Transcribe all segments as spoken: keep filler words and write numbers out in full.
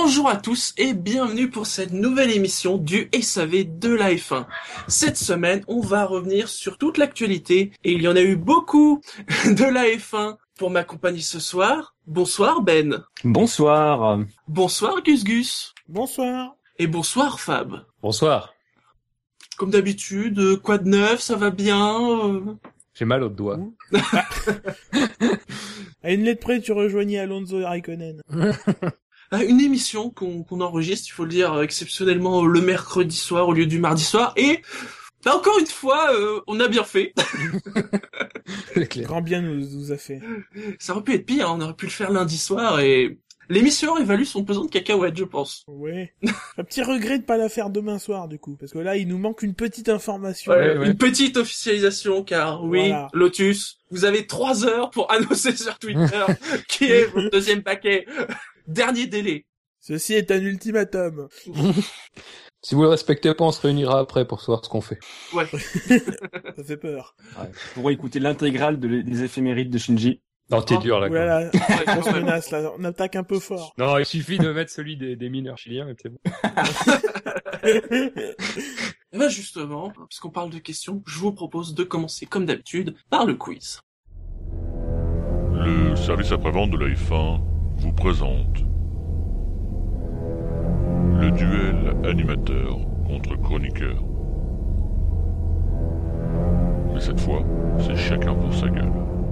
Bonjour à tous et bienvenue pour cette nouvelle émission du S A V de la F un. Cette semaine, on va revenir sur toute l'actualité et il y en a eu beaucoup de la F un. Pour m'accompagner ce soir, bonsoir Ben. Bonsoir. Bonsoir Gus Gus. Bonsoir. Et bonsoir Fab. Bonsoir. Comme d'habitude, quoi de neuf, ça va bien euh... J'ai mal au doigt. À une lettre près, tu rejoignais Alonso Raikkonen. Une émission qu'on, qu'on enregistre, il faut le dire, exceptionnellement le mercredi soir au lieu du mardi soir. Et là, encore une fois, euh, on a bien fait. Grand bien nous, nous a fait. Ça aurait pu être pire, hein, on aurait pu le faire lundi soir et l'émission évalue son pesant de cacahuètes, je pense. Ouais. Un petit regret de pas la faire demain soir, du coup. Parce que là, il nous manque une petite information. Ouais, ouais. Une petite officialisation, car oui, voilà. Lotus, vous avez trois heures pour annoncer sur Twitter qui est votre deuxième paquet. Dernier délai. Ceci est un ultimatum. Si vous le respectez pas, on se réunira après pour savoir ce qu'on fait. Ouais. Ça fait peur. Ouais. Pour écouter l'intégrale de, des éphémérides de Shinji. Non, t'es oh, dur, là. Voilà. On se menace, là. On attaque un peu fort. Non, il suffit de mettre celui des, des mineurs chiliens et c'est bon. Et ben, justement, puisqu'on parle de questions, je vous propose de commencer, comme d'habitude, par le quiz. Le service après-vente de la F un vous présente le duel animateur contre chroniqueur. Mais cette fois, c'est chacun pour sa gueule.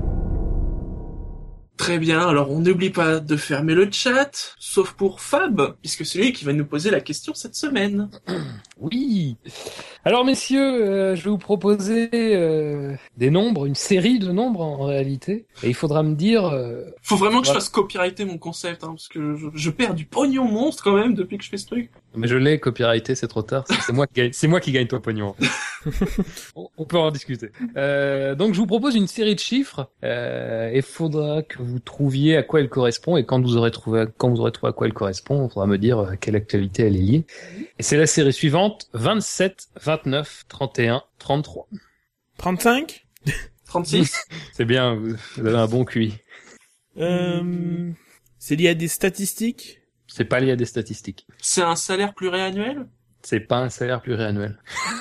Très bien, alors on n'oublie pas de fermer le chat, sauf pour Fab, puisque c'est lui qui va nous poser la question cette semaine. Oui. Alors messieurs, euh, je vais vous proposer euh, des nombres, une série de nombres en réalité, et il faudra me dire... Euh... Faut vraiment que voilà. Je fasse copyrighter mon concept, hein, parce que je, je perds du pognon monstre quand même depuis que je fais ce truc. Mais je l'ai copyrighté, c'est trop tard, c'est, c'est moi qui gagne, c'est moi qui gagne ton pognon. on, on peut en discuter. Euh, donc je vous propose une série de chiffres, euh, et il faudra que vous trouviez à quoi elle correspond, et quand vous aurez trouvé, quand vous aurez trouvé à quoi elle correspond, il faudra me dire à quelle actualité elle est liée. Et c'est la série suivante, vingt-sept, vingt-neuf, trente et un, trente-trois. trente-cinq trente-six C'est bien, vous, vous avez un bon Q I. Euh, c'est lié à des statistiques? C'est pas lié à des statistiques. C'est un salaire pluriannuel? C'est pas un salaire pluriannuel.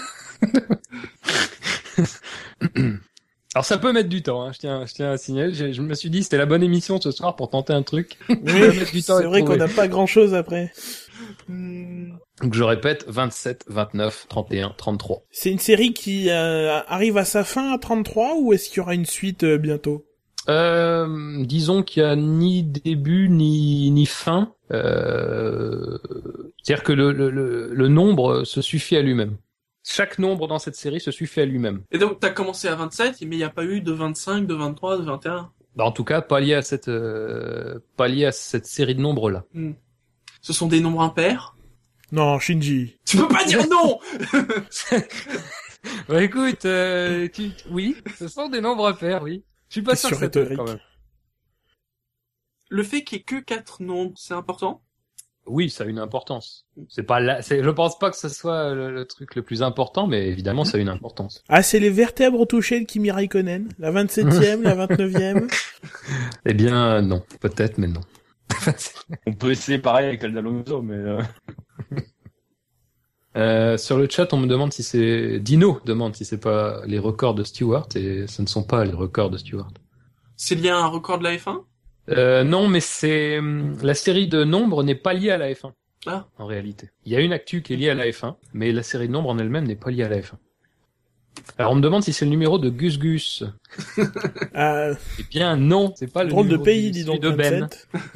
Alors ça peut mettre du temps, hein, je tiens, je tiens à signaler. Je, je me suis dit c'était la bonne émission ce soir pour tenter un truc. Oui, c'est vrai qu'on n'a pas grand chose après. Donc je répète, vingt-sept, vingt-neuf, trente et un, trente-trois. C'est une série qui euh, arrive à sa fin à trente-trois ou est-ce qu'il y aura une suite euh, bientôt? Euh, disons qu'il y a ni début ni ni fin. Euh, c'est-à-dire que le, le le le nombre se suffit à lui-même. Chaque nombre dans cette série se suffit à lui-même. Et donc t'as commencé à vingt-sept, mais il n'y a pas eu de vingt-cinq, de vingt-trois, de vingt et un. Bah, en tout cas, pas lié à cette euh, pas lié à cette série de nombres là. Hmm. Ce sont des nombres impairs? Non, Shinji. Tu peux pas dire non. Bah écoute, euh, tu... oui, ce sont des nombres impairs, oui. Je suis pas sûr que ça peut, quand même. Le fait qu'il y ait que quatre nombres, c'est important? Oui, ça a une importance. C'est pas là, c'est, je pense pas que ce soit le, le truc le plus important, mais évidemment, ça a une importance. Ah, c'est les vertèbres touchées de Kimi Raikkonen? La vingt-septième, la vingt-neuvième? Eh bien, non. Peut-être, mais non. On peut essayer pareil avec Alonso, mais... Euh... euh, sur le chat, on me demande si c'est... Dino demande si c'est pas les records de Stewart, et ce ne sont pas les records de Stewart. C'est lié à un record de la F un? Euh, non, mais c'est la série de nombres n'est pas liée à la F un. Ah. En réalité, il y a une actu qui est liée à la F un, mais la série de nombres en elle-même n'est pas liée à la F un. Alors on me demande si c'est le numéro de Gus Gus. euh... Eh bien non, c'est pas le drôle numéro de pays, du, dis donc. de Ben.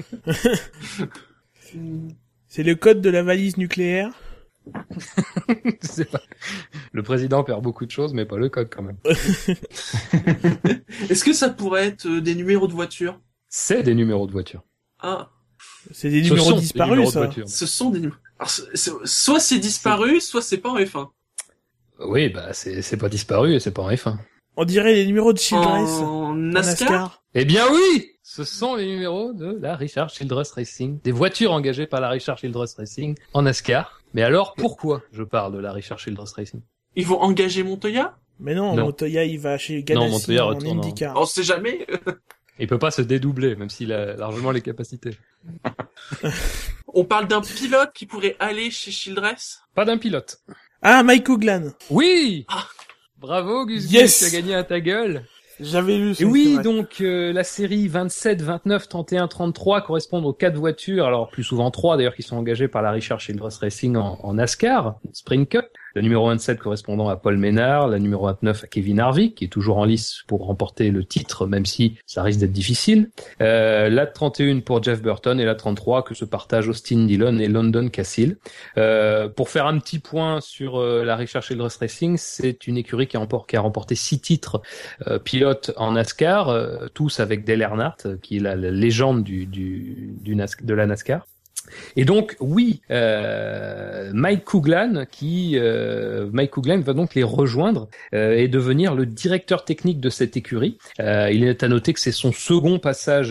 C'est le code de la valise nucléaire. C'est pas... Le président perd beaucoup de choses, mais pas le code quand même. Est-ce que ça pourrait être des numéros de voiture? C'est des numéros de voiture. Ah. C'est des numéros disparus, numéros ça. voiture, Ce sont des numéros. Alors, c'est, c'est, soit c'est disparu, c'est... soit c'est pas en F un. Oui, bah c'est c'est pas disparu et c'est pas en F un. On dirait les numéros de Childress. En NASCAR, NASCAR. Eh bien oui, ce sont les numéros de la Richard Childress Racing, des voitures engagées par la Richard Childress Racing en NASCAR. Mais alors pourquoi je parle de la Richard Childress Racing? Ils vont engager Montoya? Mais non, non. Montoya il va chez Ganassi en IndyCar. On sait jamais. Il peut pas se dédoubler, même s'il a largement les capacités. on parle d'un pilote qui pourrait aller chez Childress? Pas d'un pilote. Ah, Mike Hoagland. Oui. Ah. Bravo Gus Yes. Gus, tu as gagné à ta gueule. J'avais lu ça. Et oui, c'est vrai. donc euh, la série vingt-sept, vingt-neuf, trente et un, trente-trois correspondent aux quatre voitures, alors plus souvent trois d'ailleurs, qui sont engagées par la Richard Childress Racing en, en NASCAR, Sprint Cup. La numéro vingt-sept correspondant à Paul Ménard, la numéro vingt-neuf à Kevin Harvick, qui est toujours en lice pour remporter le titre, même si ça risque d'être difficile. Euh, la trente et un pour Jeff Burton et la trente-trois que se partagent Austin Dillon et London Cassill. Euh, pour faire un petit point sur euh, la Richard Childress Racing, c'est une écurie qui a, remporté, qui a remporté six titres euh, pilotes en NASCAR, euh, tous avec Dale Earnhardt, qui est la, la légende du, du, du NASCAR, de la NASCAR. Et donc oui, euh, Mike Hoagland qui euh, Mike Hoagland va donc les rejoindre euh, et devenir le directeur technique de cette écurie. Euh, il est à noter que c'est son second passage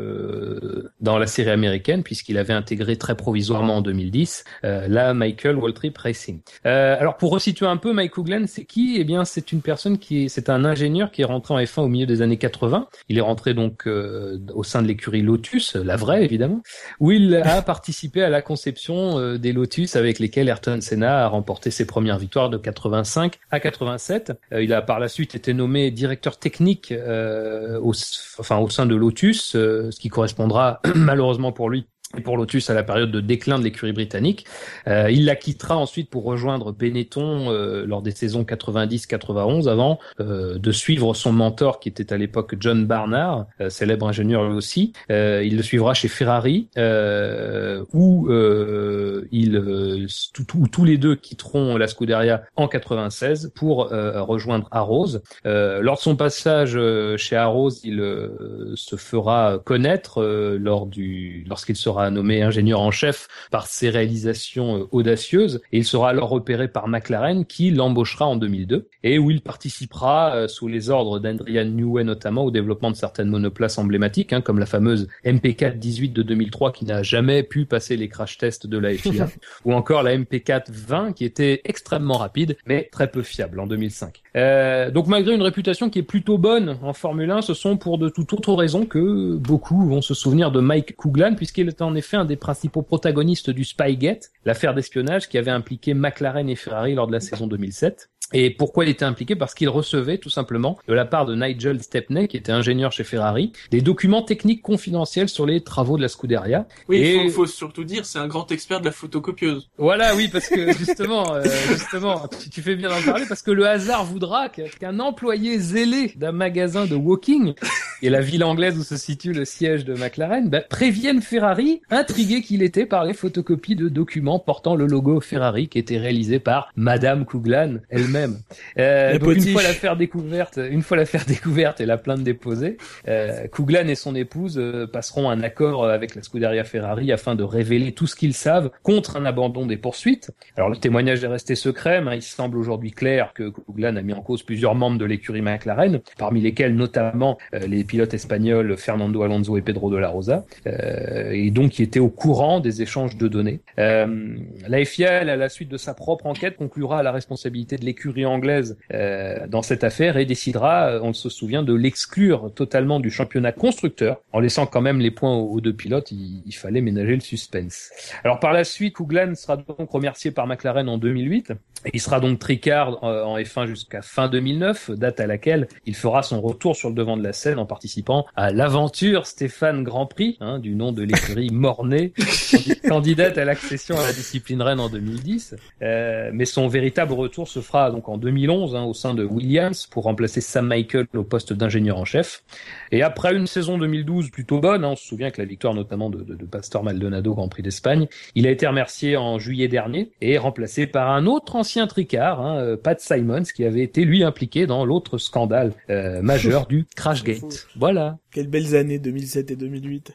euh, dans la série américaine puisqu'il avait intégré très provisoirement en deux mille dix euh, la Michael Waltrip Racing. Euh, alors pour resituer un peu Mike Hoagland, c'est qui? Eh bien c'est une personne qui est, c'est un ingénieur qui est rentré en F un au milieu des années quatre-vingts. Il est rentré donc euh, au sein de l'écurie Lotus, la vraie évidemment, où il a participé à la conception euh, des Lotus avec lesquels Ayrton Senna a remporté ses premières victoires de quatre-vingt-cinq à quatre-vingt-sept. Euh, il a par la suite été nommé directeur technique euh, au, enfin, au sein de Lotus, euh, ce qui correspondra malheureusement pour lui et pour Lotus à la période de déclin de l'écurie britannique. Euh, il la quittera ensuite pour rejoindre Benetton euh, lors des saisons quatre-vingt-dix quatre-vingt-onze avant euh, de suivre son mentor qui était à l'époque John Barnard, euh, célèbre ingénieur lui aussi. Euh, il le suivra chez Ferrari euh, où euh, ils euh, tout, tout, tous les deux quitteront la Scuderia en quatre-vingt-seize pour euh, rejoindre Arrows. Euh, lors de son passage euh, chez Arrows, il euh, se fera connaître euh, lors du lorsqu'il sera nommé ingénieur en chef par ses réalisations euh, audacieuses et il sera alors repéré par McLaren qui l'embauchera en deux mille deux et où il participera euh, sous les ordres d'Adrian Newey notamment au développement de certaines monoplaces emblématiques hein, comme la fameuse M P quatre dix-huit de deux mille trois qui n'a jamais pu passer les crash tests de la F I A ou encore la M P quatre vingt qui était extrêmement rapide mais très peu fiable en deux mille cinq. Euh, donc malgré une réputation qui est plutôt bonne en Formule un, ce sont pour de toute autre raison que beaucoup vont se souvenir de Mike Hoagland puisqu'il est en effet un des principaux protagonistes du Spygate, l'affaire d'espionnage qui avait impliqué McLaren et Ferrari lors de la saison deux mille sept. Et pourquoi il était impliqué? Parce qu'il recevait tout simplement de la part de Nigel Stepney, qui était ingénieur chez Ferrari, des documents techniques confidentiels sur les travaux de la Scuderia. Oui, il et... faut, faut surtout dire, c'est un grand expert de la photocopieuse. Voilà, oui, parce que justement, euh, justement, tu, tu fais bien d'en parler, parce que le hasard voudra qu'un employé zélé d'un magasin de Woking, qui est la ville anglaise où se situe le siège de McLaren, bah, prévienne Ferrari, intrigué qu'il était par les photocopies de documents portant le logo Ferrari, qui était réalisé par Madame Hoagland elle-même. Euh, donc une fois l'affaire découverte, une fois l'affaire découverte et la plainte déposée, euh, Hoagland et son épouse euh, passeront un accord avec la Scuderia Ferrari afin de révéler tout ce qu'ils savent contre un abandon des poursuites. Alors le témoignage est resté secret, mais il semble aujourd'hui clair que Hoagland a mis en cause plusieurs membres de l'écurie McLaren, parmi lesquels notamment euh, les pilotes espagnols Fernando Alonso et Pedro de la Rosa, euh, et donc qui étaient au courant des échanges de données. Euh, la F I A, à la suite de sa propre enquête, conclura à la responsabilité de l'écurie anglaise euh, dans cette affaire et décidera, on se souvient, de l'exclure totalement du championnat constructeur, en laissant quand même les points aux, aux deux pilotes. Il, il fallait ménager le suspense. Alors par la suite, Hoagland sera donc remercié par McLaren en deux mille huit. Et il sera donc tricard en F un jusqu'à fin deux mille neuf, date à laquelle il fera son retour sur le devant de la scène en participant à l'aventure Stéphane Grand Prix, hein, du nom de l'écurie Mornay, candidate à l'accession à la discipline reine en deux mille dix. Euh, mais son véritable retour se fera donc en deux mille onze hein, au sein de Williams pour remplacer Sam Michael au poste d'ingénieur en chef. Et après une saison deux mille douze plutôt bonne, hein, on se souvient que la victoire notamment de, de, de Pastor Maldonado au Grand Prix d'Espagne, il a été remercié en juillet dernier et remplacé par un autre ancien ancien tricard, hein, Pat Simons, qui avait été lui impliqué dans l'autre scandale euh, majeur du Crashgate. Voilà. Quelles belles années deux mille sept et deux mille huit.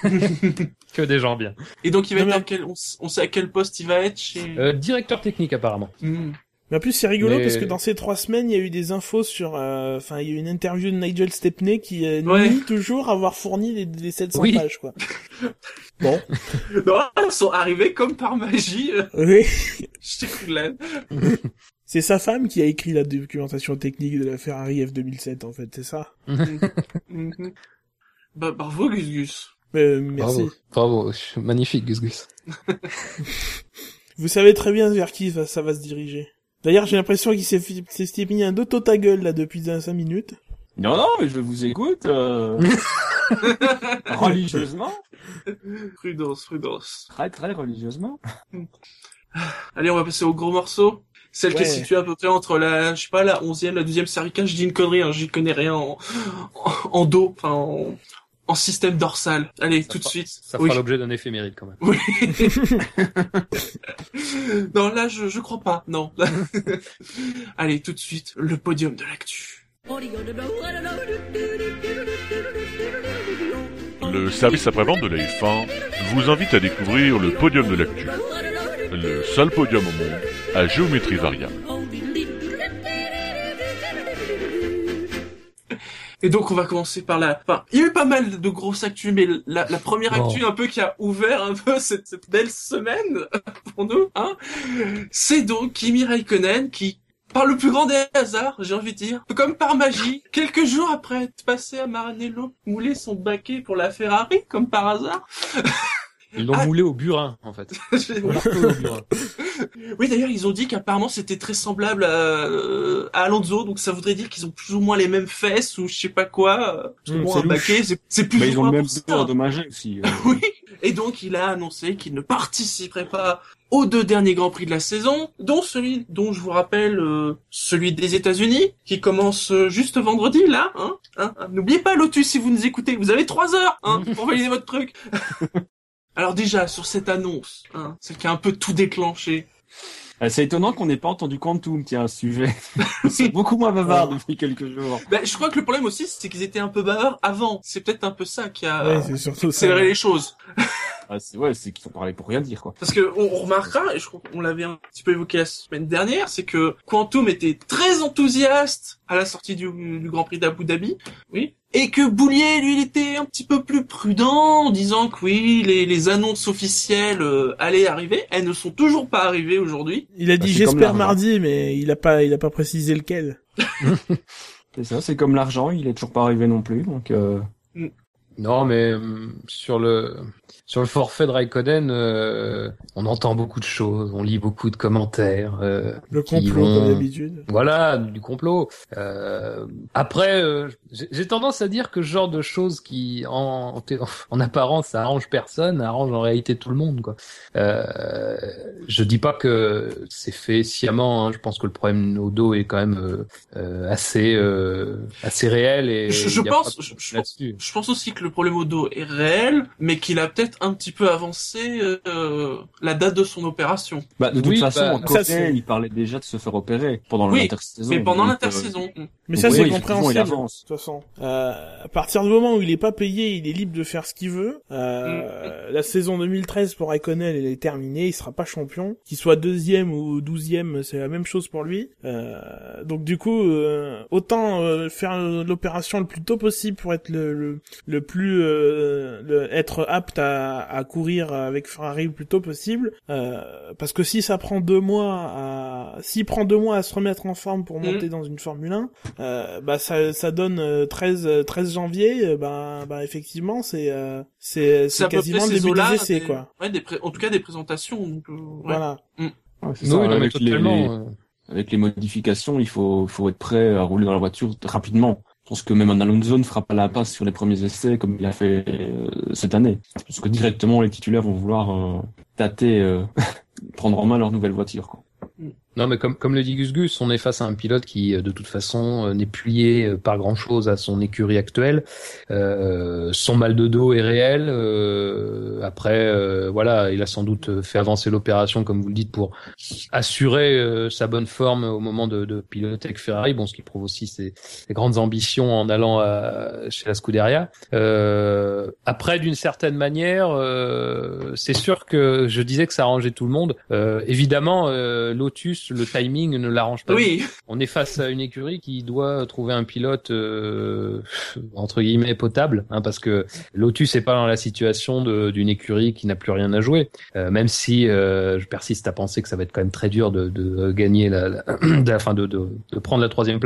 Que des gens bien. Et donc il va non, être mais... à quel, on, on sait à quel poste il va être chez... Euh, directeur technique apparemment. Mmh. Mais en plus c'est rigolo mais... parce que dans ces trois semaines il y a eu des infos sur, enfin euh, il y a eu une interview de Nigel Stepney qui euh, ouais. nie toujours avoir fourni les, les sept cents oui. pages quoi. Bon. Non, elles sont arrivées comme par magie. Euh, oui. chez Hoagland. C'est sa femme qui a écrit la documentation technique de la Ferrari F deux mille sept en fait, c'est ça. mmh. Bah bravo Gus Gus. Euh, merci. Bravo, bravo, magnifique Gus Gus. Vous savez très bien vers qui va, ça va se diriger. D'ailleurs, j'ai l'impression qu'il s'est, s'est, s'est mis un auto ta gueule là depuis cinq minutes. Non, non, mais je vous écoute. Euh... religieusement. Prudence, prudence. Très, très religieusement. Allez, on va passer au gros morceau. Celle Ouais. qui est située à peu près entre la, je sais pas, la onzième, la douzième cervicale. Je dis une connerie, hein, j'y connais rien en, en, en dos, enfin, en, en système dorsal. Allez, Ça tout de fera- suite. Ça Oui. fera l'objet d'un éphéméride quand même. Oui. Non, là, je, je crois pas, non. Allez, tout de suite, le podium de l'actu. Le service après-vente de la F un vous invite à découvrir le podium de l'actu. Le seul podium au monde à géométrie variable. Et donc, on va commencer par la, enfin, il y a eu pas mal de grosses actus, mais la, la première Bon. actu un peu qui a ouvert un peu cette, cette belle semaine pour nous, hein, c'est donc Kimi Raikkonen qui, par le plus grand des hasards, j'ai envie de dire, comme par magie, quelques jours après être passé à Maranello, moulé son baquet pour la Ferrari, comme par hasard. Ils l'ont Ah. moulé au burin, en fait. Au marteau au burin. Oui, d'ailleurs, ils ont dit qu'apparemment c'était très semblable à, euh, à Alonso, donc ça voudrait dire qu'ils ont plus ou moins les mêmes fesses ou je sais pas quoi. euh, Parce que Mmh, bon, c'est un louche. baquet, c'est, c'est plus Bah, ou ils ont moins le même pour ça. dos endommagé aussi. euh. Oui. Et donc, il a annoncé qu'il ne participerait pas aux deux derniers Grands Prix de la saison, dont celui dont je vous rappelle, euh, celui des États-Unis, qui commence euh, juste vendredi, là. Hein, hein, hein. N'oubliez pas, Lotus, si vous nous écoutez, vous avez trois heures hein, pour valider votre truc. Alors déjà, sur cette annonce, hein, celle qui a un peu tout déclenché, Euh, C'est étonnant qu'on n'ait pas entendu Quantum, tiens, à ce sujet. C'est beaucoup moins bavard depuis quelques jours. ben, je crois que le problème aussi, c'est qu'ils étaient un peu bavards avant. C'est peut-être un peu ça qui a Ouais, c'est surtout ça. accéléré les choses. Ah, c'est, ouais, c'est qu'ils ont parlé pour rien dire, quoi. Parce que on, on remarquera, et je crois qu'on l'avait un petit peu évoqué la semaine dernière, c'est que Quantum était très enthousiaste à la sortie du, du Grand Prix d'Abu Dhabi, oui, et que Boulier, lui, il était un petit peu plus prudent, en disant que oui, les, les annonces officielles euh, allaient arriver. Elles ne sont toujours pas arrivées aujourd'hui. Il a dit Bah, c'est comme j'espère l'argent. mardi, mais il a pas, il a pas précisé lequel. C'est ça, c'est comme l'argent, il est toujours pas arrivé non plus, donc euh... Non, mais hum, sur le sur le forfait de Raikkonen, euh, on entend beaucoup de choses, on lit beaucoup de commentaires. Euh, Le qui complot, vont- comme d'habitude. Voilà, du complot. Euh, après, euh, j'ai j'ai tendance à dire que ce genre de choses qui, en, en, thé- en apparence, ça arrange personne, arrange en réalité tout le monde, quoi. Euh, je dis pas que c'est fait sciemment. Hein, je pense que le problème au dos est quand même euh, euh, assez euh, assez réel et Je, je il y a pense, pas de je, je, là-dessus. je pense aussi que le problème au dos est réel, mais qu'il a peut-être un petit peu avancé euh, la date de son opération. bah, de toute Oui, façon, bah, en ça, côté, c'est- il parlait déjà de se faire opérer pendant Oui, l'intersaison. Mais pendant donc, l'intersaison. Mais ça, Oui, c'est effectivement, compréhensible. il De avance. toute façon, euh, à partir du moment où il est pas payé, il est libre de faire ce qu'il veut. Euh, La saison deux mille treize pour Raikkonen, elle est terminée. Il sera pas champion. Qu'il soit deuxième ou douzième, c'est la même chose pour lui. Euh, donc du coup, euh, autant euh, faire l'opération le plus tôt possible pour être le le, le plus euh, le- être apte à, à courir avec Ferrari le plus tôt possible. Euh, parce que si ça prend deux mois à s'il prend deux mois à se remettre en forme pour monter Mhm. dans une Formule un, euh, bah ça ça donne euh, treize janvier, euh, bah bah effectivement c'est euh, c'est C'est à c'est peu quasiment près le ces début des eaux-là, essais des- quoi. Ouais, des pré- en tout cas des présentations. Donc, euh, ouais. Voilà. Ouais, c'est Oui, ça, non, mais avec les- totalement. les- euh, Avec les modifications, il faut, faut être prêt à rouler dans la voiture rapidement. Je pense que même un Alonso ne fera pas la passe sur les premiers essais comme il a fait euh, cette année. Parce que directement, les titulaires vont vouloir euh, tâter, euh, prendre en main leur nouvelle voiture, quoi. Non, mais comme comme le dit Gus Gus, on est face à un pilote qui, euh, de toute façon, euh, n'est plus lié euh, par grand-chose à son écurie actuelle. Euh, son mal de dos est réel. Euh, après, euh, voilà, il a sans doute fait avancer l'opération, comme vous le dites, pour assurer euh, sa bonne forme au moment de, de piloter avec Ferrari. Bon, ce qui prouve aussi ses, ses grandes ambitions en allant à, chez la Scuderia. Euh, après, d'une certaine manière, euh, c'est sûr que je disais que ça arrangeait tout le monde. Euh, évidemment, euh, Lotus, le timing ne l'arrange pas. Oui. On est face à une écurie qui doit trouver un pilote euh, entre guillemets potable, hein, parce que Lotus n'est pas dans la situation de, d'une écurie qui n'a plus rien à jouer. Euh, même si euh, je persiste à penser que ça va être quand même très dur de, de gagner la, la, de, enfin de, de, de prendre la troisième place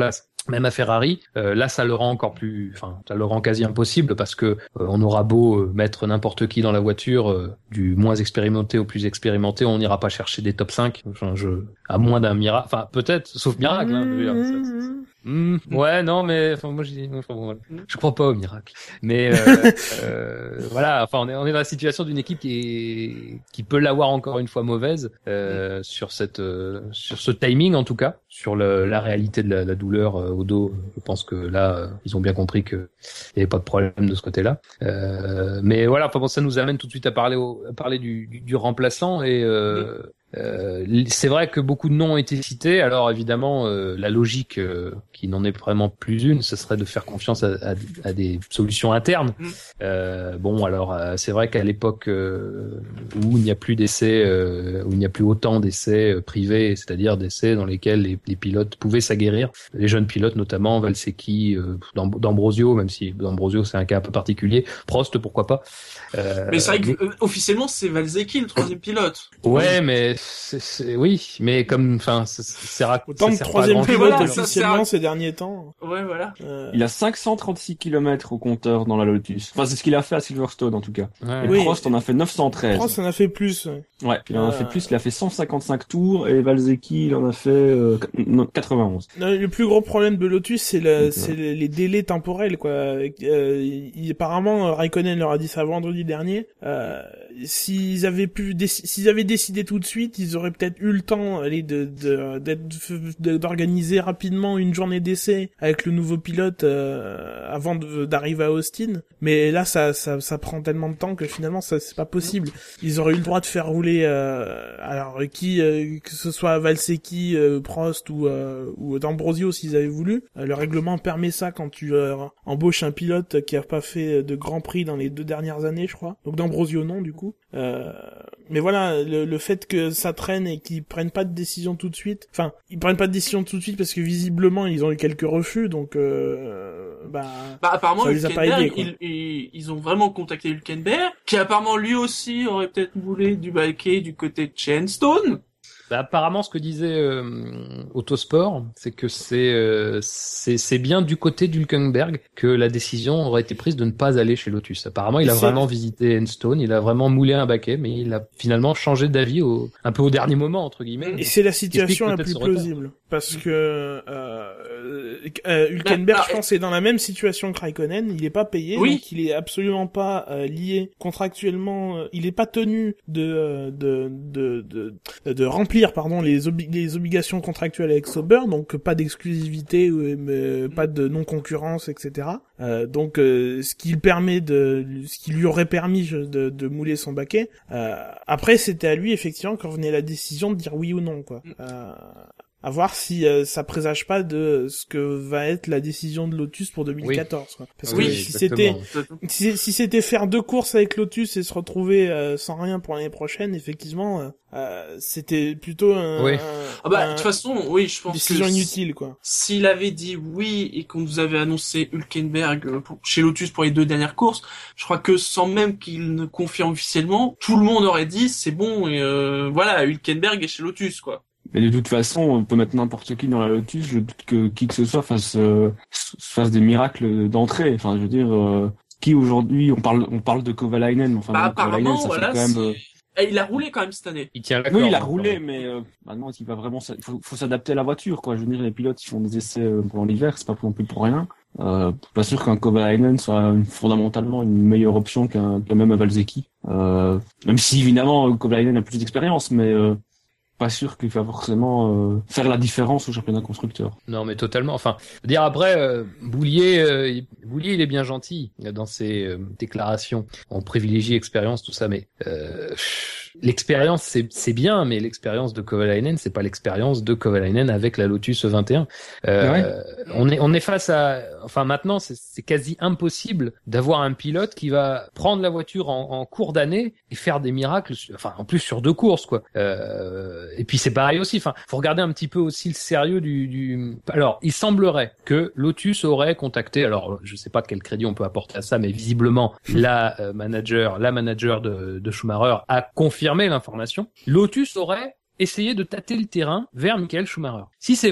même à Ferrari, euh, là ça le rend encore plus, enfin ça le rend quasi impossible parce que euh, on aura beau euh, mettre n'importe qui dans la voiture, euh, du moins expérimenté au plus expérimenté, on n'ira pas chercher des top cinq, enfin, je, à moins d'un miracle, enfin peut-être, sauf miracle. Hein, je veux dire, ça, ça, ça. Mmh, ouais, non, mais enfin moi je dis, enfin, bon, voilà. Je crois pas au miracle. Mais euh, euh, voilà, enfin on est on est dans la situation d'une équipe qui est qui peut l'avoir encore une fois mauvaise euh, sur cette euh, sur ce timing en tout cas, sur le, la réalité de la, la douleur euh, au dos. Je pense que là euh, ils ont bien compris que il y avait pas de problème de ce côté-là. Euh, mais voilà, enfin bon, ça nous amène tout de suite à parler au, à parler du, du, du remplaçant et euh, Euh, c'est vrai que beaucoup de noms ont été cités. Alors évidemment, euh, la logique, euh, qui n'en est vraiment plus une, ce serait de faire confiance à, à, à des solutions internes. Mm. Euh, bon, alors euh, c'est vrai qu'à l'époque euh, où il n'y a plus d'essais, euh, où il n'y a plus autant d'essais euh, privés, c'est-à-dire d'essais dans lesquels les, les pilotes pouvaient s'aguerrir, les jeunes pilotes notamment, Valsecchi, euh, D'Ambrosio, même si D'Ambrosio c'est un cas un peu particulier, Prost pourquoi pas. Euh, mais c'est vrai que mais... officiellement c'est Valsecchi le troisième pilote. Ouais, mais c'est, c'est, oui, mais comme, enfin, c'est, c'est rac- autant de troisième pilote voilà, officiellement ces derniers temps. Ouais, voilà. Euh... Il a cinq cent trente-six kilomètres au compteur dans la Lotus. Enfin, c'est ce qu'il a fait à Silverstone en tout cas. Ouais. Et oui. Prost en a fait neuf cent treize. Prost en a fait plus. Ouais, ouais il en a euh... fait plus. Il a fait cent cinquante-cinq tours et Valsecchi il en a fait euh, quatre-vingt-onze. Non, le plus gros problème de Lotus c'est, le, okay. c'est les délais temporels quoi. Euh, il, apparemment Raikkonen leur a dit ça vendredi dernier. Euh, s'ils avaient pu, déc- s'ils avaient décidé tout de suite, ils auraient peut-être eu le temps allez, de, de, de, d'organiser rapidement une journée d'essai avec le nouveau pilote euh, avant de, d'arriver à Austin. Mais là, ça, ça, ça prend tellement de temps que finalement, ça, c'est pas possible. Ils auraient eu le droit de faire rouler, euh, alors qui, euh, que ce soit Valsecchi, euh, Prost ou, euh, ou D'Ambrosio s'ils avaient voulu. Euh, le règlement permet ça quand tu euh, embauches un pilote qui a pas fait de Grand Prix dans les deux dernières années, je crois. Donc D'Ambrosio non, du coup. Euh, mais voilà, le, le fait que ça traîne et qu'ils prennent pas de décision tout de suite, enfin, ils prennent pas de décision tout de suite parce que visiblement ils ont eu quelques refus, donc euh, bah, bah apparemment ça les a pas aidés, quoi. Ils, ils, ils ont vraiment contacté Hülkenberg, qui apparemment lui aussi aurait peut-être voulu du baquet du côté de Chainstone. Bah, apparemment, ce que disait euh, Autosport, c'est que c'est, euh, c'est c'est bien du côté d'Hülkenberg que la décision aurait été prise de ne pas aller chez Lotus. Apparemment, il a c'est... vraiment visité Enstone, il a vraiment moulé un baquet, mais il a finalement changé d'avis au, un peu au dernier moment, entre guillemets. Et c'est la situation la plus plausible, parce que euh, euh, Hülkenberg, bah, je pense, est dans la même situation que Raikkonen. Il est pas payé, oui. Donc il est absolument pas euh, lié contractuellement. Euh, il est pas tenu de de de de, de, de remplir pardon les, obi- les obligations contractuelles avec Sauber, donc pas d'exclusivité, euh, pas de non-concurrence, et cetera. Euh, donc euh, ce qui permet de, ce qui lui aurait permis de, de mouler son baquet. Euh, après, c'était à lui effectivement quand venait la décision de dire oui ou non, quoi. Euh, à voir si euh, ça présage pas de ce que va être la décision de Lotus pour deux mille quatorze, oui. Quoi. Parce oui, que si c'était si, si c'était faire deux courses avec Lotus et se retrouver euh, sans rien pour l'année prochaine, effectivement euh, euh, c'était plutôt un, oui. un ah bah de toute façon oui je pense décision que inutile quoi. S'il avait dit oui et qu'on nous avait annoncé Hülkenberg pour, chez Lotus pour les deux dernières courses, je crois que sans même qu'il ne confirme officiellement, tout le monde aurait dit c'est bon et euh, voilà Hülkenberg est chez Lotus quoi. Mais de toute façon, on peut mettre n'importe qui dans la Lotus, je doute que qui que ce soit fasse euh, fasse des miracles d'entrée. Enfin, je veux dire, euh, qui aujourd'hui, on parle on parle de Kovalainen, enfin bah, Kovalainen, ça voilà, fait quand même. Euh... Et il a roulé quand même cette année. Il tient la oui, il a roulé, mais euh, maintenant il va vraiment, il faut, faut s'adapter à la voiture, quoi. Je veux dire, les pilotes ils font des essais pendant l'hiver, c'est pas non plus pour rien. Euh, pas sûr qu'un Kovalainen soit fondamentalement une meilleure option qu'un, qu'un même Valsecchi. Euh, même si évidemment Kovalainen a plus d'expérience, mais euh, pas sûr qu'il va forcément euh, faire la différence au championnat constructeur. Non, mais totalement. Enfin, dire après, euh, Boulier, euh, Boulier, il est bien gentil dans ses euh, déclarations. On privilégie expérience, tout ça, mais euh, l'expérience, c'est, c'est bien, mais l'expérience de Kovalainen, c'est pas l'expérience de Kovalainen avec la Lotus vingt et un. Euh, ouais. On est, on est face à, enfin maintenant, c'est, c'est quasi impossible d'avoir un pilote qui va prendre la voiture en, en cours d'année et faire des miracles, enfin en plus sur deux courses, quoi. Euh, Et puis c'est pareil aussi. Enfin, faut regarder un petit peu aussi le sérieux du, du. Alors, il semblerait que Lotus aurait contacté. Alors, je sais pas quel crédit on peut apporter à ça, mais visiblement la euh, manager, la manager de, de Schumacher a confirmé l'information. Lotus aurait essayé de tâter le terrain vers Michael Schumacher. Si c'est vrai,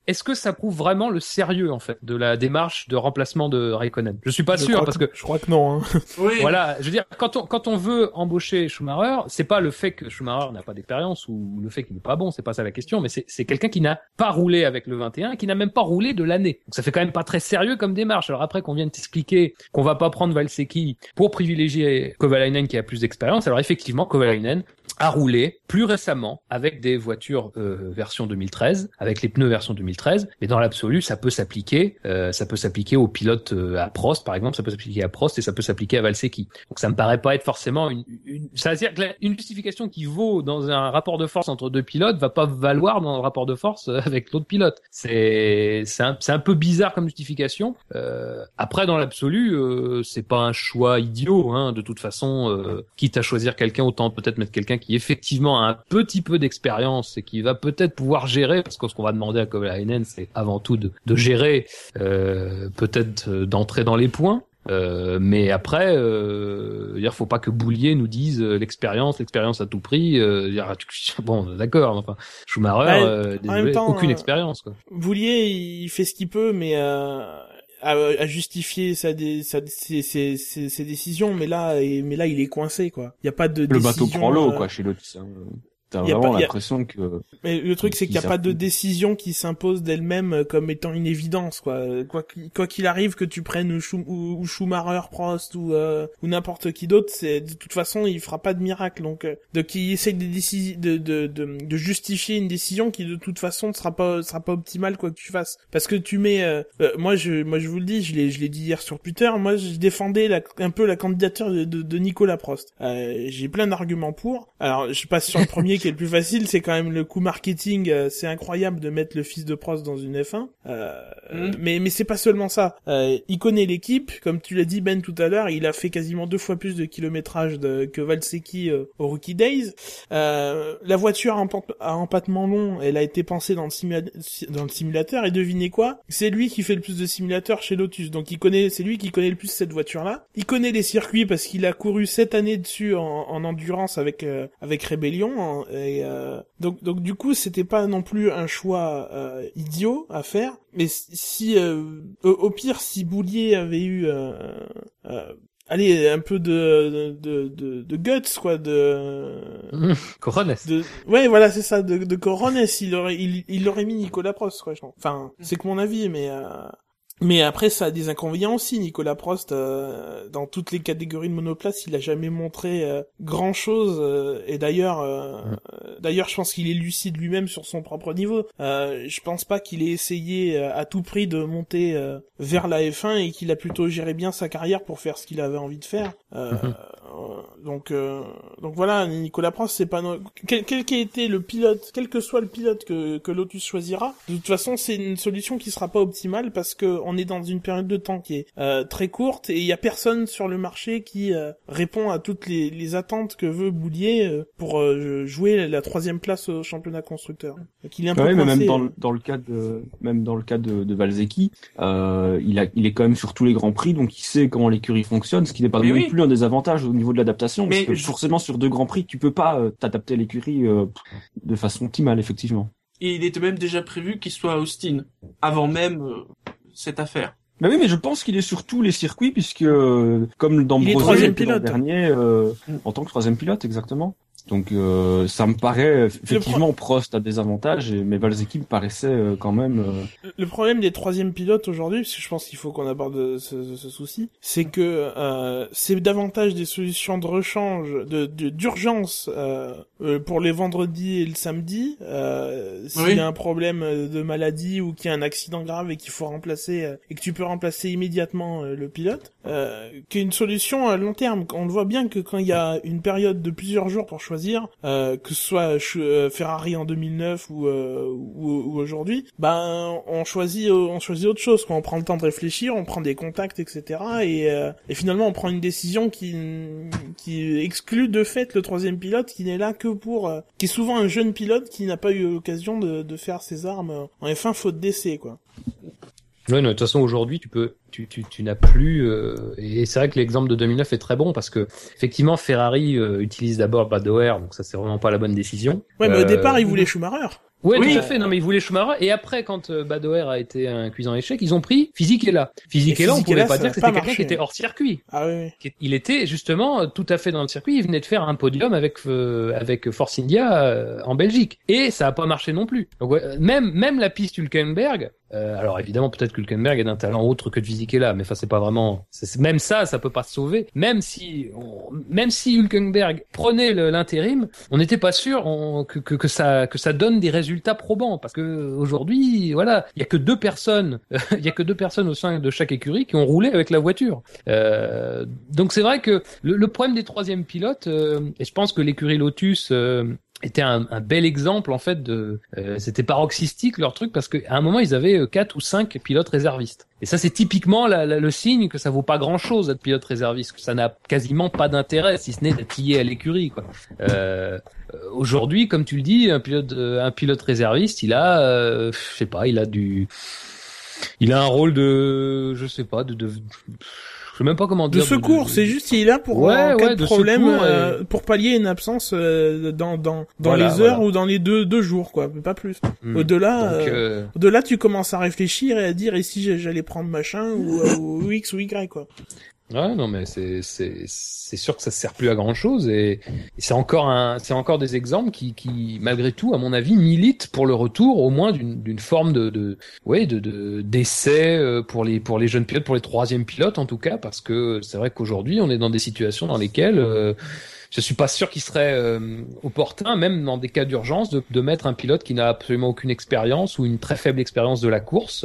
est-ce que ça prouve vraiment le sérieux en fait de la démarche de remplacement de Raikkonen? Je suis pas je sûr parce que, que je crois que non. Hein. Oui. Voilà, je veux dire quand on quand on veut embaucher Schumacher, c'est pas le fait que Schumacher n'a pas d'expérience ou le fait qu'il est pas bon, c'est pas ça la question, mais c'est c'est quelqu'un qui n'a pas roulé avec le vingt et un, qui n'a même pas roulé de l'année. Donc ça fait quand même pas très sérieux comme démarche. Alors après qu'on vienne t'expliquer qu'on va pas prendre Valsecki pour privilégier Kovalainen qui a plus d'expérience, alors effectivement Kovalainen a roulé plus récemment avec des voitures euh, version deux mille treize, avec les pneus version deux mille treize, mais dans l'absolu, ça peut s'appliquer, euh, ça peut s'appliquer aux pilotes euh, à Prost par exemple, ça peut s'appliquer à Prost et ça peut s'appliquer à Valsecki. Donc ça me paraît pas être forcément une, une ça veut dire que la, une justification qui vaut dans un rapport de force entre deux pilotes va pas valoir dans un rapport de force avec l'autre pilote. C'est c'est un, c'est un peu bizarre comme justification. Euh, après dans l'absolu, euh, c'est pas un choix idiot, hein. De toute façon, euh, quitte à choisir quelqu'un, autant peut-être mettre quelqu'un qui effectivement a un petit peu d'expérience et qui va peut-être pouvoir gérer, parce que ce qu'on va demander à Kovalainen, c'est avant tout de, de gérer, euh, peut-être d'entrer dans les points. Euh, mais après, euh, il faut pas que Boulier nous dise euh, l'expérience, l'expérience à tout prix. Euh, dire, bon, d'accord. Enfin, Schumacher, bah, euh, désolé, temps, aucune euh, expérience. Quoi. Boulier, il fait ce qu'il peut, mais euh, à, à justifier sa, dé, sa ses, ses, ses, ses décisions. Mais là, et, mais là, il est coincé, quoi. Il y a pas de le décision. bateau prend l'eau, euh... quoi, chez Lotus. Hein. T'as Y a vraiment pas, y a... l'impression que... Mais le truc, c'est qu'il n'y a pas de décision qui s'impose d'elle-même comme étant une évidence, quoi. Quoi qu'il, quoi qu'il arrive, que tu prennes Schum... ou, ou Schumacher, Prost ou, euh, ou n'importe qui d'autre, c'est, de toute façon, il fera pas de miracle. Donc, euh, de qui essaye de, décisi... de, de, de, de justifier une décision qui, de toute façon, ne sera pas, sera pas optimale, quoi que tu fasses. Parce que tu mets, euh, euh, moi, je, moi, je vous le dis, je l'ai, je l'ai dit hier sur Twitter, moi, je défendais la, un peu la candidature de, de, de Nicolas Prost. Euh, j'ai plein d'arguments pour. Alors, je passe sur le premier qui est le plus facile, c'est quand même le coup marketing, euh, c'est incroyable de mettre le fils de Prost dans une F un. Euh, mm. mais mais c'est pas seulement ça. Euh, il connaît l'équipe, comme tu l'as dit Ben tout à l'heure, il a fait quasiment deux fois plus de kilométrage de, que Valsecki euh, au Rookie Days. Euh, la voiture à, empa- à empattement long, elle a été pensée dans le, simula- dans le simulateur et devinez quoi ? C'est lui qui fait le plus de simulateurs chez Lotus. Donc il connaît, c'est lui qui connaît le plus cette voiture-là. Il connaît les circuits parce qu'il a couru sept années dessus en, en endurance avec euh, avec Rebellion en, et Euh, donc donc du coup c'était pas non plus un choix euh, idiot à faire, mais si euh, au, au pire si Boulier avait eu euh, euh, allez un peu de de de, de guts quoi, de mmh, Corones de ouais voilà c'est ça, de de Corones, il aurait il, il aurait mis Nicolas Prost quoi. Enfin c'est que mon avis, mais euh... Mais après, ça a des inconvénients aussi. Nicolas Prost, euh, dans toutes les catégories de monoplace, il a jamais montré euh, grand-chose. Euh, et d'ailleurs, euh, mmh. d'ailleurs, je pense qu'il est lucide lui-même sur son propre niveau. Euh, je pense pas qu'il ait essayé euh, à tout prix de monter euh, vers la F un et qu'il a plutôt géré bien sa carrière pour faire ce qu'il avait envie de faire. Euh, mmh. euh, donc, euh, donc voilà, Nicolas Prost, c'est pas no... quel quel qu'ait été le pilote, quel que soit le pilote que que Lotus choisira. De toute façon, c'est une solution qui sera pas optimale parce que on est dans une période de temps qui est euh, très courte et il y a personne sur le marché qui euh, répond à toutes les, les attentes que veut Boulier euh, pour euh, jouer la troisième place au championnat constructeur. Donc il est un ouais, peu mais coincé, même dans, euh... le, dans le cas de même dans le cas de, de Valsecki, euh, il a il est quand même sur tous les grands prix, donc il sait comment l'écurie fonctionne, ce qui n'est pas mais non oui. plus un désavantage au niveau de l'adaptation, mais parce que je... forcément sur deux grands prix tu peux pas euh, t'adapter à l'écurie euh, de façon optimale effectivement. Et il était même déjà prévu qu'il soit à Austin avant même euh... cette affaire. Bah oui, mais je pense qu'il est sur tous les circuits puisque, euh, comme dans Brosé l'an dernier, euh, en tant que troisième pilote, exactement. Donc euh, ça me paraît effectivement pro... Prost a des avantages, mais Valsecki me paraissait euh, quand même. Euh... Le problème des troisièmes pilotes aujourd'hui, parce que je pense qu'il faut qu'on aborde ce, ce souci, c'est que euh, c'est davantage des solutions de rechange, de, de d'urgence euh, pour les vendredis et le samedi. Euh, s'il oui. y a un problème de maladie ou qu'il y a un accident grave et qu'il faut remplacer euh, et que tu peux remplacer immédiatement euh, le pilote, euh, qu'une solution à long terme. On le voit bien que quand il y a une période de plusieurs jours pour choisir, euh, que ce soit euh, Ferrari en deux mille neuf ou, euh, ou, ou aujourd'hui, ben on choisit on choisit autre chose. Quand on prend le temps de réfléchir, on prend des contacts, et cetera. Et, euh, et finalement on prend une décision qui qui exclut de fait le troisième pilote, qui n'est là que pour, euh, qui est souvent un jeune pilote qui n'a pas eu l'occasion de, de faire ses armes en F un faute d'essai, quoi. Oui, de toute façon, aujourd'hui, tu peux, tu, tu, tu n'as plus, euh, et c'est vrai que l'exemple de deux mille neuf est très bon parce que, effectivement, Ferrari euh, utilise d'abord Badoer, donc ça c'est vraiment pas la bonne décision. Ouais, mais euh, au départ, il voulait Schumacher. Ouais, Oui. tout à fait. Non, mais ils voulaient Schumacher. Et après, quand euh, Badoer a été un cuisant échec, ils ont pris Fisichella. Fisichella, on Fisichella, pouvait pas ça dire a que c'était pas quelqu'un marché. qui était hors circuit. Ah oui, oui. Il était justement tout à fait dans le circuit. Il venait de faire un podium avec euh, avec Force India euh, en Belgique. Et ça a pas marché non plus. Donc ouais, même même la piste Hülkenberg. Euh, alors évidemment, peut-être que Hülkenberg est d'un talent autre que Fisichella, mais enfin c'est pas vraiment. C'est, même ça, ça peut pas se sauver. Même si, on, même si Hülkenberg prenait le, l'intérim, on n'était pas sûr on, que, que que ça que ça donne des résultats probants, parce que aujourd'hui, voilà, il y a que deux personnes, il y a que deux personnes au sein de chaque écurie qui ont roulé avec la voiture. Euh, donc c'est vrai que le, le problème des troisièmes pilotes, euh, et je pense que l'écurie Lotus euh, était un, un bel exemple en fait de euh, c'était paroxystique leur truc, parce qu'à un moment ils avaient quatre ou cinq pilotes réservistes, et ça c'est typiquement la, la, le signe que ça vaut pas grand chose d'être pilote réserviste, que ça n'a quasiment pas d'intérêt si ce n'est d'être lié à l'écurie quoi. Euh, aujourd'hui, comme tu le dis, un pilote un pilote réserviste, il a euh, je sais pas, il a du il a un rôle de je sais pas de, de je sais même pas comment De dire. secours, de, de... c'est juste il est là pour Ouais, en cas ouais, de de problème, secours, euh, pour pallier une absence euh, dans dans dans Voilà, les heures voilà. ou dans les deux deux jours quoi, pas plus. Hmm. Au-delà, Donc, euh, euh... au-delà tu commences à réfléchir et à dire et si j'allais prendre machin ou, euh, ou X ou Y quoi. Ouais, non, mais c'est c'est c'est sûr que ça sert plus à grand chose, et, et c'est encore un c'est encore des exemples qui qui malgré tout, à mon avis, militent pour le retour au moins d'une d'une forme de de ouais de de d'essai euh, pour les pour les jeunes pilotes, pour les troisièmes pilotes en tout cas, parce que c'est vrai qu'aujourd'hui on est dans des situations dans lesquelles euh, je suis pas sûr qu'il serait euh, opportun, même dans des cas d'urgence, de, de mettre un pilote qui n'a absolument aucune expérience ou une très faible expérience de la course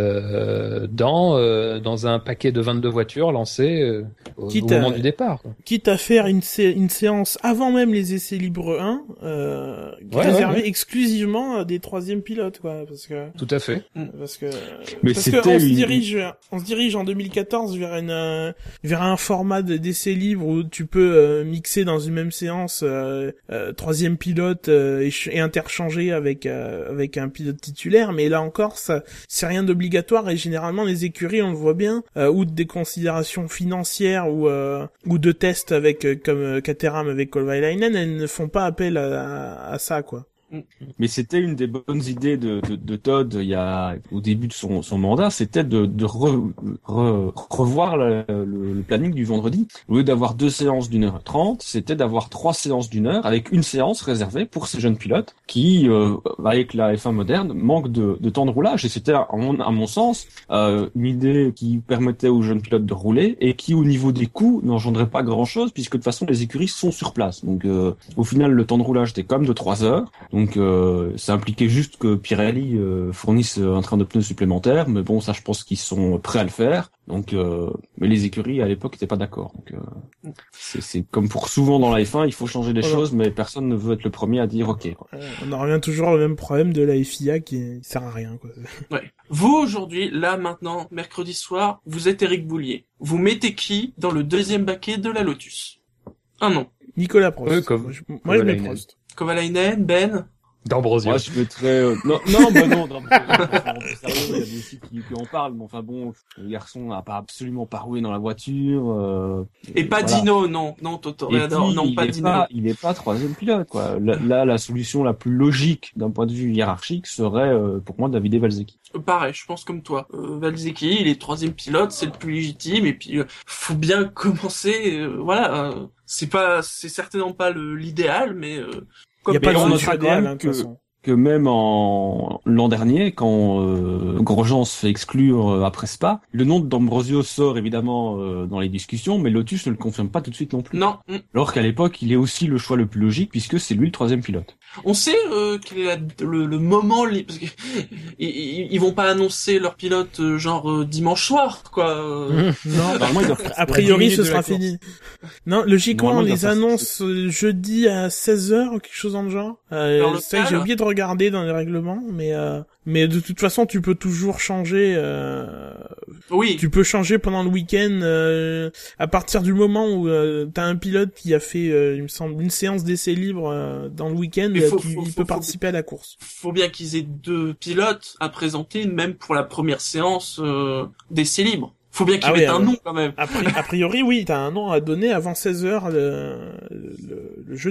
euh, dans euh, dans un paquet de vingt-deux voitures lancées euh, au, au Quitte moment à- du départ. Quoi. Quitte à faire une, sé- une séance avant même les essais libres un, euh, Ouais, réservée ouais, ouais. exclusivement à des troisièmes pilotes quoi, parce que Tout à fait. parce que Mais parce que c'était on se une- dirige on se dirige en deux mille quatorze vers une euh, vers un format de- d'essais libres où tu peux euh, mixer dans une même séance euh, euh, troisième pilote euh, et, ch- et interchanger avec euh, avec un pilote titulaire, mais là encore ça c'est rien d'obligatoire, et généralement les écuries, on le voit bien, euh, ou des considérations financières ou euh, ou de tests avec euh, comme euh, Caterham avec Kovalainen, elles ne font pas appel à, à, à ça quoi. Mais c'était une des bonnes idées de, de, de Todd il y a au début de son, son mandat, c'était de, de re, re- revoir le, le, le planning du vendredi. Au lieu d'avoir deux séances d'une heure trente, c'était d'avoir trois séances d'une heure, avec une séance réservée pour ces jeunes pilotes qui, euh, avec la F un moderne, manquent de, de temps de roulage. Et c'était, à mon, à mon sens, euh, une idée qui permettait aux jeunes pilotes de rouler et qui, au niveau des coûts, n'engendrait pas grand-chose, puisque de toute façon, les écuries sont sur place. Donc, euh, au final, le temps de roulage était quand même de trois heures. Donc euh, ça impliquait juste que Pirelli euh, fournisse un train de pneus supplémentaire, mais bon, ça je pense qu'ils sont prêts à le faire. Donc, euh, mais les écuries à l'époque n'étaient pas d'accord. Donc euh, c'est, c'est comme pour souvent dans la F un, il faut changer les Voilà. choses, mais personne ne veut être le premier à dire OK. Quoi. Euh, on en revient toujours au même problème de la F I A qui sert à rien quoi. Ouais. Vous, aujourd'hui, là, maintenant, mercredi soir, vous êtes Eric Boulier. Vous mettez qui dans le deuxième baquet de la Lotus? Un nom. Nicolas Prost. Ouais, comme- moi je, moi, je mets Kovalainen. Prost. Kovalainen, Ben? D'Ambrosio. Moi, je mettrais... Euh... Non, non, bah non, non, enfin, en plus, sérieux, il y a des sites qui, qui en parlent, mais enfin bon, le garçon n'a pas absolument pas roulé dans la voiture. Euh... Et pas voilà. Dino, non, non, Toto, Et non, puis, non, il pas est Dino. pas, il est pas troisième pilote, quoi. Là, là, la solution la plus logique d'un point de vue hiérarchique serait, euh, pour moi, Davide Valsecchi. Euh, Pareil, je pense comme toi. Euh, Valsecchi, il est troisième pilote, c'est le plus légitime, et puis euh, faut bien commencer. Euh, voilà, euh, c'est pas, c'est certainement pas le, l'idéal, mais euh, Il y a comme pas on de notera solution quand idéale même hein, de que- toute façon. Que même en l'an dernier, quand euh, Grosjean se fait exclure euh, après Spa, le nom d'Ambrosio sort évidemment euh, dans les discussions, mais Lotus ne le confirme pas tout de suite non plus. non, mm. Alors qu'à l'époque, il est aussi le choix le plus logique puisque c'est lui le troisième pilote. On sait euh, quel est la- le, le moment, li- parce que ils, ils ils vont pas annoncer leur pilote euh, genre euh, dimanche soir, quoi. euh. Non, Normalement, ils doivent- a priori dix ce minutes de sera la course. fini. Non, logiquement on Normalement, il les doit faire annonce euh, jeudi à seize heures ou quelque chose dans le genre. Euh, Heure c'est vrai que j'ai locale. oublié de regarder dans les règlements, mais euh, mais de toute façon tu peux toujours changer. Euh, Oui, tu peux changer pendant le week-end euh, à partir du moment où euh, t'as un pilote qui a fait, euh, il me semble, une séance d'essai libre euh, dans le week-end, Mais euh, faut- qui- faut- il faut- peut faut- participer à la course. faut bien qu'ils aient deux pilotes à présenter, même pour la première séance euh, d'essai libre. Faut bien qu'ils Ah oui, mettent ah un oui. nom quand même. A, pri- a priori, oui, t'as un nom à donner avant seize heures le, le, le jeudi.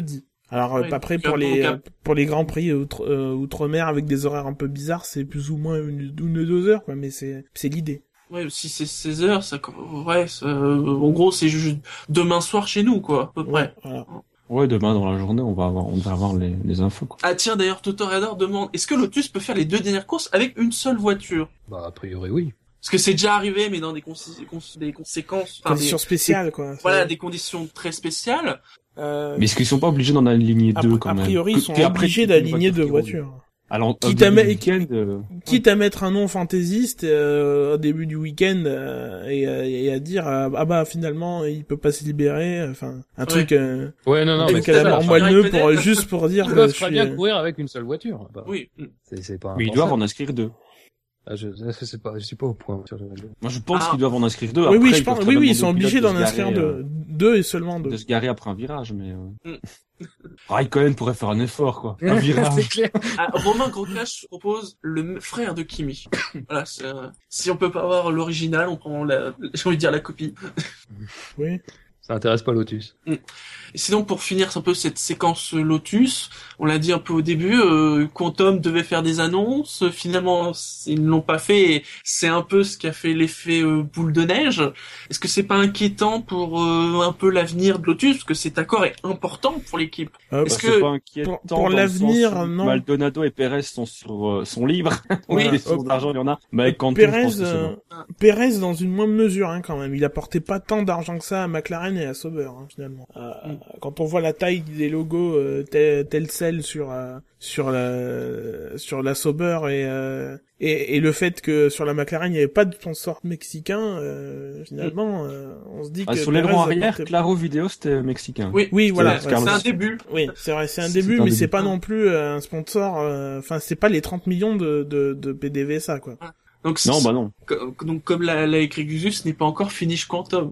Alors Ouais, après donc, pour euh, les donc, pour les grands prix outre euh, outre-mer avec des horaires un peu bizarres, c'est plus ou moins une, une ou deux heures quoi, mais c'est c'est l'idée. Ouais, si c'est seize heures, ça, ouais, ça, euh, en gros, c'est juste demain soir chez nous, quoi, à peu près. Ouais, voilà. Ouais, demain dans la journée, on va avoir, on va avoir les, les infos, quoi. Ah tiens, d'ailleurs, Totorador demande, est-ce que Lotus peut faire les deux dernières courses avec une seule voiture? Bah, a priori, oui. Parce que c'est déjà arrivé, mais dans des, consi- cons- des conséquences, enfin, Conditions des, spéciales quoi. voilà, C'est- des conditions très spéciales. Euh, Mais est-ce qu'ils sont pas obligés d'en aligner a, deux quand a même? priori, Que- ils sont puis après, obligés une d'aligner voiture deux qui roule. voitures. Alors, Quitte au à début mettre- du week-end, euh, Quitte à mettre un nom fantaisiste euh, au début du week-end euh, et, euh, et à dire euh, ah bah finalement il peut pas se libérer, enfin un Ouais. truc euh, Ouais, non, non, un mais truc c'est à la ça, mort enfin, moelleux Raikkonen. pour juste pour dire Ils que peuvent je très suis bien euh, courir avec une seule voiture. Bah, Oui. c'est, c'est pas mais ils impensable. doivent en inscrire deux. Ah, je, je sais pas, je suis pas au point. sur le- Moi, je pense Ah. qu'ils doivent en inscrire deux. oui Après, oui je ils pense peuvent oui très oui bien ils sont demander au obligés pilote d'en de se inscrire garer, deux deux et seulement deux. de se garer après un virage, mais euh... Mm. Raikkonen pourrait faire un effort, quoi. Un c'est virage. clair. Ah, Romain Groscache propose le m- frère de Kimi. Voilà, c'est, euh, si on peut pas avoir l'original, on prend la, j'ai envie de dire la copie. Oui. Ça intéresse pas Lotus. Et sinon, pour finir un peu cette séquence Lotus, on l'a dit un peu au début, euh, Quantum devait faire des annonces, finalement ils ne l'ont pas fait, et c'est un peu ce qui a fait l'effet euh, boule de neige. Est-ce que c'est pas inquiétant pour euh, un peu l'avenir de Lotus, parce que cet accord est important pour l'équipe? Euh, Est-ce Bah, que- c'est pas inquiétant pour- pour dans le l'avenir, sens où non. Maldonado et Perez sont sur euh, sont libres. Oui, Oui, les sources hop. d'argent il y en a. Mais avec Quantum, Pérez, je pense que c'est euh, bon. Pérez dans une moindre mesure hein, quand même. Il apportait pas tant d'argent que ça à McLaren et à Sauber hein, finalement. Euh, Mm. Quand on voit la taille des logos euh, tel, tel celle sur euh, sur la sur la Sauber et, euh, et et le fait que sur la McLaren il n'y avait pas de sponsor mexicain, euh, finalement euh, on se dit Ah, que sur l'aileron Pérez arrière, apportait- Claro Vidéo, c'était mexicain. Oui, Oui voilà. c'est ouais, c'est Carlos. un début. Oui, c'est vrai, c'est un C'est début, un mais début. c'est pas non plus euh, un sponsor. euh, Enfin, c'est pas les trente millions de de, de P D V S A quoi. Donc, Non, c'est- bah non. co- donc comme l'a, l'a écrit Gusus, ce n'est pas encore finish Quantum.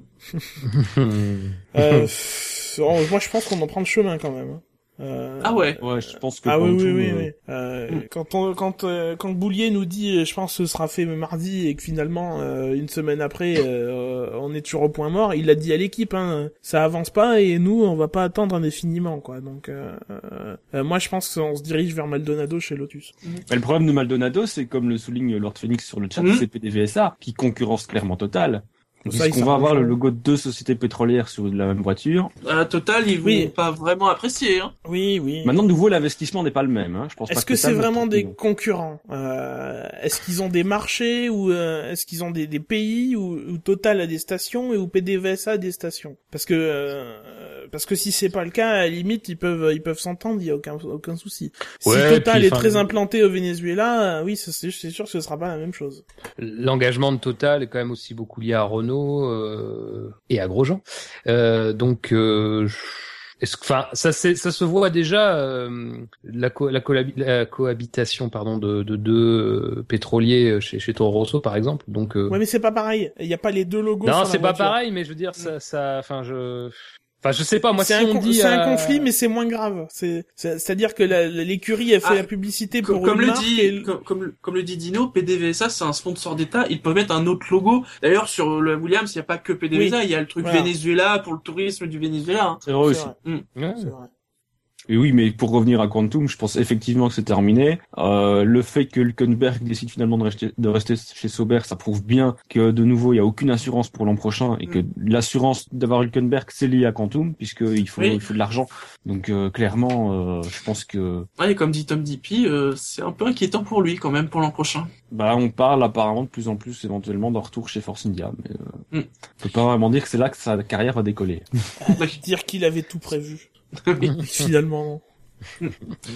Euh, pff, oh, moi, je pense qu'on en prend le chemin quand même. hein. Euh, Ah ouais. Ouais, je pense que Ah oui, oui, Quantum, oui, euh, oui. Euh, Mm. Quand on, quand, euh, quand Boulier nous dit, euh, je pense que ce sera fait mardi et que finalement, euh, une semaine après, euh, on est toujours au point mort, il a dit à l'équipe, hein, ça avance pas et nous, on va pas attendre indéfiniment, quoi. Donc, euh, euh, euh, moi, je pense qu'on se dirige vers Maldonado chez Lotus. Mais le problème de Maldonado, c'est comme le souligne Lord Phoenix sur le chat, Mhm. c'est P D V S A qui concurrence clairement Total. Ça, ils Puisqu'on va avoir s'arrangent. le logo de deux sociétés pétrolières sur la même voiture. À Total, ils vont Oui. pas vraiment apprécier. Hein. Oui, oui. Maintenant, de nouveau, l'investissement n'est pas le même. Hein. Je pense pas Est-ce que Total c'est va vraiment trente des millions. concurrents euh, Est-ce qu'ils ont des marchés ou euh, est-ce qu'ils ont des, des pays où, où Total a des stations et où P D V S A a des stations? Parce que euh, parce que si c'est pas le cas, à la limite ils peuvent ils peuvent s'entendre, il y a aucun aucun souci. Ouais, si Total puis, est enfin, très implanté au Venezuela, euh, oui, ça, c'est c'est sûr que ce sera pas la même chose. L'engagement de Total est quand même aussi beaucoup lié à Renault euh, et à Grosjean. Euh, donc, euh, je- est-ce que, enfin, ça, c'est, ça se voit déjà euh, la, co- la, collabi- la cohabitation, pardon, de, de deux euh, pétroliers chez, chez Toro Rosso, par exemple. Donc, euh, Ouais, mais c'est pas pareil. Il y a pas les deux logos. non, sur la c'est pas voiture. pareil, mais je veux dire, ça, ça, enfin, je, enfin, je sais pas. Moi, si C'est un, on con- dit, c'est un euh, conflit, mais c'est moins grave. C'est, c'est- c'est-à-dire que la- la- l'écurie a fait Ah, la publicité Comme, pour comme une le marque dit, et... comme, comme, le- comme le dit Dino, P D V S A c'est un sponsor d'État. Ils peuvent mettre un autre logo. D'ailleurs, sur le Williams, il n'y a pas que P D V S A, il y a le truc Voilà. Venezuela pour le tourisme du Venezuela. Hein. C'est vrai C'est aussi. vrai, ouais. c'est vrai. Et oui, mais pour revenir à Quantum, je pense effectivement que c'est terminé. Euh, le fait que Hülkenberg décide finalement de rester, de rester chez Sauber, ça prouve bien que de nouveau il y a aucune assurance pour l'an prochain et que l'assurance d'avoir Hülkenberg c'est lié à Quantum puisqu'il faut Oui. il faut de l'argent. Donc euh, clairement, euh, je pense que Ouais, et comme dit Tom D P, euh, c'est un peu inquiétant pour lui quand même pour l'an prochain. bah on parle apparemment de plus en plus éventuellement d'un retour chez Force India, mais euh, Mm. on peut pas vraiment dire que c'est là que sa carrière va décoller. Dire qu'il avait tout prévu. Finalement, non.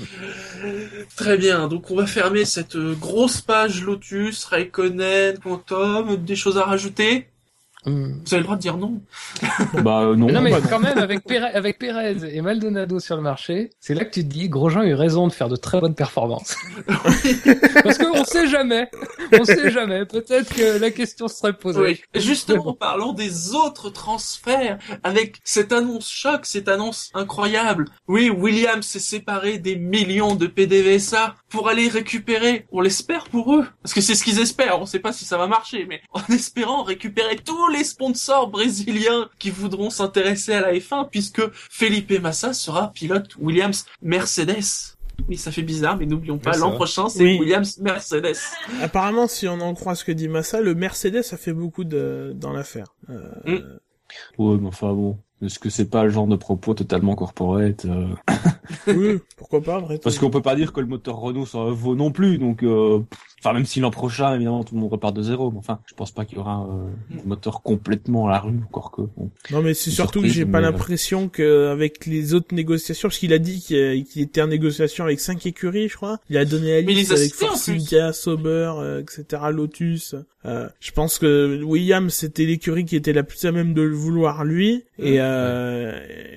Très bien, donc on va fermer cette euh, grosse page Lotus, Raikkonen, Quantum, des choses à rajouter. Hum. Vous avez le droit de dire non. bah euh, non. Mais non, mais bah non. quand même, avec Pérez, avec Pérez et Maldonado sur le marché, c'est là que tu te dis, Grosjean a eu raison de faire de très bonnes performances. Parce qu'on sait jamais. On sait jamais. Peut-être que la question serait posée. Oui. Justement, en parlant des autres transferts, avec cette annonce choc, cette annonce incroyable. Oui, Williams s'est séparé des millions de P D V S A. pour aller récupérer, on l'espère pour eux, parce que c'est ce qu'ils espèrent, on sait pas si ça va marcher, mais en espérant récupérer tous les sponsors brésiliens qui voudront s'intéresser à la F un, puisque Felipe Massa sera pilote Williams Mercedes. Oui, ça fait bizarre, mais n'oublions pas, Oui, l'an va. prochain, c'est Oui. Williams Mercedes. Apparemment, si on en croit ce que dit Massa, le Mercedes a fait beaucoup de dans l'affaire. Euh, Mm. Ouais, mais enfin bon. Est-ce que c'est pas le genre de propos totalement corporate euh... Oui, pourquoi pas, après tout. Parce qu'on peut pas dire que le moteur Renault ça vaut non plus, donc euh... enfin même si l'an prochain évidemment tout le monde repart de zéro, mais enfin je pense pas qu'il y aura euh, un moteur complètement à la rue, encore que bon. Non, mais c'est Une surtout que surprise, j'ai pas mais- l'impression que avec les autres négociations, parce qu'il a dit qu'il, qu'il était en négociation avec cinq écuries, je crois. Il a donné la Mais il liste les a avec cités, en Force plus. India, Sauber, euh, et cetera, Lotus. Euh, je pense que Williams c'était l'écurie qui était la plus à même de le vouloir lui, et euh,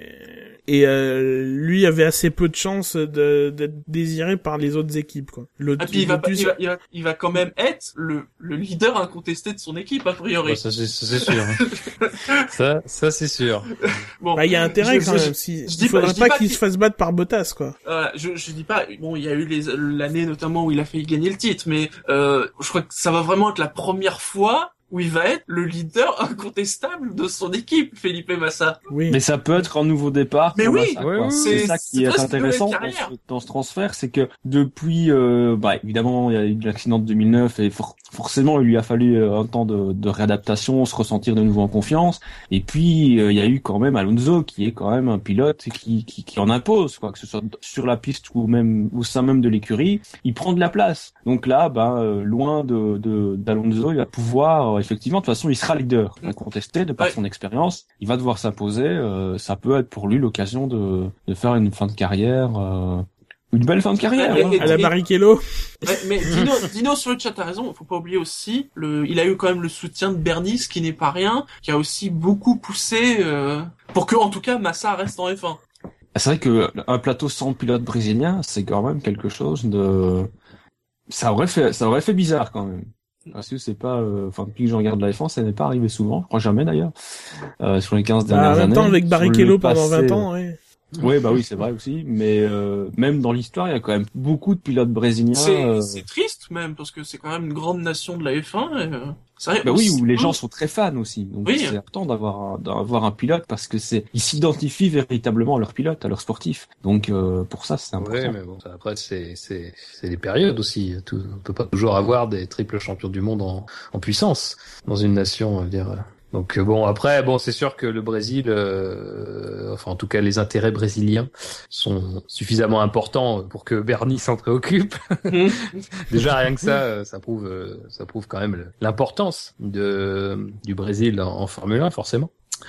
et euh, lui avait assez peu de chances de, d'être désiré par les autres équipes, quoi. Lot- Et puis il va, pas- Lotus- il va, il va, il va quand même être le, le leader incontesté de son équipe, a priori. Ouais, ça, c'est, ça, c'est sûr. hein. ça, ça, c'est sûr. Bon. Bah, il y a intérêt Je- quand je- même. Si, je il dis pas- faudrait je dis pas, pas qu'il qu'il- se fasse battre par Bottas, quoi. Euh, je, je dis pas, bon, il y a eu les, l'année notamment où il a failli gagner le titre, mais euh, je crois que ça va vraiment être la première fois où il va être le leader incontestable de son équipe, Felipe Massa. Oui. Mais ça peut être un nouveau départ. Mais pour oui, Massa, ouais, quoi. ouais, c'est c'est- ça c'est qui est presque une intéressant nouvelle dans carrière. ce, dans ce transfert, c'est que depuis, euh, bah évidemment, il y a eu l'accident de deux mille neuf et for- forcément, il lui a fallu euh, un temps de, de réadaptation, se ressentir de nouveau en confiance. Et puis, euh, il y a eu quand même Alonso, qui est quand même un pilote qui, qui, qui en impose, quoi, que ce soit sur la piste ou même au sein même de l'écurie, il prend de la place. Donc là, bah, euh, loin de, de d'Alonso, il va pouvoir, euh, effectivement, de toute façon, il sera leader, incontesté de par Ouais. son expérience. Il va devoir s'imposer. Euh, ça peut être pour lui l'occasion de, de faire une fin de carrière, euh, une belle fin de carrière. Et- hein. et- À la et- Barrichello. Ouais, mais Dino, Dino sur le chat a raison, faut pas oublier aussi, le, il a eu quand même le soutien de Bernie, ce qui n'est pas rien, qui a aussi beaucoup poussé euh, pour que, en tout cas, Massa reste en F un. C'est vrai que un plateau sans pilote brésilien, c'est quand même quelque chose de, ça aurait fait, ça aurait fait bizarre quand même. Parce que c'est pas, euh, enfin depuis que je regarde la F un, ça n'est pas arrivé souvent, je crois jamais d'ailleurs, euh, sur les quinze Bah, dernières en même années. temps, avec Sur Barrichello le pendant passé, vingt ans, ouais. Oui, bah oui, c'est vrai aussi, mais euh, même dans l'histoire, il y a quand même beaucoup de pilotes brésiliens. C'est, euh, c'est triste même, parce que c'est quand même une grande nation de la F un. Et, euh, c'est vrai, Bah oui, aussi- où les gens sont très fans aussi. Donc Oui. c'est important d'avoir un, d'avoir un pilote parce que c'est ils s'identifient véritablement à leur pilote, à leur sportif. Donc euh, pour ça, c'est important. Ouais, mais bon, ça, après, c'est, c'est, c'est les périodes aussi. Tout, on peut pas toujours avoir des triples champions du monde en, en puissance dans une nation, on va dire. Donc euh, bon, après, bon, c'est sûr que le Brésil, euh, enfin en tout cas les intérêts brésiliens sont suffisamment importants pour que Bernie s'en préoccupe. Mhm. Déjà rien que ça, euh, ça prouve, euh, ça prouve quand même le- l'importance de du Brésil en, en Formule un, forcément.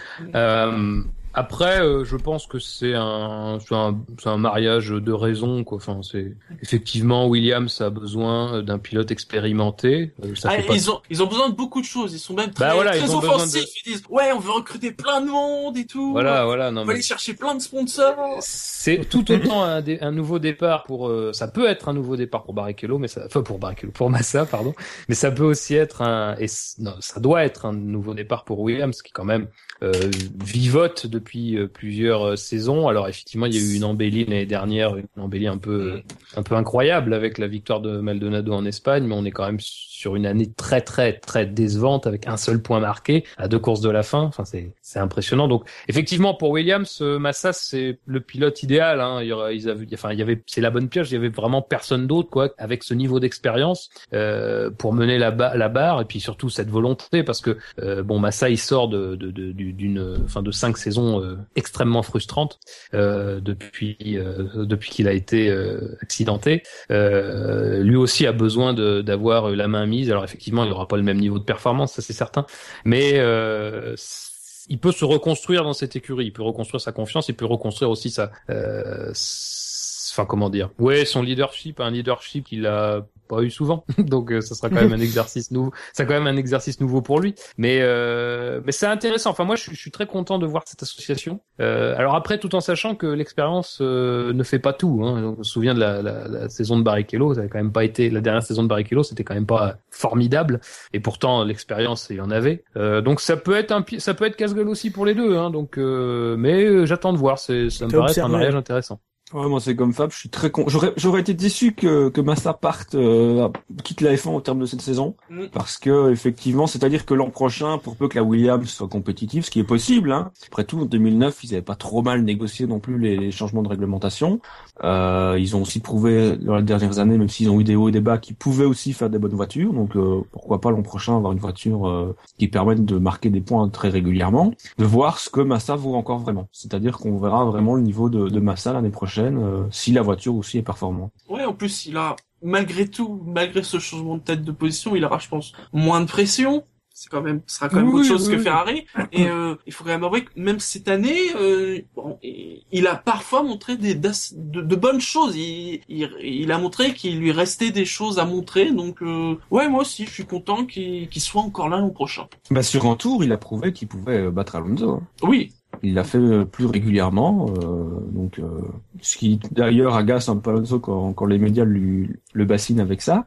Euh, après, euh, je pense que c'est un, c'est un, c'est un mariage de raison, quoi. Enfin, c'est effectivement Williams a besoin d'un pilote expérimenté. Euh, ça Ah, fait pas... ils ont, ils ont besoin de beaucoup de choses. Ils sont même très, Bah voilà, très ils ont besoin offensifs. de- Ils disent, ouais, on veut recruter plein de monde et tout. Voilà, voilà. Non, On va mais aller chercher plein de sponsors. c'est tout autant un, dé- un nouveau départ pour. Euh, ça peut être un nouveau départ pour Barrichello, mais ça, enfin pour Barrichello, pour Massa, pardon. Mais ça peut aussi être un. Et c- non, ça doit être un nouveau départ pour Williams, qui quand même euh, vivote depuis euh, plusieurs euh, saisons. Alors effectivement, il y a eu une embellie l'année dernière, une embellie un peu, un peu incroyable avec la victoire de Maldonado en Espagne, mais on est quand même sur une année très très très décevante avec un seul point marqué à deux courses de la fin. Enfin, c'est c'est impressionnant. Donc effectivement, pour Williams, euh, Massa c'est le pilote idéal. Hein. Il y aura, ils avaient, enfin il y avait, c'est la bonne pioche. Il y avait vraiment personne d'autre quoi, avec ce niveau d'expérience euh, pour mener la, ba- la barre et puis surtout cette volonté parce que euh, bon Massa il sort de de de d'une, enfin de cinq saisons euh, extrêmement frustrantes euh, depuis euh, depuis qu'il a été euh, accidenté. Euh, lui aussi a besoin de d'avoir la main mise. Alors effectivement, il n'aura pas le même niveau de performance, ça c'est certain, mais euh, il peut se reconstruire dans cette écurie. Il peut reconstruire sa confiance, il peut reconstruire aussi sa, euh, s- enfin comment dire, ouais, son leadership, un leadership qu'il a pas eu souvent. Donc euh, ça sera quand même un exercice nouveau. C'est quand même un exercice nouveau pour lui. Mais euh, mais c'est intéressant. Enfin moi je, suis- je suis très content de voir cette association. Euh, alors après tout en sachant que l'expérience euh, ne fait pas tout. Hein. On se souvient de la, la, la saison de Barrichello. Ça avait quand même pas été la dernière saison de Barrichello. C'était quand même pas formidable. Et pourtant l'expérience il y en avait. Euh, donc ça peut être un pi- ça peut être casse-gueule aussi pour les deux. Hein. Donc euh, mais euh, j'attends de voir. C'est ça me T'as paraît être un observé. mariage intéressant. Ouais, moi c'est comme Fab, je suis très con. J'aurais j'aurais été déçu que que Massa parte euh, quitte la F un au terme de cette saison Mm. parce que effectivement, c'est-à-dire que l'an prochain, pour peu que la Williams soit compétitive, ce qui est possible, hein. Après tout, en deux mille neuf, ils avaient pas trop mal négocié non plus les, les changements de réglementation. Euh, ils ont aussi prouvé dans les dernières années, même s'ils ont eu des hauts et des bas, qu'ils pouvaient aussi faire des bonnes voitures. Donc euh, pourquoi pas l'an prochain avoir une voiture euh, qui permette de marquer des points très régulièrement, de voir ce que Massa vaut encore vraiment. C'est-à-dire qu'on verra vraiment le niveau de, de Massa l'année prochaine. Euh, si la voiture aussi est performante. Ouais, en plus, il a, malgré tout, malgré ce changement de tête de position, il aura, je pense, moins de pression. C'est quand même, ce sera quand même Oui, autre chose oui, que oui. Ferrari. Et euh, il faut quand même avouer que même cette année, euh, bon, il a parfois montré des de, de bonnes choses. Il, il, il a montré qu'il lui restait des choses à montrer. Donc, euh, ouais, moi aussi, je suis content qu'il qu'il soit encore là l'an prochain. Bah sur un tour, il a prouvé qu'il pouvait battre Alonso. Hein. Oui. Il l'a fait plus régulièrement, euh, donc euh, ce qui d'ailleurs agace un peu Alonso quand, quand les médias lui, le bassinent avec ça.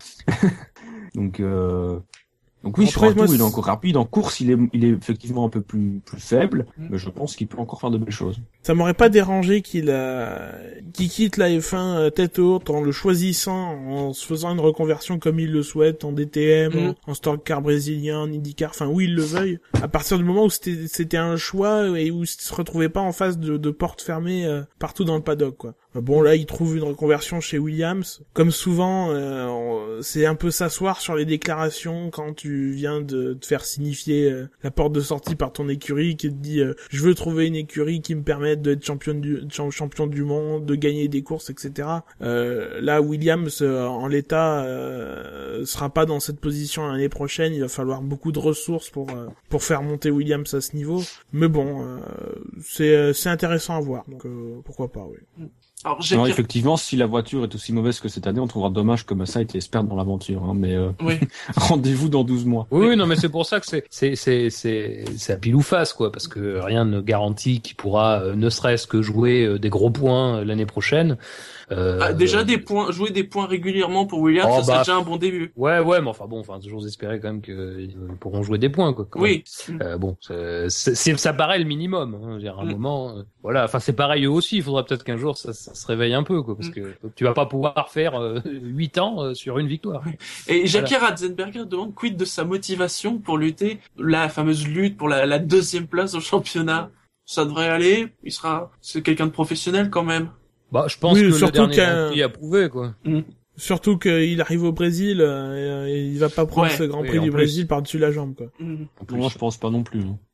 donc euh, donc oui, Après, sur un moi, tour, il est c'est- encore rapide. En course, il est il est effectivement un peu plus plus faible, Mm. mais je pense qu'il peut encore faire de belles choses. Ça m'aurait pas dérangé qu'il a... qu'il quitte la F un euh, tête haute en le choisissant, en se faisant une reconversion comme il le souhaite, en D T M, Mm. en, en stock car brésilien, en IndyCar, enfin où il le veuille. À partir du moment où c'était c'était un choix et où il se retrouvait pas en face de, de portes fermées euh, partout dans le paddock, quoi. Bon, là, il trouve une reconversion chez Williams. Comme souvent, euh, on- c'est un peu s'asseoir sur les déclarations quand tu viens de te faire signifier euh, la porte de sortie par ton écurie qui te dit euh, je veux trouver une écurie qui me permette d'être champion du, champ- champion du monde, de gagner des courses, et cetera. Euh, là, Williams, euh, en l'état, euh, sera pas dans cette position l'année prochaine. Il va falloir beaucoup de ressources pour euh, pour faire monter Williams à ce niveau. Mais bon, euh, c'est euh, c'est intéressant à voir. Donc euh, pourquoi pas, oui. Alors, j'ai Non, pire- effectivement, si la voiture est aussi mauvaise que cette année, on trouvera dommage que Massa ait été se perdre dans l'aventure. Hein, mais euh, Oui. rendez-vous dans douze mois. Oui, oui, non, mais c'est pour ça que c'est c'est c'est c'est c'est à pile ou face, quoi, parce que rien ne garantit qu'il pourra, euh, ne serait-ce que jouer euh, des gros points euh, l'année prochaine. Euh, Ah, déjà des points, jouer des points régulièrement pour Williams, Oh, ça serait bah, déjà un bon début. Ouais, ouais, mais enfin bon, enfin toujours espérer quand même qu'ils pourront jouer des points, quoi. quand Oui. même. Euh, bon, c'est, c'est, c'est- ça paraît le minimum. Hein, je veux dire, à un Mm. moment, euh, voilà. Enfin, c'est pareil eux aussi. Il faudra peut-être qu'un jour ça, ça se réveille un peu, quoi, parce Mm. que tu vas pas pouvoir faire euh, huit ans euh, sur une victoire. Et Jackie Ratzenberger demande quid de sa motivation pour lutter, la fameuse lutte pour la, la deuxième place au championnat. Ça devrait aller. Il sera, c'est quelqu'un de professionnel quand même. Bah, je pense Oui, que le surtout dernier qu'un- Grand Prix a prouvé, quoi. Surtout qu'il arrive au Brésil euh, et, et il va pas prendre Ouais, ce Grand oui, Prix en du plus. Brésil par-dessus la jambe, quoi. Mhm. En plus. Moi, je pense pas non plus. Hein.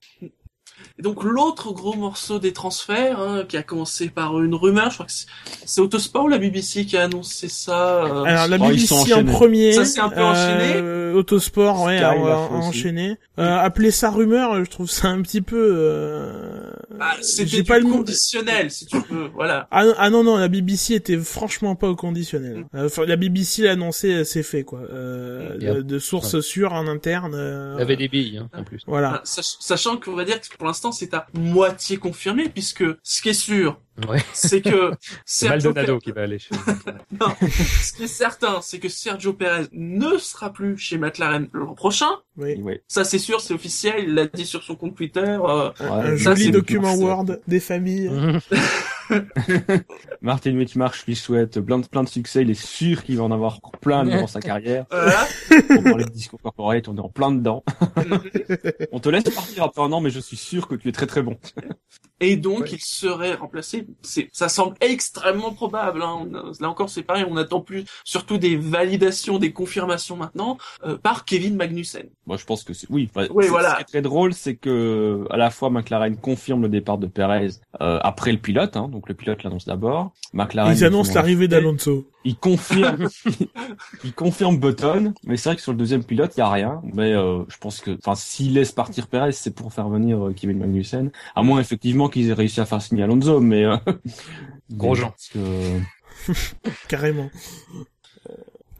Et donc l'autre gros morceau des transferts, hein, qui a commencé par une rumeur, je crois que c'est, c'est Autosport ou la B B C qui a annoncé ça. euh, Alors la Oh, ils B B sont C en enchaînés. premier, Ça, c'est un peu enchaîné. euh, Autosport, ouais, Sky a, l'a a fait aussi. enchaîné. Euh, appeler ça rumeur, je trouve ça un petit peu. Euh... bah, c'était j'ai du pas le mot- conditionnel, si tu veux. Voilà. Ah, non- ah non non, la B B C était franchement pas au conditionnel. Mm. Euh, Enfin, la B B C l'a annoncé, euh, c'est fait quoi. Euh, Yep. de, de sources sûres en interne. euh, Il avait des billes, hein, en plus. Voilà. Ah, sach- sachant qu'on va dire que pour l'instant c'est à moitié confirmé, puisque ce qui est sûr, Ouais. c'est que C'est Sergio Maldonado qui va aller chez. Non, ce qui est certain, c'est que Sergio Perez ne sera plus chez McLaren l'an prochain. Oui. Ouais. Ça, c'est sûr, c'est officiel. Il l'a dit sur son compte Twitter. euh, Un, Ouais, un ça, joli c'est- document c'est- Word des familles. Martin Whitmarsh lui souhaite plein de, plein de succès. Il est sûr qu'il va en avoir encore plein durant sa carrière. voilà. On parlait de discours corporate, on est en plein dedans. On te laisse partir après un an, mais je suis sûr que tu es très très bon. Et donc, Ouais. il serait remplacé. C'est, ça semble extrêmement probable. Hein. On a- là encore, c'est pareil. On attend plus, surtout des validations, des confirmations maintenant, euh, par Kevin Magnussen. Moi, je pense que c'est oui. Enfin, Oui, c'est- voilà. Ce qui est très drôle, c'est que à la fois McLaren confirme le départ de Perez euh, après le pilote, hein, donc le pilote l'annonce d'abord. McLaren Ils annoncent ils font- l'arrivée d'Alonso. Il confirme, il confirme Button, mais c'est vrai que sur le deuxième pilote, il y a rien. Mais euh, je pense que, enfin, s'il laisse partir Perez, c'est pour faire venir euh, Kevin Magnussen, à moins effectivement qu'ils aient réussi à faire signer Alonso, mais euh, Gros gens. parce que- Carrément.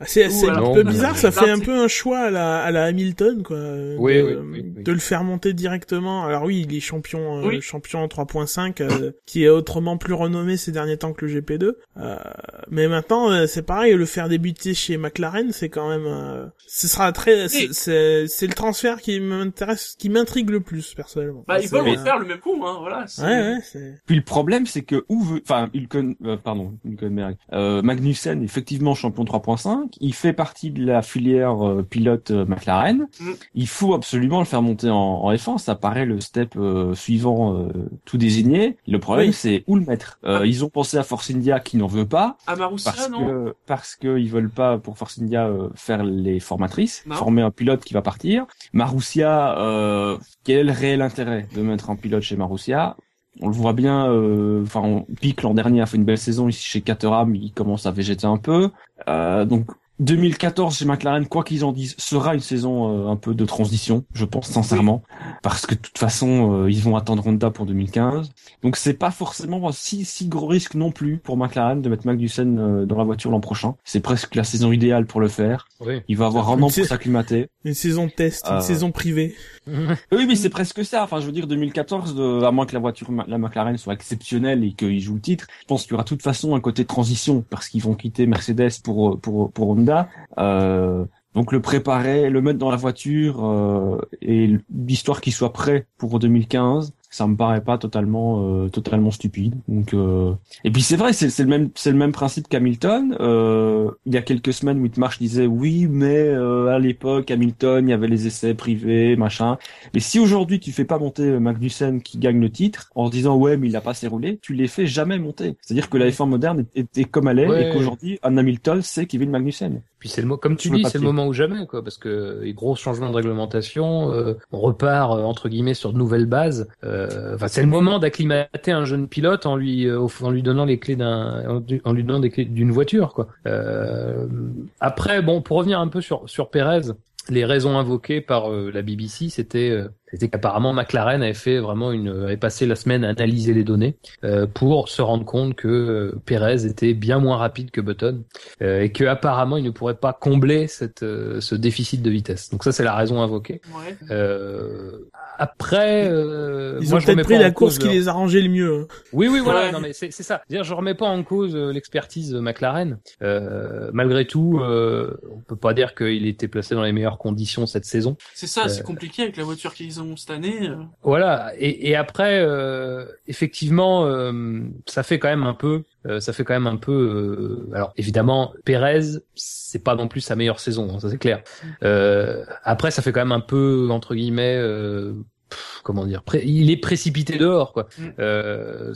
C'est, c'est Ouh, un non, peu mais- bizarre, ça Là, fait un c'est- peu un choix à la, à la Hamilton, quoi. Oui, de, oui, oui, oui. de le faire monter directement. Alors oui, il est champion, euh, Oui. champion en trois point cinq, euh, qui est autrement plus renommé ces derniers temps que le G P deux. Euh, mais maintenant, euh, c'est pareil, le faire débuter chez McLaren, c'est quand même, euh, ce sera très, c'est, Oui. c'est, c'est le transfert qui m'intéresse, qui m'intrigue le plus, personnellement. Bah, ils C'est, peuvent euh, refaire le même coup, hein, voilà. c'est- Ouais, ouais, c'est... Puis le problème, c'est que où veut, enfin, Hülken, euh, pardon, Hülkenberg, euh, Magnussen, effectivement champion trois point cinq, il fait partie de la filière euh, pilote euh, McLaren. Mm. Il faut absolument le faire monter en, en F un. Ça paraît le step euh, suivant euh, tout désigné. Le problème, Oui. c'est où le mettre. Euh, Ah. ils ont pensé à Force India qui n'en veut pas. À Marussia, Parce non? que parce que ils veulent pas pour Force India euh, faire les formatrices, Non. former un pilote qui va partir. Marussia, euh, quel est le réel intérêt de mettre un pilote chez Marussia? On le voit bien. euh, Enfin, on Pic l'an dernier a fait une belle saison ici chez Caterham, il commence à végéter un peu. Euh, donc deux mille quatorze chez McLaren, quoi qu'ils en disent, sera une saison euh, un peu de transition, je pense sincèrement, parce que de toute façon euh, ils vont attendre Honda pour deux mille quinze. Donc c'est pas forcément si si gros risque non plus pour McLaren de mettre Magnussen euh, dans la voiture l'an prochain. C'est presque la saison idéale pour le faire. Oui. Il va avoir un an pour s'acclimater. Une saison de test, une Euh, saison privée. Oui, mais c'est presque ça. Enfin, je veux dire, deux mille quatorze, euh, à moins que la voiture, la McLaren soit exceptionnelle et qu'ils jouent le titre, je pense qu'il y aura de toute façon un côté de transition parce qu'ils vont quitter Mercedes pour pour pour Honda. Euh, donc le préparer, le mettre dans la voiture euh, et l'histoire qu'il soit prêt pour deux mille quinze, ça me paraît pas totalement euh, totalement stupide. Donc euh... et puis c'est vrai, c'est c'est le même c'est le même principe qu'Hamilton. Euh, il y a quelques semaines, Whitmarsh disait oui, mais euh, à l'époque Hamilton, il y avait les essais privés, machin. Mais si aujourd'hui tu fais pas monter Magnussen qui gagne le titre en se disant ouais mais il a pas assez roulé, tu les fais jamais monter. C'est-à-dire que la F un moderne était comme elle est Ouais. et qu'aujourd'hui un Hamilton c'est Kevin Magnussen. Puis c'est le mo- comme tu Sur le dis, c'est le papier. moment ou jamais, quoi, parce que les gros changements de réglementation, euh, on repart euh, entre guillemets sur de nouvelles bases. Euh, Enfin, c'est le moment d'acclimater un jeune pilote en lui euh, en lui donnant les clés d'un en lui- en lui donnant des clés d'une voiture, quoi. Euh, après, bon, pour revenir un peu sur sur Pérez, les raisons invoquées par euh, la B B C, c'était euh, c'était qu'apparemment McLaren avait fait vraiment une avait passé la semaine à analyser les données euh, pour se rendre compte que euh, Pérez était bien moins rapide que Button euh, et que apparemment il ne pourrait pas combler cette euh, ce déficit de vitesse. Donc ça c'est la raison invoquée. Ouais. Euh, après, euh, Ils moi, ont je remets peut-être pris pas la en course cause qui leur- les arrangeait le mieux. hein. Oui, oui, voilà. Ouais. Non, mais c'est c'est ça. C'est-à-dire, je remets pas en cause euh, l'expertise de McLaren. Euh, malgré tout, euh, on peut pas dire qu'il était placé dans les meilleures conditions cette saison. C'est ça, Euh, c'est compliqué avec la voiture qu'ils ont cette année. euh. Voilà. Et, et après, euh, effectivement, euh, ça fait quand même un peu. euh, ça fait quand même un peu. euh, alors, évidemment, Pérez, c'est pas non plus sa meilleure saison, hein, ça c'est clair. Euh, après, ça fait quand même un peu entre guillemets. Euh, pff, comment dire, pré- il est précipité dehors, quoi. Mm. Euh,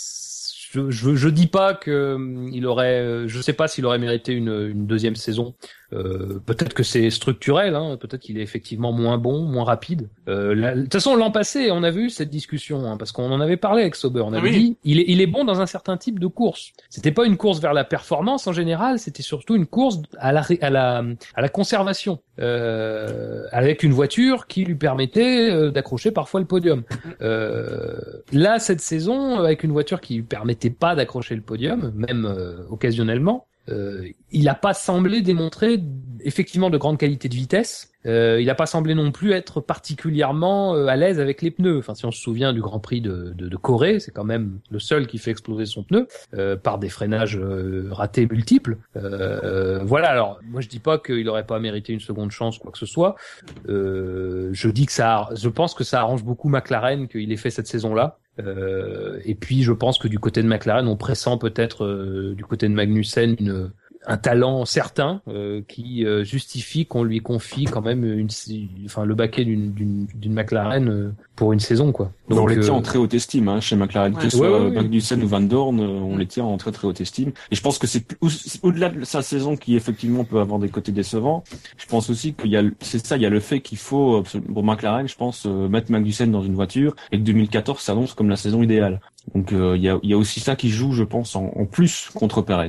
je, je, je dis pas que hum, il aurait, euh, je sais pas s'il aurait mérité une, une deuxième saison. Euh, peut-être que c'est structurel, hein, peut-être qu'il est effectivement moins bon, moins rapide. Euh, la- de toute façon, l'an passé, on a vu cette discussion, hein, parce qu'on en avait parlé avec Sauber. On avait Oui. dit, il est, il est bon dans un certain type de course. C'était pas une course vers la performance en général, c'était surtout une course à la, ré- à la, à la conservation, euh, avec une voiture qui lui permettait euh, d'accrocher parfois le podium. Euh, là, cette saison, avec une voiture qui lui permettait pas d'accrocher le podium, même euh, occasionnellement. Euh, il n'a pas semblé démontrer effectivement de grande qualité de vitesse. Euh, il n'a pas semblé non plus être particulièrement euh, à l'aise avec les pneus. Enfin, si on se souvient du Grand Prix de, de, de Corée, c'est quand même le seul qui fait exploser son pneu euh, par des freinages euh, ratés multiples. Euh, euh, voilà. Alors, moi, je dis pas qu'il aurait pas mérité une seconde chance, quoi que ce soit. Euh, je dis que ça, je pense que ça arrange beaucoup McLaren qu'il ait fait cette saison-là. Euh, et puis je pense que du côté de McLaren, on pressent peut-être euh, du côté de Magnussen une, un talent certain euh, qui euh, justifie qu'on lui confie quand même une, enfin le baquet d'une, d'une, d'une McLaren euh, pour une saison, quoi. Donc, on les euh, tient en très haute estime hein, chez McLaren, Ouais. que ce soit Ouais, ouais, ouais. Magnussen ou Van Dorn, euh, on les tient en très très haute estime. Et je pense que c'est, plus- au- c'est au-delà de sa saison qui effectivement peut avoir des côtés décevants. Je pense aussi qu'il y a, le- c'est ça, il y a le fait qu'il faut absolument- pour McLaren, je pense, euh, mettre Magnussen dans une voiture et que deux mille quatorze s'annonce comme la saison idéale. Donc euh, il y a, il y a aussi ça qui joue, je pense, en, en plus contre Perez.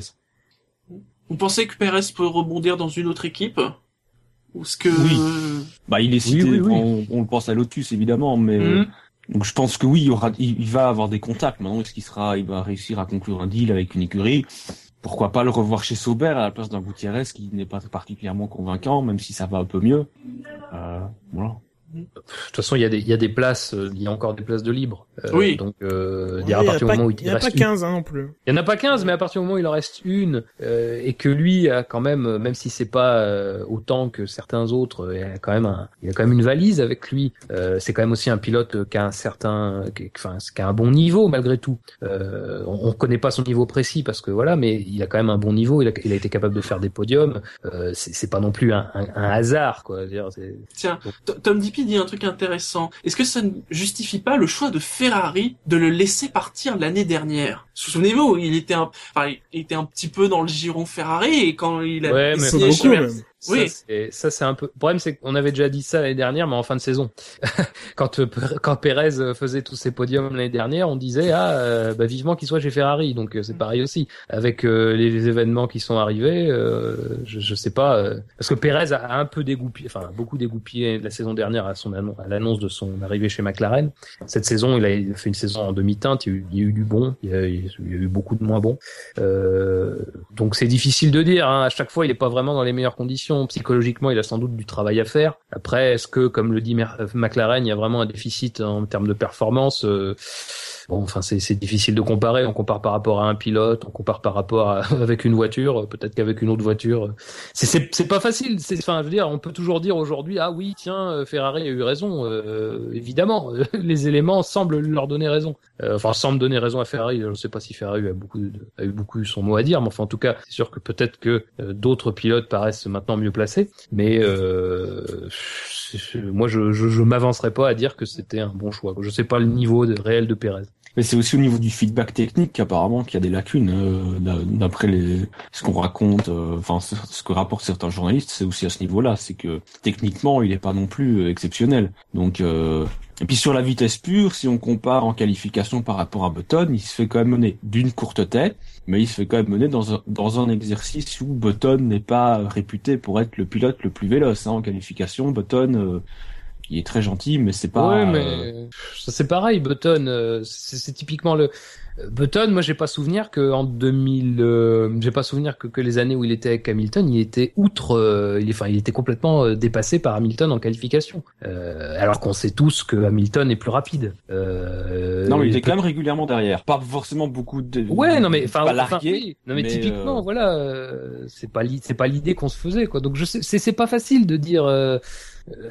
Vous pensez que Pérez peut rebondir dans une autre équipe? Ou est-ce que... Oui. Bah il est cité, oui, oui. On, on le pense à Lotus évidemment, mais euh, Mhm. donc je pense que oui, il y aura, il, il va avoir des contacts. Maintenant, est-ce qu'il sera, il va réussir à conclure un deal avec une écurie? pourquoi pas le revoir chez Sauber à la place d'un Gutiérrez qui n'est pas particulièrement convaincant, même si ça va un peu mieux. Euh, voilà. De toute façon, il y a des, il y a des places, euh, il y a encore des places de libre. Euh, Oui. Donc, euh, Ouais, dire à il y a partir pas- du moment où il, il y a reste pas quinze hein, non plus. il y en a pas quinze, mais à partir du moment où il en reste une, euh, et que lui a quand même, euh, même si c'est pas euh, autant que certains autres, euh, il a quand même un, il a quand même une valise avec lui. Euh, c'est quand même aussi un pilote euh, qui a un certain, qui, enfin, qui a un bon niveau malgré tout. Euh, on, on connaît pas son niveau précis parce que voilà, mais il a quand même un bon niveau. Il a, il a été capable de faire des podiums. Euh, c'est, c'est pas non plus un, un, un hasard, quoi. C'est-à-dire, c'est... Tiens, T- Tom Dippy dit un truc intéressant. Est-ce que ça ne justifie pas le choix de Ferrari de le laisser partir l'année dernière? Souvenez-vous, il était un, enfin, il était un petit peu dans le giron Ferrari et quand il a Ouais, mais signé beaucoup, chez Mercedes- même. Ça, Oui. c'est, ça, c'est un peu. Le problème, c'est qu'on avait déjà dit ça l'année dernière, mais en fin de saison. quand euh, quand Pérez faisait tous ses podiums l'année dernière, on disait ah euh, bah vivement qu'il soit chez Ferrari. Donc euh, c'est pareil aussi avec euh, les, les événements qui sont arrivés. Euh, je, je sais pas euh, parce que Pérez a un peu dégoupillé, enfin beaucoup dégoupillé la saison dernière à son annon- à l'annonce de son arrivée chez McLaren. Cette saison, il a fait une saison en demi-teinte. Il y a eu, il y a eu du bon, il y a, il y a eu beaucoup de moins bon. Euh, donc c'est difficile de dire. Hein. À chaque fois, il est pas vraiment dans les meilleures conditions. Psychologiquement, il a sans doute du travail à faire. Après, est-ce que, comme le dit McLaren, il y a vraiment un déficit en termes de performance? euh, Bon, enfin, c'est, c'est difficile de comparer. On compare par rapport à un pilote, on compare par rapport à, avec une voiture. Peut-être qu'avec une autre voiture, c'est, c'est, c'est pas facile. C'est, enfin, je veux dire, on peut toujours dire aujourd'hui, ah oui, tiens, Ferrari a eu raison. Euh, évidemment, les éléments semblent leur donner raison. Euh, enfin, semblent donner raison à Ferrari. Je ne sais pas si Ferrari a beaucoup, de, a eu beaucoup son mot à dire, mais enfin, en tout cas, c'est sûr que peut-être que euh, d'autres pilotes paraissent maintenant mieux placés. Mais euh, moi, je, je, je m'avancerai pas à dire que c'était un bon choix. Je sais pas le niveau de, réel de Pérez. Mais c'est aussi au niveau du feedback technique qu'apparemment qu'il y a des lacunes. Euh, d'après les, ce qu'on raconte, euh, enfin ce, ce que rapportent certains journalistes, c'est aussi à ce niveau-là, c'est que techniquement il est pas non plus exceptionnel. Donc euh, et puis sur la vitesse pure, si on compare en qualification par rapport à Button, il se fait quand même mener d'une courte tête, mais il se fait quand même mener dans un, dans un exercice où Button n'est pas réputé pour être le pilote le plus véloce. Hein, en qualification, Button euh, il est très gentil, mais c'est pas. Ouais, mais euh... ça c'est pareil. Button, euh, c'est, c'est typiquement le Button. Moi, j'ai pas souvenir que en deux mille, euh, j'ai pas souvenir que, que les années où il était avec Hamilton, il était outre, euh, il, enfin, il était complètement euh, dépassé par Hamilton en qualification. Euh, alors qu'on sait tous que Hamilton est plus rapide. Euh, non, mais il est est quand même régulièrement derrière. Pas forcément beaucoup de. Ouais, non mais enfin, pas enfin largué. oui. Non mais, mais typiquement, euh... voilà, euh, c'est pas li- c'est pas l'idée qu'on se faisait quoi. Donc je sais, c'est c'est pas facile de dire. Euh, euh,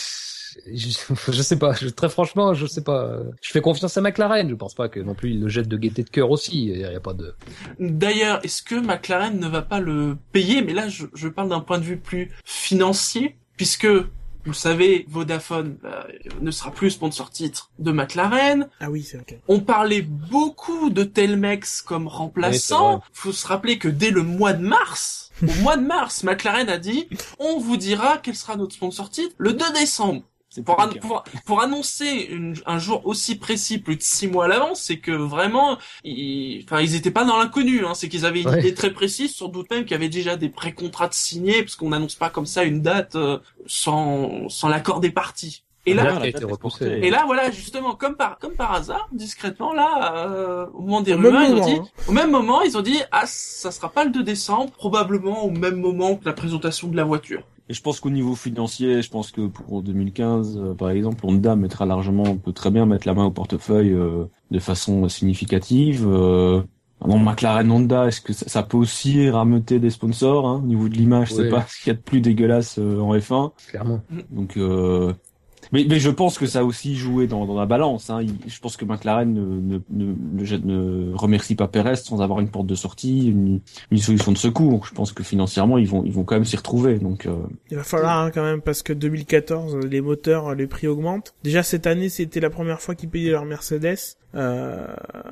Je, je sais pas, je, très franchement, je sais pas. Je fais confiance à McLaren. Je pense pas que non plus il le jette de gaieté de cœur aussi. Il y a pas de. D'ailleurs, est-ce que McLaren ne va pas le payer? Mais là, je, je parle d'un point de vue plus financier, puisque vous le savez, Vodafone euh, ne sera plus sponsor titre de McLaren. Ah oui, c'est ok. On parlait beaucoup de Telmex comme remplaçant. Oui, faut se rappeler que dès le mois de mars, au mois de mars, McLaren a dit on vous dira quel sera notre sponsor titre le deux décembre. C'est pour, an- pour, pour annoncer une, un jour aussi précis, plus de six mois à l'avance, c'est que vraiment, ils, enfin, ils étaient pas dans l'inconnu, hein. C'est qu'ils avaient une Ouais. idée très précise, sans doute même qu'il y avait déjà des pré-contrats de signés, parce qu'on n'annonce pas comme ça une date euh, sans, sans l'accord des parties. Et là, Date la qui a date été est repoussée. reportée. et là, voilà, justement, comme par, comme par hasard, discrètement, là, euh, au moment des Au rumeurs, même ils ont moment, dit, hein. au même moment, ils ont dit, ah, ça sera pas le deux décembre, probablement au même moment que la présentation de la voiture. Et je pense qu'au niveau financier, je pense que pour deux mille quinze, euh, par exemple, Honda mettra largement, peut très bien mettre la main au portefeuille euh, de façon significative. Euh, bon, McLaren Honda, est-ce que ça, ça peut aussi rameuter des sponsors hein, au niveau de l'image? Oui. C'est pas ce qu'il y a de plus dégueulasse euh, en F un. Clairement. Donc, euh... mais, mais je pense que ça a aussi joué dans, dans la balance. Hein. Il- je pense que McLaren ne, ne, ne, ne, jette- ne remercie pas Pérez sans avoir une porte de sortie, une, une solution de secours. Je pense que financièrement, ils vont, ils vont quand même s'y retrouver. Donc, euh... Il va falloir hein, quand même parce que deux mille quatorze, les moteurs, les prix augmentent. Déjà cette année, c'était la première fois qu'ils payaient leur Mercedes. Euh...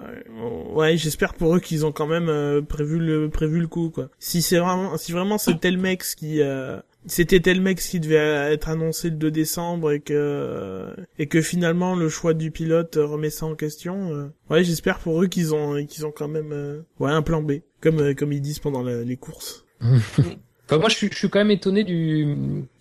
Ouais, j'espère pour eux qu'ils ont quand même euh, prévu le prévu le coup quoi. Si c'est vraiment, si vraiment c'est Telmex qui euh... C'était Telmex qui devait être annoncé le deux décembre et que et que finalement le choix du pilote remet ça en question. Euh... Ouais, j'espère pour eux qu'ils ont qu'ils ont quand même euh... ouais un plan B comme euh, comme ils disent pendant la- les courses. Enfin, moi, je suis, je suis quand même étonné du.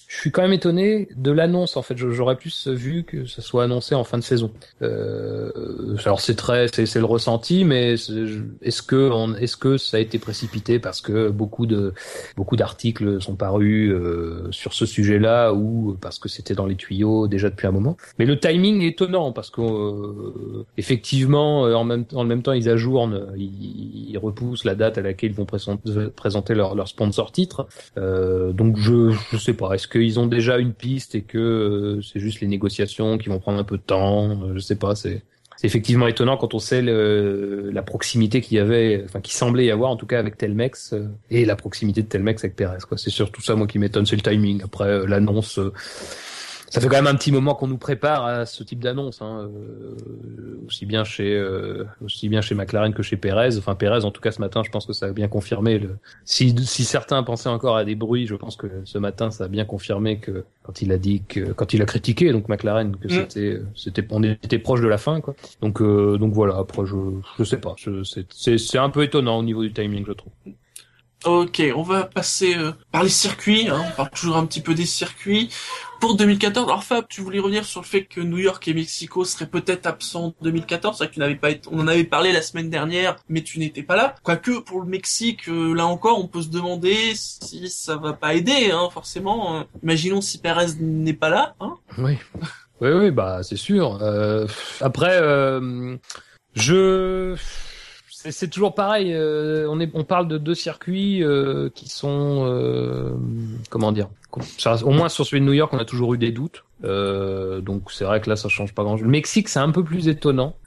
je suis quand même étonné de l'annonce. En fait, j'aurais plus vu que ça soit annoncé en fin de saison. Euh, alors c'est très, c'est, c'est le ressenti, mais est-ce que, on, est-ce que ça a été précipité parce que beaucoup de, beaucoup d'articles sont parus euh, sur ce sujet-là ou parce que c'était dans les tuyaux déjà depuis un moment. Mais le timing est étonnant parce que euh, effectivement, en même, en même temps, ils ajournent, ils, ils repoussent la date à laquelle ils vont présenter, présenter leur, leur sponsor titre. Euh, donc je, je sais pas. Est-ce qu'ils ont déjà une piste et que euh, c'est juste les négociations qui vont prendre un peu de temps? euh, Je sais pas. C'est, c'est effectivement étonnant quand on sait le, la proximité qu'il y avait, enfin qui semblait y avoir en tout cas avec Telmex euh, et la proximité de Telmex avec Perez. Quoi. C'est surtout ça moi qui m'étonne, c'est le timing. Après euh, l'annonce. Euh, Ça fait quand même un petit moment qu'on nous prépare à ce type d'annonce, hein, euh, aussi bien chez euh, aussi bien chez McLaren que chez Perez. Enfin Perez, en tout cas ce matin, je pense que ça a bien confirmé. Le... Si si certains pensaient encore à des bruits, je pense que ce matin ça a bien confirmé que quand il a dit que quand il a critiqué donc McLaren que mmh. c'était c'était on était proche de la fin quoi. Donc euh, donc voilà. Après je je sais pas, je, c'est c'est c'est un peu étonnant au niveau du timing je trouve. Ok, on va passer euh, par les circuits, hein, on parle toujours un petit peu des circuits. Pour deux mille quatorze, alors Fab, tu voulais revenir sur le fait que New York et Mexico seraient peut-être absents en deux mille quatorze, c'est vrai que tu n'avais pas été, on en avait parlé la semaine dernière, mais tu n'étais pas là. Quoique, pour le Mexique, euh, là encore, on peut se demander si ça va pas aider, hein, forcément. Imaginons si Perez n'est pas là, hein. Oui, oui, oui, bah c'est sûr. Euh, après, euh, je... C'est, c'est toujours pareil. Euh, on est, on parle de deux circuits euh, qui sont, euh, comment dire, au moins sur celui de New York, on a toujours eu des doutes. Euh, donc c'est vrai que là, ça change pas grand-chose. Le Mexique, c'est un peu plus étonnant.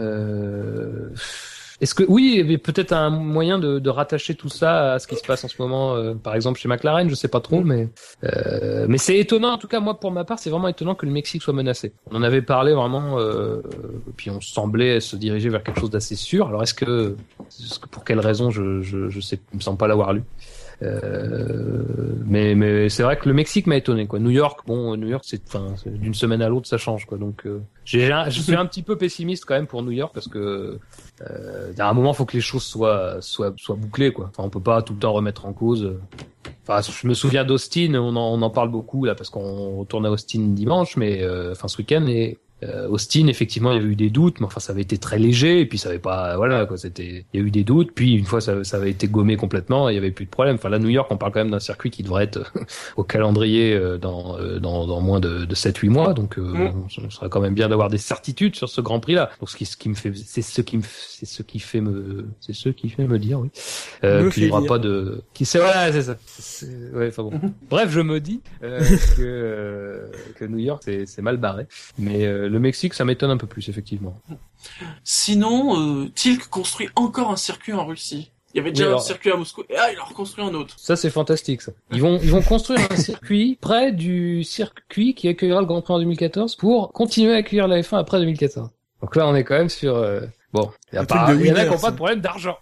Euh, Est-ce que oui, il y avait peut-être un moyen de, de rattacher tout ça à ce qui se passe en ce moment, euh, par exemple chez McLaren, je sais pas trop, mais euh, mais c'est étonnant. En tout cas, moi pour ma part, c'est vraiment étonnant que le Mexique soit menacé. On en avait parlé vraiment, euh, puis on semblait se diriger vers quelque chose d'assez sûr. Alors est-ce que, est-ce que pour quelle raison, je je je sais, il me semble pas l'avoir lu. Euh, mais mais c'est vrai que le Mexique m'a étonné quoi. New York, bon, New York, c'est enfin d'une semaine à l'autre ça change quoi. Donc euh, j'ai je suis un petit peu pessimiste quand même pour New York parce que euh, à un moment faut que les choses soient soient soient bouclées quoi. Enfin on peut pas tout le temps remettre en cause. Enfin je me souviens d'Austin, on en on en parle beaucoup là parce qu'on retourne à Austin dimanche, mais euh, enfin ce week-end et Euh, Austin, effectivement, il y avait eu des doutes, mais enfin, ça avait été très léger, et puis ça avait pas, voilà, quoi, c'était, il y a eu des doutes, puis une fois, ça, ça avait été gommé complètement, et il y avait plus de problème. Enfin, là, New York, on parle quand même d'un circuit qui devrait être au calendrier dans, dans, dans moins de, de sept huit mois, donc, euh, mmh. bon, ce serait quand même bien d'avoir des certitudes sur ce Grand Prix-là. Donc, ce qui, ce qui me fait, c'est ce qui me, c'est ce qui fait me, c'est ce qui fait me dire, oui, euh, qu'il n'y aura dire. pas de, qui c'est, voilà, c'est ça. C'est, ouais, enfin bon. Mmh. Bref, je me dis, euh, que, euh, que New York, c'est, c'est mal barré, mais, euh, le Mexique, ça m'étonne un peu plus, effectivement. Sinon, euh, Tilk construit encore un circuit en Russie. Il y avait déjà oui, alors... un circuit à Moscou, et ah, il a reconstruit un autre. Ça, c'est fantastique, ça. Ils vont, ils vont construire un circuit près du circuit qui accueillera le Grand Prix en deux mille quatorze pour continuer à accueillir la F un après deux mille quatorze. Donc là, on est quand même sur... Euh... Bon, il y, a pas... il y en a qui n'ont pas de problème d'argent.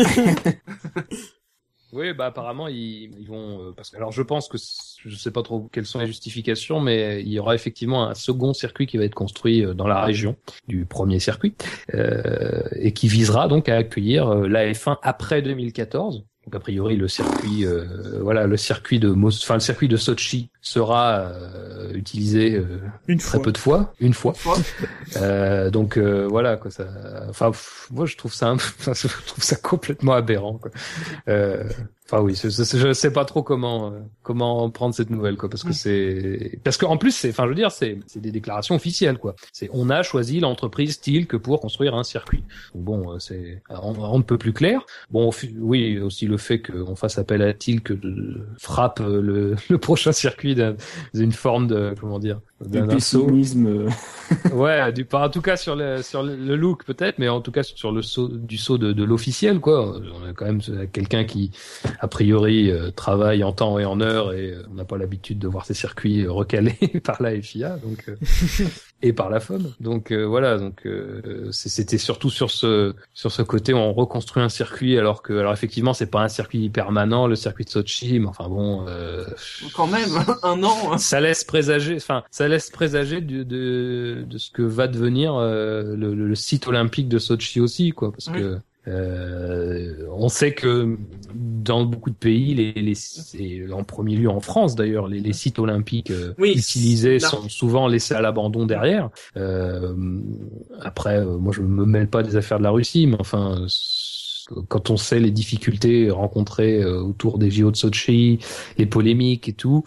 Oui, bah apparemment ils, ils vont euh, parce que alors je pense que je sais pas trop quelles sont les justifications, mais il y aura effectivement un second circuit qui va être construit dans la région du premier circuit euh, et qui visera donc à accueillir euh, la F un après deux mille quatorze. Donc a priori le circuit, euh, voilà, le circuit de, Mos- enfin le circuit de Sochi sera euh, utilisé euh, une très fois. peu de fois, une fois. euh, donc euh, voilà quoi, ça. Enfin pff, moi je trouve ça, un... je trouve ça complètement aberrant quoi. Euh... Enfin oui, je, je, je sais pas trop comment euh, comment prendre cette nouvelle quoi, parce que c'est parce que en plus c'est, enfin je veux dire c'est c'est des déclarations officielles quoi. C'est on a choisi l'entreprise Tilk pour construire un circuit. Donc, bon c'est on, on ne peut plus clair. Bon oui aussi le fait qu'on fasse appel à Tilk de, frappe le le prochain circuit d'un, d'une forme de comment dire d'un du pessimisme. Ouais, du en tout cas sur le sur le look peut-être, mais en tout cas sur le saut du saut de, de l'officiel quoi. On a quand même quelqu'un qui a priori euh, travaille en temps et en heure et euh, on n'a pas l'habitude de voir ces circuits euh, recalés par la F I A donc euh, et par la F O M. Donc euh, voilà, donc euh, c'était surtout sur ce sur ce côté où on reconstruit un circuit alors que alors effectivement c'est pas un circuit permanent le circuit de Sochi, mais enfin bon euh, quand même un an. Ça laisse présager, enfin ça laisse présager de de, de ce que va devenir euh, le, le site olympique de Sochi aussi quoi, parce oui. que Euh, on sait que dans beaucoup de pays, les, les, et en premier lieu en France d'ailleurs, les, les sites olympiques euh, Oui, utilisés là. sont souvent laissés à l'abandon derrière. Euh, après, euh, moi je me mêle pas des affaires de la Russie, mais enfin, quand on sait les difficultés rencontrées euh, autour des J O de Sochi, les polémiques et tout,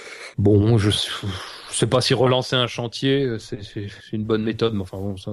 bon, je je sais pas si relancer un chantier, c'est, c'est, c'est une bonne méthode, mais enfin, bon, ça,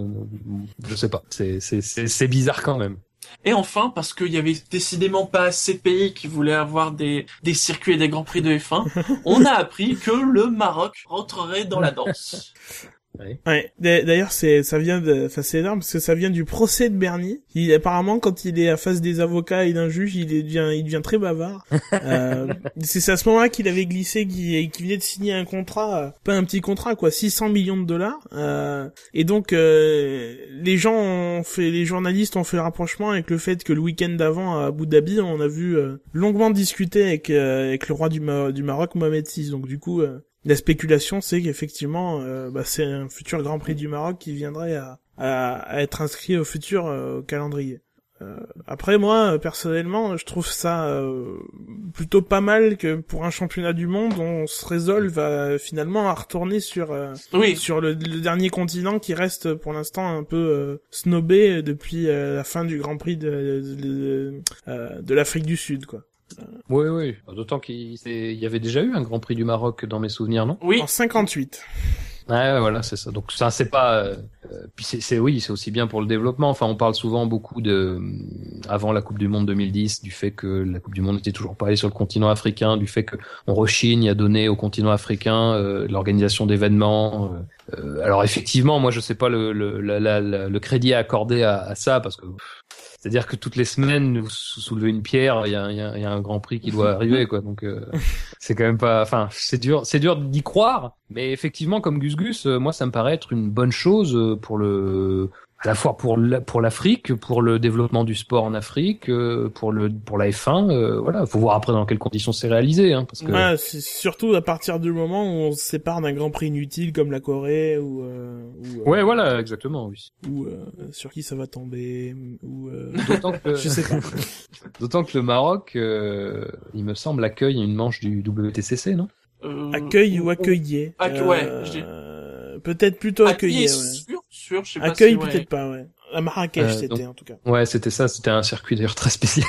je sais pas. C'est, c'est, c'est, c'est bizarre quand même. Et enfin, parce qu'il y avait décidément pas assez de pays qui voulaient avoir des, des circuits et des grands prix de F un, on a appris que le Maroc rentrerait dans la danse. Ouais. Ouais. D'ailleurs, c'est, ça vient de, enfin, c'est énorme parce que ça vient du procès de Bernie. Il, apparemment, quand il est à face des avocats et d'un juge, il devient, il devient très bavard. euh, c'est à ce moment-là qu'il avait glissé, qu'il, qu'il venait de signer un contrat, pas un petit contrat, quoi, six cents millions de dollars. Euh, et donc, euh, les gens ont fait, les journalistes ont fait le rapprochement avec le fait que le week-end d'avant à Abu Dhabi, on a vu euh, longuement discuter avec, euh, avec le roi du, Ma- du Maroc, Mohamed six. Donc, du coup, euh, la spéculation, c'est qu'effectivement, euh, bah, c'est un futur Grand Prix du Maroc qui viendrait à, à, à être inscrit au futur euh, calendrier. Euh, après, moi, personnellement, je trouve ça euh, plutôt pas mal que pour un championnat du monde, on se résolve à, finalement à retourner sur euh, Oui. sur le, le dernier continent qui reste pour l'instant un peu euh, snobé depuis euh, la fin du Grand Prix de, de, de, euh, de l'Afrique du Sud, quoi. Oui, oui. D'autant qu'il c'est- il y avait déjà eu un Grand Prix du Maroc dans mes souvenirs, non? Oui. En cinquante-huit. Ouais, voilà, c'est ça. Donc ça, c'est pas. Euh, puis c'est, c'est oui, c'est aussi bien pour le développement. Enfin, on parle souvent beaucoup de avant la Coupe du Monde deux mille dix, du fait que la Coupe du Monde n'était toujours pas allée sur le continent africain, du fait que on rechigne à donner au continent africain euh, l'organisation d'événements. Euh, euh, alors effectivement, moi, je sais pas le le la, la, la- le crédit à accorder à, à ça parce que. C'est-à-dire que toutes les semaines, vous soulevez une pierre, il y a, il y a, il y a un Grand Prix qui doit arriver, quoi. Donc euh, c'est quand même pas. Enfin, c'est dur, c'est dur d'y croire. Mais effectivement, comme Gus Gus, euh, moi, ça me paraît être une bonne chose euh, pour le, à la fois pour la, pour l'Afrique, pour le développement du sport en Afrique, euh, pour le pour la F un. Euh, voilà, faut voir après dans quelles conditions c'est réalisé, hein, parce que. Ouais, c'est surtout à partir du moment où on se sépare d'un Grand Prix inutile comme la Corée ou, euh, ou euh, Ouais, voilà, exactement, oui. ou euh, sur qui ça va tomber ou euh, D'autant que je sais pas. d'autant que le Maroc, euh, il me semble, accueille une manche du W T C C, non? Euh, Accueil ou on- accueillir. Acc- ouais, je dis- euh, peut-être plutôt Accueillir, accueillir. Ouais. sûr, sûr, je sais pas Accueil si, ouais. peut-être pas, ouais. À Marrakech Euh, c'était donc- en tout cas. Ouais, c'était ça, c'était un circuit d'ailleurs très spécial.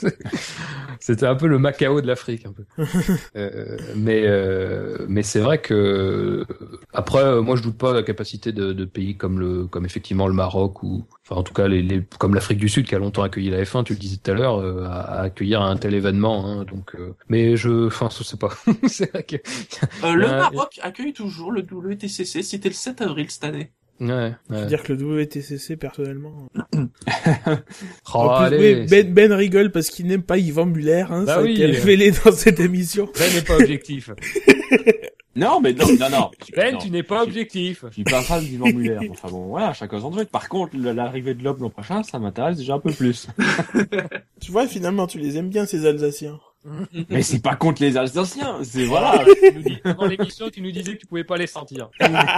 C'était un peu le Macao de l'Afrique, un peu. euh, mais euh, mais c'est vrai que après, euh, moi je doute pas de la capacité de, de pays comme le comme effectivement le Maroc ou enfin en tout cas les, les comme l'Afrique du Sud qui a longtemps accueilli la F un, tu le disais tout à l'heure, euh, à, à accueillir un tel événement. Hein, donc, euh, mais je, enfin, je sais pas. c'est vrai que Euh, le Ouais, Maroc accueille toujours le W T C C, c'était le sept avril cette année. ouais. Je veux ouais. dire que le W T C C personnellement. Oh, en plus, allez, oui, ben, Ben rigole parce qu'il n'aime pas Yvan Muller, hein, Bah ça a oui. été révélé dans cette émission. Ben n'est pas objectif. Non, mais non, non, non. Ben, Non. tu n'es pas objectif. Je suis pas fan d'Yvan Muller. Enfin bon, voilà, chacun son truc. Par contre, le- l'arrivée de Loeb l'an prochain, ça m'intéresse déjà un peu plus. Tu vois, finalement, tu les aimes bien ces Alsaciens. Mais c'est pas contre les Alsaciens, c'est voilà. Tu nous dis- Avant l'émission, tu nous disais que tu pouvais pas les sentir.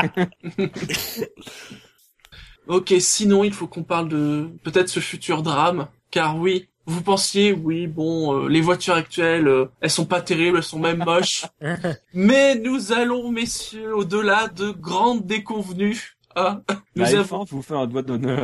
Ok, sinon il faut qu'on parle de peut-être ce futur drame, car oui, vous pensiez, oui, bon, euh, les voitures actuelles, euh, elles sont pas terribles, elles sont même moches, mais nous allons, messieurs, au-delà de grandes déconvenues. Hein. Nous La avons... F un vous fait un doigt d'honneur.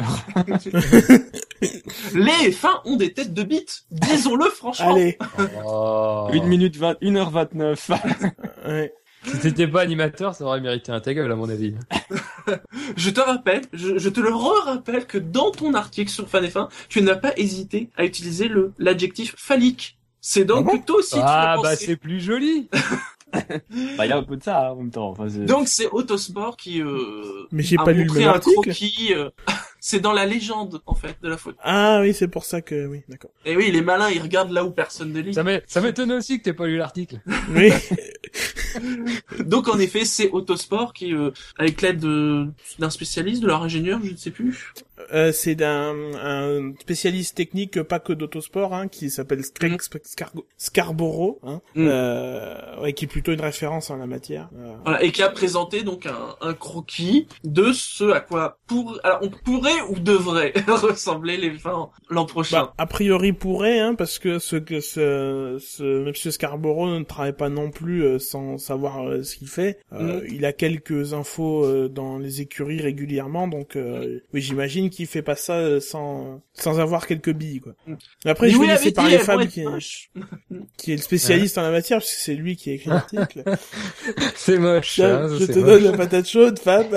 Les F un ont des têtes de bite, disons-le franchement. Allez. Oh. Une minute vingt, une heure vingt-neuf. Ouais. Si t'étais pas animateur, ça aurait mérité un ta gueule, à mon avis. Je te rappelle, je, je te le re-rappelle que dans ton article sur Fan F un, tu n'as pas hésité à utiliser le l'adjectif phallique. C'est donc Ah bon que toi aussi tu Ah, l'as bah pensé. c'est plus joli. Bah, il y a un peu de ça, hein, en même temps. Enfin, c'est... Donc c'est Autosport qui euh, Mais j'ai a pas lu le montré même un article. croquis. euh, c'est dans la légende en fait de la faute. Ah oui, c'est pour ça que oui, d'accord. Et oui, il est malin, il regarde là où personne ne lit. Ça m'é- ça m'étonne aussi que t'aies pas lu l'article. Oui. Donc en effet, c'est Autosport qui, euh, avec l'aide de, d'un spécialiste, de leur ingénieur, je ne sais plus. Euh, c'est d'un un spécialiste technique, pas que d'autosport, hein, qui s'appelle Craig Mm. Scar- Scarborough, hein, Mm. euh, ouais, qui est plutôt une référence en la matière. Euh, Voilà, et qui a présenté donc un, un croquis de ce à quoi pour, alors on pourrait ou devrait ressembler les fins l'an prochain. Bah, a priori pourrait, hein, parce que ce que ce, ce monsieur Scarborough ne travaille pas non plus euh, sans savoir euh, ce qu'il fait. Euh, Mm. Il a quelques infos euh, dans les écuries régulièrement, donc euh, oui, j'imagine qu'il fait pas ça euh, sans sans avoir quelques billes, quoi. Mm. Après, Mais je vais oui, laisser avait parler dit, elles vont Fab être qui est, moches. qui est le spécialiste en la matière, parce que c'est lui qui a écrit l'article. C'est moche. Tiens, hein, ça, je c'est te moche. donne la patate chaude, Fab.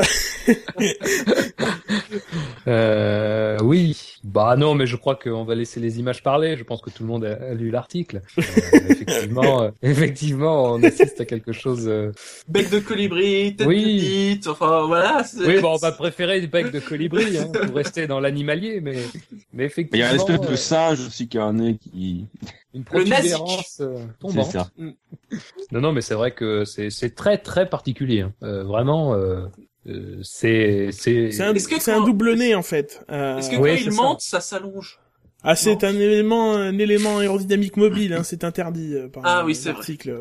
Euh, oui. Bah non, mais je crois qu'on va laisser les images parler. Je pense que tout le monde a, a lu l'article. Euh, effectivement, euh, effectivement, on assiste à quelque chose. Euh... Bec de colibri, tête Oui. de bite, enfin voilà. c'est- Oui, bon, on va préférer du bec de colibri, hein, pour rester dans l'animalier, mais, mais Mais il y a effectivement, une espèce de euh, singe aussi qui a un nez qui... une Le nazique. protubérance euh, C'est tombante. ça. Non, non, mais c'est vrai que c'est c'est très très particulier. Hein. Euh, vraiment, euh, euh, c'est c'est. C'est un, Est-ce que c'est quand- un double nez, en fait. Euh, Est-ce que Oui, quand c'est il ça. monte, ça s'allonge? Ah, c'est Non. un élément, un élément aérodynamique mobile, hein, c'est interdit euh, par Ah euh, oui, c'est l'article.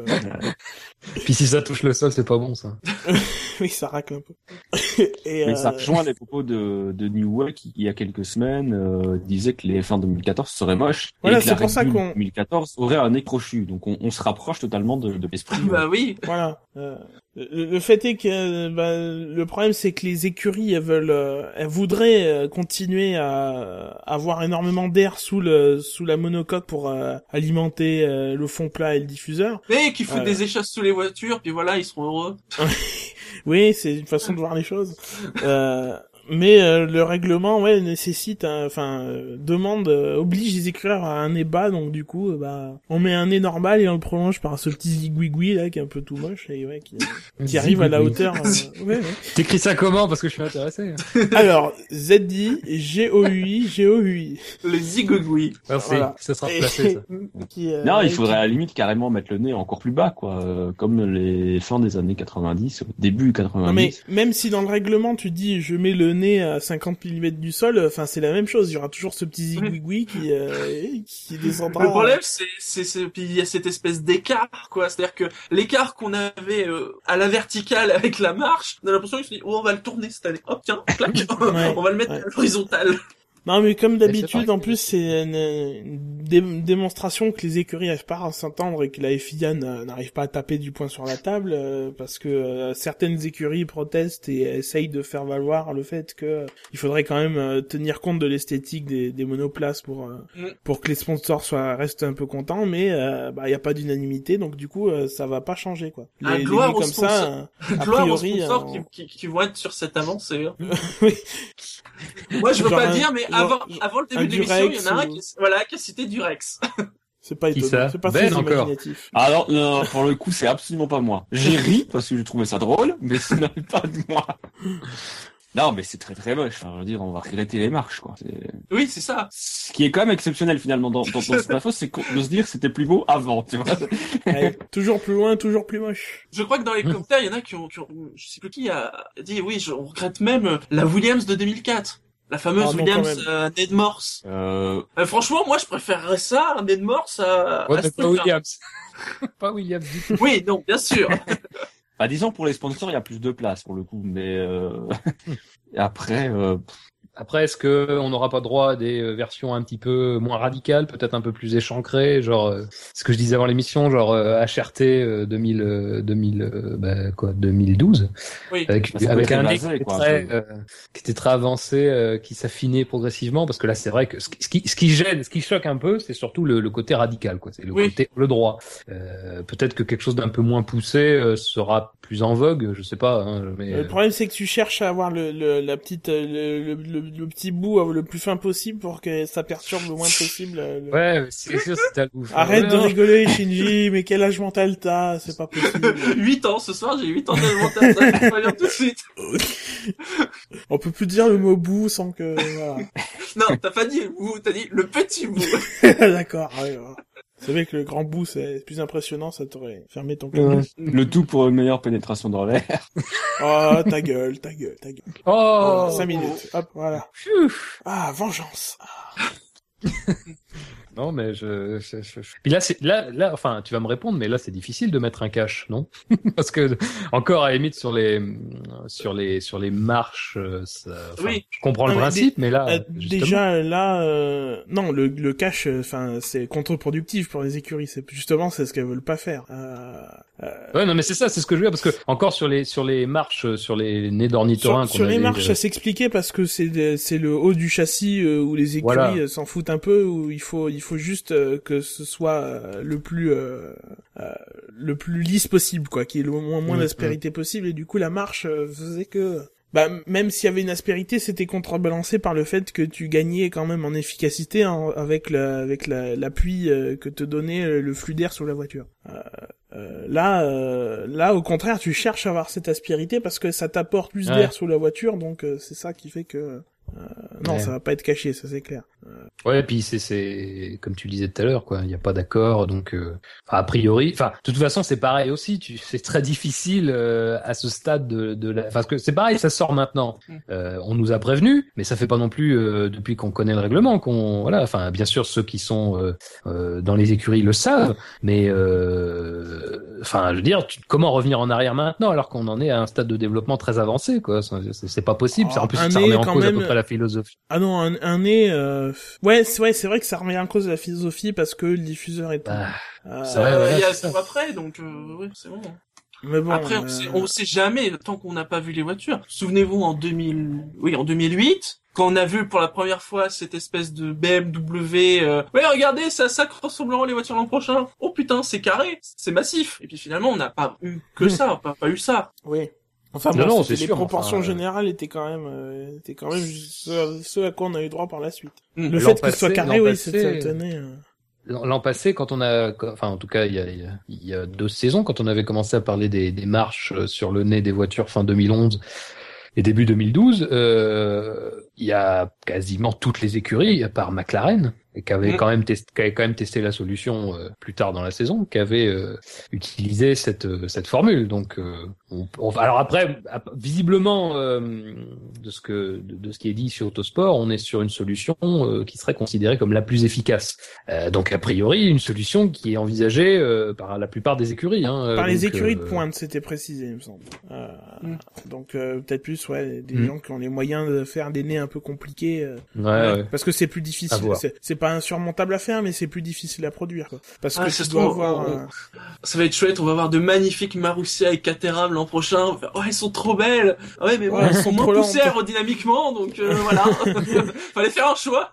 Puis si ça touche le sol, c'est pas bon ça. Oui, ça racle un peu. Et, Mais euh, ça rejoint les propos de, de Newell qui, il y a quelques semaines, euh, disait que les F un deux mille quatorze seraient moches. Voilà, et que la c'est pour ça Red Bull qu'on- deux mille quatorze aurait un nez crochu. Donc on, on se rapproche totalement de, de l'esprit. Bah oui. Voilà. Euh, le, le fait est que euh, bah, le problème c'est que les écuries elles veulent, euh, elles voudraient euh, continuer à, à avoir énormément d'air sous le sous la monocoque pour euh, alimenter euh, le fond plat et le diffuseur. Mais qui foutent Ouais. des échasses sous les voitures, puis voilà, ils seront heureux. Oui, c'est une façon de voir les choses. Euh, mais euh, le règlement, ouais, nécessite, un- enfin, euh, demande, euh, oblige les écuries à un nez bas, donc du coup, euh, bah, on met un nez normal et on le prolonge par ce petit zigouigoui là qui est un peu tout moche et ouais, qui, qui arrive à la hauteur. euh, ouais, ouais. T'écris ça comment? Parce que je suis intéressé. Alors, Z I G O U I G O U I. Le zigogoui. Merci. Voilà. Ça sera Et- replacé ça. Qui, euh, Non, il qui- faudrait à la limite carrément mettre le nez encore plus bas, quoi, euh, comme les fins des années quatre-vingt-dix, début quatre-vingt-dix. Non mais même si dans le règlement tu dis je mets le nez à cinquante millimètres du sol, enfin c'est la même chose, il y aura toujours ce petit zigouigoui qui euh, qui descendra. Le problème, c'est, c'est, c'est, puis il y a cette espèce d'écart, quoi. C'est-à-dire que l'écart qu'on avait euh, à la verticale avec la marche, on a l'impression qu'ils se disent, oh, on va le tourner cette année. Hop, tiens, clac, Ouais, on va le mettre ouais. à l'horizontale. Non mais comme c'est d'habitude pareil. en plus c'est une, une dé- démonstration que les écuries n'arrivent pas à s'entendre et que la F I A n'a- n'arrive pas à taper du poing sur la table euh, parce que euh, certaines écuries protestent et essayent de faire valoir le fait que euh, il faudrait quand même euh, tenir compte de l'esthétique des, des monoplaces pour euh, Mm. pour que les sponsors soient restent un peu contents, mais euh, bah il y a pas d'unanimité donc du coup euh, ça va pas changer quoi. Ah, Les, les gloire nez aux comme ça, sponsors. euh, a Gloire aux priori, sponsors euh, qui, qui, qui vont être sur cette avancée. hein. Oui. Moi, je veux Genre pas un- dire, mais genre- avant, genre avant le un début de l'émission, il y Durex en a un ou- qui, voilà, qui a cité Durex. c'est pas Qui étonnant, ça c'est pas Ben, très encore. imaginatif. Alors, non, pour le coup, c'est absolument pas moi. J'ai ri parce que je trouvais ça drôle, mais ce n'est pas de moi. Non, mais c'est très très moche. Enfin, je veux dire, on va regretter les marches, quoi. C'est- Oui, c'est ça. Ce qui est quand même exceptionnel finalement dans, dans, dans cette info, c'est qu'on- de se dire que c'était plus beau avant, tu vois. Allez, toujours plus loin, toujours plus moche. Je crois que dans les commentaires, il y en a qui ont, qui ont, je sais plus qui a dit, oui, je, on regrette même la Williams de deux mille quatre. La fameuse Ah non, Williams quand même. euh, Ned Morse. Euh, Euh, franchement, moi, je préférerais ça, un Ned Morse à, Ouais, à mais ce pas truc-là. Williams. Pas Williams du tout. Oui, non, bien sûr. bah disons pour les sponsors, il y a plus de place pour le coup, mais euh... et après, euh... Après, est-ce que on n'aura pas droit à des euh, versions un petit peu moins radicales, peut-être un peu plus échancrées, genre euh, ce que je disais avant l'émission, genre euh, H R T euh, deux mille, euh, deux mille, euh, bah, quoi, deux mille douze, Oui. avec, Ça peut avec être un nez évasé, qui était quoi, très, un peu. euh, qui était très avancé, euh, qui s'affinait progressivement, parce que là, c'est vrai que ce qui, ce qui, ce qui gêne, ce qui choque un peu, c'est surtout le, le côté radical, quoi. C'est le Oui. côté le droit. Euh, peut-être que quelque chose d'un peu moins poussé euh, sera plus en vogue, je sais pas. Hein, mais Le problème, c'est que tu cherches à avoir le, le la petite, le, le, le, le petit bout le plus fin possible pour que ça perturbe le moins possible. euh, le- ouais, c'est sûr, c'est à l'ouf. Arrête Ouais, de non, rigoler, Shinji, mais quel âge mental t'as? C'est pas possible. huit ans, ce soir, j'ai huit ans d'alimentaire, ça, je préviens tout de suite. On peut plus dire le mot bout sans que, voilà. Non, t'as pas dit vous, t'as dit le petit bout. D'accord, ouais, ouais. C'est vrai que le grand bout, c'est plus impressionnant, ça t'aurait fermé ton cœur. Ouais. Le tout pour une meilleure pénétration dans l'air. Oh, ta gueule, ta gueule, ta gueule. Oh, Cinq minutes, hop, voilà. Phew. Ah, vengeance. Non, mais je, je, je, je... Puis là, c'est, là, là, enfin, tu vas me répondre, mais là, c'est difficile de mettre un cache, non? Parce que, encore, à la limite, sur les, sur les, sur les marches, ça, oui. Je comprends non, le mais principe, dé- mais là, euh, justement... déjà, là, euh, non, le, le cache, enfin, c'est contre-productif pour les écuries. C'est, justement, c'est ce qu'elles veulent pas faire. Euh, euh... Ouais, non, mais c'est ça, c'est ce que je veux dire, parce que, encore sur les, sur les marches, sur les nez d'ornithorynques Sur, qu'on sur les avait, marches, euh... ça s'expliquait parce que c'est, de- c'est le haut du châssis euh, où les écuries Voilà. euh, s'en foutent un peu, où il faut, il faut juste euh, que ce soit euh, le plus, euh, euh, le plus lisse possible, quoi, qu'il y ait le moins, moins Mmh, d'aspérité possible, et du coup, la marche euh, faisait que, bah, même s'il y avait une aspérité, c'était contrebalancé par le fait que tu gagnais quand même en efficacité hein, avec la, avec la, l'appui euh, que te donnait euh, le flux d'air sous la voiture. Euh, euh, là, euh, là, au contraire, tu cherches à avoir cette aspérité parce que ça t'apporte plus Ouais. d'air sous la voiture, donc euh, c'est ça qui fait que euh, non, Ouais. ça va pas être caché, ça c'est clair. Ouais, et puis c'est, c'est, comme tu le disais tout à l'heure, quoi. Il n'y a pas d'accord, donc, euh, enfin, a priori, enfin, de toute façon, c'est pareil aussi. Tu, c'est très difficile euh, à ce stade de, de la, parce que c'est pareil, ça sort maintenant. Euh, on nous a prévenu, mais ça fait pas non plus euh, depuis qu'on connaît le règlement, qu'on, voilà. Enfin, bien sûr, ceux qui sont euh, euh, dans les écuries le savent, mais, euh, enfin, je veux dire, tu, comment revenir en arrière maintenant alors qu'on en est à un stade de développement très avancé, quoi. C'est, c'est, c'est pas possible. Oh, en plus, un ça nez, remet en quand cause même. à peu près la philosophie. Ah non, un, un nez, euh... ouais, c'est ouais, c'est vrai que ça remet en cause la philosophie parce que le diffuseur est tout. Bah, Euh, c'est vrai, Euh, voilà, il y a c'est ça. tout après, donc euh, ouais, c'est bon. Mais bon, Après, on euh, sait, on sait jamais tant qu'on n'a pas vu les voitures. Souvenez-vous en deux mille, oui, en deux mille huit, quand on a vu pour la première fois cette espèce de B M W. Euh... Ouais, regardez, ça, ça ressembleront les voitures l'an prochain. Oh putain, c'est carré, c'est massif. Et puis finalement, on n'a pas eu que ça, pas, pas eu ça. oui. Enfin Non, bon, non, c'était- c'est les sûr, proportions enfin, euh, générales étaient quand même, euh, étaient quand même ce, ce à quoi on a eu droit par la suite. Mm. Le L'an fait que ce passé- soit carré, l'an oui, passé- ça tenait. Euh... L'an l'an passé, quand on a, enfin en tout cas il y a, il y a- il y a deux saisons, quand on avait commencé à parler des, des marches sur le nez des voitures fin deux mille onze et début deux mille douze, euh, il y a quasiment toutes les écuries, à part McLaren, et qui avait Mm. quand même testé, qui avait quand même testé la solution euh, plus tard dans la saison, qui avait euh, utilisé cette euh, cette formule. Donc, euh, on, on- alors après, ap- visiblement, euh, de ce que de, de ce qui est dit sur Autosport, on est sur une solution euh, qui serait considérée comme la plus efficace. Euh, donc, a priori, une solution qui est envisagée euh, par la plupart des écuries. Hein, Par les donc, écuries de euh, pointe, c'était précisé, il me semble. Euh, Mm. Donc euh, peut-être plus, ouais, des Mm. gens qui ont les moyens de faire des nez un peu compliqués. euh, Ouais, ouais, ouais. Parce que c'est plus À difficile. voir. C'est, c'est pas insurmontable à faire, mais c'est plus difficile à produire. Quoi. Parce Ah, que ça tu se dois trouve, avoir. on- un- Ça va être chouette, on va avoir de magnifiques Marussia et Caterham l'an prochain. On va faire, oh, elles sont trop belles. Ah ouais, mais bon, Ouais, elles elles sont sont moins trop poussées lentes. aérodynamiquement, donc euh, voilà. Fallait faire un choix.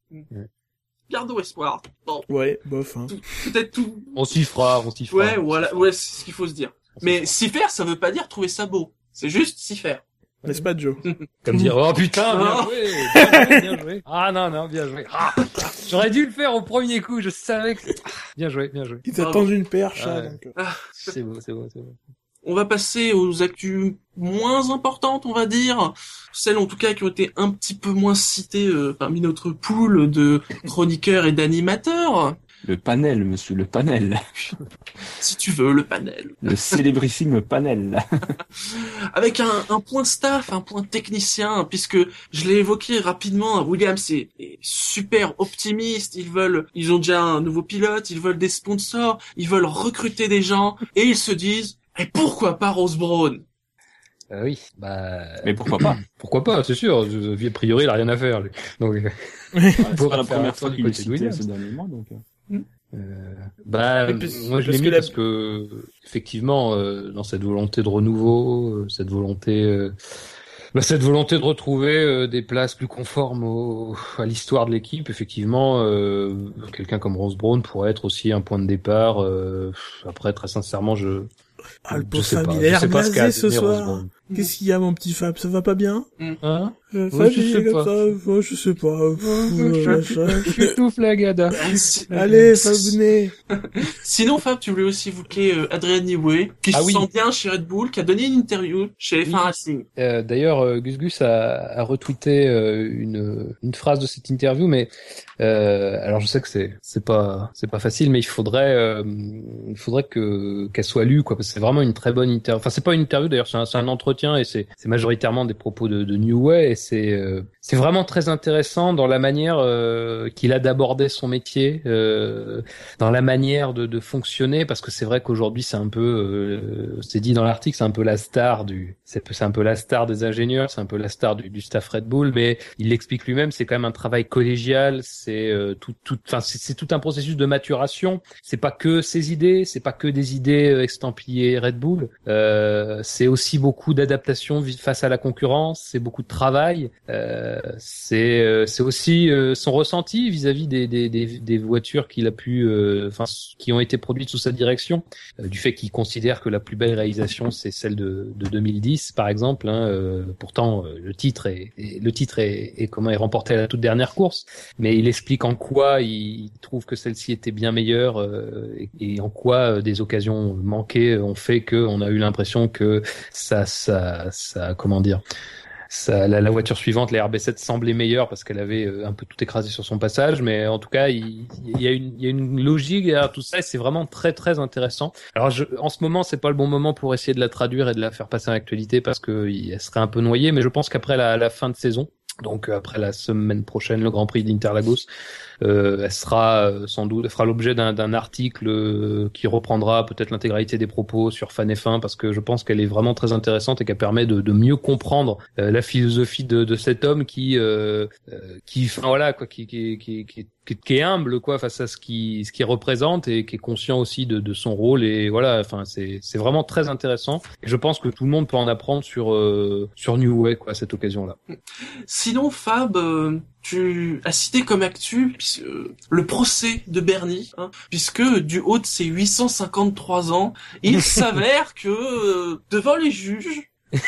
Garde au espoir. Bon, Ouais, bof. Hein. peut-être tout. On s'y fera, on s'y fera. Ouais, voilà, ouais, c'est ce qu'il faut se dire. Mais s'y faire, ça veut pas dire trouver ça beau. C'est juste s'y faire. N'est-ce pas, Joe? Comme dire, oh putain, bien Non. joué, bien joué, bien joué. Ah non, non, bien joué. Ah, j'aurais dû le faire au premier coup, je savais que... Ah, bien joué, bien joué. Il t'a Bravo. tendu une perche. Ouais. hein, donc, euh. C'est beau, c'est beau, c'est beau. On va passer aux actus moins importantes, on va dire. Celles, en tout cas, qui ont été un petit peu moins citées euh, parmi notre pool de chroniqueurs et d'animateurs. Le panel, monsieur, le panel. Si tu veux, le panel. Le célébrissime panel. Avec un, un point staff, un point technicien, puisque je l'ai évoqué rapidement, Williams est, est super optimiste, ils veulent, ils ont déjà un nouveau pilote, ils veulent des sponsors, ils veulent recruter des gens, et ils se disent, et pourquoi pas Ross Brawn? Euh, oui, bah... Mais pourquoi pas? Pourquoi pas, c'est sûr. Je- A priori, il a rien à faire, lui. Donc, euh, C'est faut pas la faire première un fois tour qu'il du est côté de cité Williams. ces derniers mois, donc. Euh, bah, Mais parce- moi je parce l'ai que mis la- parce que effectivement, euh, dans cette volonté de renouveau, euh, cette volonté, euh, bah, cette volonté de retrouver euh, des places plus conformes au, à l'histoire de l'équipe, effectivement, euh, quelqu'un comme Ross Brawn pourrait être aussi un point de départ. Euh, après, très sincèrement, je Ah, le je pauvre sais Fab, pas, il a je l'air sais pas ce qu'a blasé ce donné Ross soir. Brawn. Qu'est-ce qu'il y a, mon petit Fab? Ça va pas bien? Hein? Euh, Ouais, Fab, je il sais est comme pas. ça. Ouais, je sais pas. Pff, euh, machin. Je suis tout flagada. Allez, Fab, venez. Sinon, Fab, tu voulais aussi évoquer euh, Adrien Newey, qui Ah se oui. sent bien chez Red Bull, qui a donné une interview chez F un Oui. Racing. Euh, D'ailleurs, euh, Gus Gus a, a retweeté euh, une, une phrase de cette interview, mais euh, alors je sais que c'est c'est pas c'est pas facile, mais il faudrait euh, il faudrait que qu'elle soit lue, quoi, parce que c'est vraiment une très bonne interview. Enfin, c'est pas une interview d'ailleurs, c'est un, c'est un entretien et c'est c'est majoritairement des propos de, de Newey et c'est euh, c'est vraiment très intéressant dans la manière euh, qu'il a d'aborder son métier, euh, dans la manière de, de fonctionner, parce que c'est vrai qu'aujourd'hui c'est un peu, euh, c'est dit dans l'article, c'est un peu la star du, c'est c'est un peu la star des ingénieurs, c'est un peu la star du, du staff Red Bull, mais il l'explique lui-même, c'est quand même un travail collégial, c'est euh, tout, tout, enfin c'est, c'est tout un processus de maturation. C'est pas que ses idées, c'est pas que des idées euh, estampillées Red Bull, euh, c'est aussi beaucoup d'adaptation face à la concurrence, c'est beaucoup de travail, euh, c'est euh, c'est aussi euh, son ressenti vis-à-vis des des des, des voitures qu'il a pu, enfin euh, qui ont été produites sous sa direction, euh, du fait qu'il considère que la plus belle réalisation c'est celle de, de deux mille dix par exemple. Hein, euh, pourtant euh, le titre est, est le titre est, est comment est remporté à la toute dernière course, mais il explique en quoi il trouve que celle-ci était bien meilleure euh, et, et en quoi euh, des occasions manquées ont fait que on a eu l'impression que ça ça ça comment dire. Ça, la, la voiture suivante, la R B sept, semblait meilleure parce qu'elle avait euh, un peu tout écrasé sur son passage, mais en tout cas, il, il y a une, il y a une logique derrière tout ça et c'est vraiment très très intéressant. Alors, je, en ce moment, c'est pas le bon moment pour essayer de la traduire et de la faire passer à l'actualité parce que elle serait un peu noyée, mais je pense qu'après la, la fin de saison, donc après la semaine prochaine, le Grand Prix d'Interlagos, euh, elle sera euh, sans doute, elle fera l'objet d'un, d'un article euh, qui reprendra peut-être l'intégralité des propos sur Fan F un parce que je pense qu'elle est vraiment très intéressante et qu'elle permet de, de mieux comprendre euh, la philosophie de, de cet homme qui, euh, euh, qui, enfin voilà quoi, qui, qui, qui, qui, qui, qui est humble quoi face à ce qui, ce qu'il représente et qui est conscient aussi de, de son rôle et voilà, enfin c'est, c'est vraiment très intéressant. Et je pense que tout le monde peut en apprendre sur, euh, sur Newey quoi à cette occasion-là. Sinon, Fab, euh, tu as cité comme actu puisque, euh, le procès de Bernie, hein, puisque du haut de ses huit cent cinquante-trois ans, il s'avère que euh, devant les juges,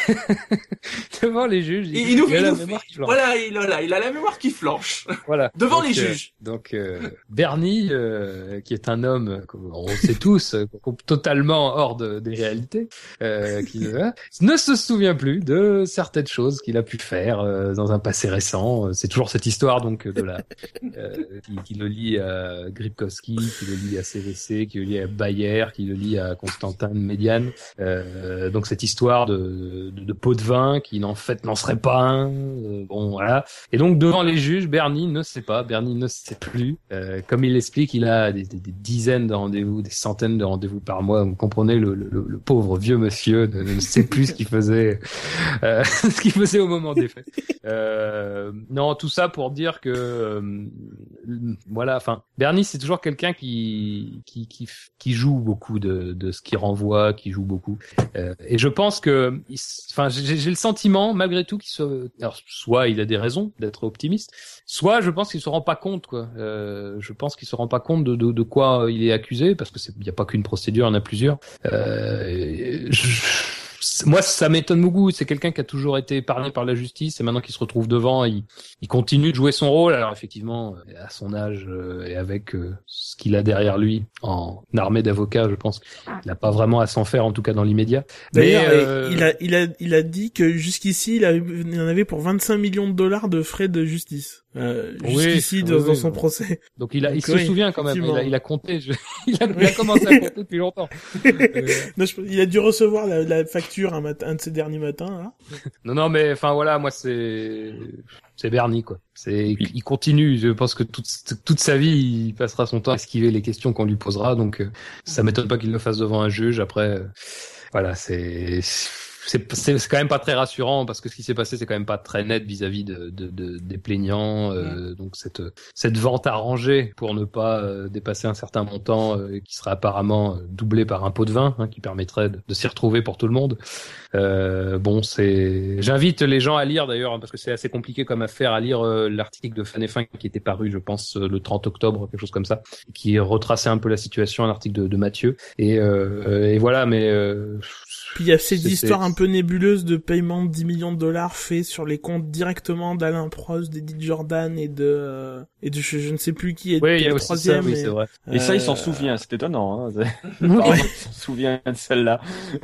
devant les juges, il, il, nous, il a il la nous mémoire fait, qui flanche. voilà, il, voilà, il a la mémoire qui flanche. Voilà. Devant donc, les euh, juges. Donc euh, Bernie, euh, qui est un homme, on le sait tous, euh, totalement hors de, des réalités, euh, qui euh, ne se souvient plus de certaines choses qu'il a pu faire euh, dans un passé récent. C'est toujours cette histoire donc de la euh, qui, qui le lie à Gripkowski, qui le lie à C V C, qui le lie à Bayer, qui le lie à Constantin Médiane. Euh, donc cette histoire de, de, de pot de vin qui en fait n'en serait pas un. Euh, bon voilà. Et donc devant les juges, Bernie ne sait pas, Bernie ne sait plus. Euh, comme il l'explique, il a des, des, des dizaines de rendez-vous, des centaines de rendez-vous par mois. Vous comprenez, le, le, le pauvre vieux monsieur ne, ne sait plus ce qu'il faisait, euh, ce qu'il faisait au moment des faits. Euh, non, tout ça pour dire que euh, voilà. Enfin, Bernie, c'est toujours quelqu'un qui qui qui qui joue beaucoup de de ce qu'il renvoie, qui joue beaucoup. Euh, et je pense que, enfin, j'ai, j'ai le sentiment malgré tout qu'il soit, alors soit il a des raisons d'être optimiste, soit je pense qu'il se rend pas compte quoi. Euh, je pense qu'il se rend pas compte de de, de quoi il est accusé parce que c'est il y a pas qu'une procédure, il y en a plusieurs. Euh, je, moi, ça m'étonne beaucoup. C'est quelqu'un qui a toujours été épargné par la justice et maintenant qu'il se retrouve devant, il, il continue de jouer son rôle. Alors effectivement, à son âge euh, et avec euh, ce qu'il a derrière lui en armée d'avocats, je pense qu'il n'a pas vraiment à s'en faire, en tout cas dans l'immédiat. D'ailleurs, Mais, euh... il a, il a, il a dit que jusqu'ici, il, avait, il en avait pour vingt-cinq millions de dollars de frais de justice. Euh, jusqu'ici, oui, dans, oui, dans oui, son oui. procès. Donc il a, Donc, il se oui, souvient quand même. Il a, il a compté. Je... il, a, il a commencé à compter depuis longtemps. euh... non, je... Il a dû recevoir la, la facture un matin, un de ces derniers matins. Là. non, non, mais enfin voilà, moi c'est, c'est Bernie quoi. C'est, il continue. Je pense que toute toute sa vie, il passera son temps à esquiver les questions qu'on lui posera. Donc euh, ça m'étonne pas qu'il le fasse devant un juge. Après, euh, voilà, c'est. C'est, c'est, c'est quand même pas très rassurant parce que ce qui s'est passé c'est quand même pas très net vis-à-vis de, de, de des plaignants. Euh, mmh. Donc cette cette vente arrangée pour ne pas euh, dépasser un certain montant euh, qui serait apparemment doublé par un pot de vin hein, qui permettrait de, de s'y retrouver pour tout le monde. Euh, bon c'est j'invite les gens à lire d'ailleurs parce que c'est assez compliqué comme affaire à lire euh, l'article de Fan F un qui était paru je pense le trente octobre quelque chose comme ça qui retraçait un peu la situation, un article de, de Mathieu et, euh, et voilà mais euh, puis il y a cette histoire un un peu nébuleuse de paiement de dix millions de dollars fait sur les comptes directement d'Alain Prost, d'Edith Jordan et de euh, et de je, je ne sais plus qui est Oui, il y a le aussi ça, troisième. oui, et, c'est vrai. Et ça, il s'en euh, souvient, c'est étonnant. Hein. Ouais. Il s'en souvient de celle-là.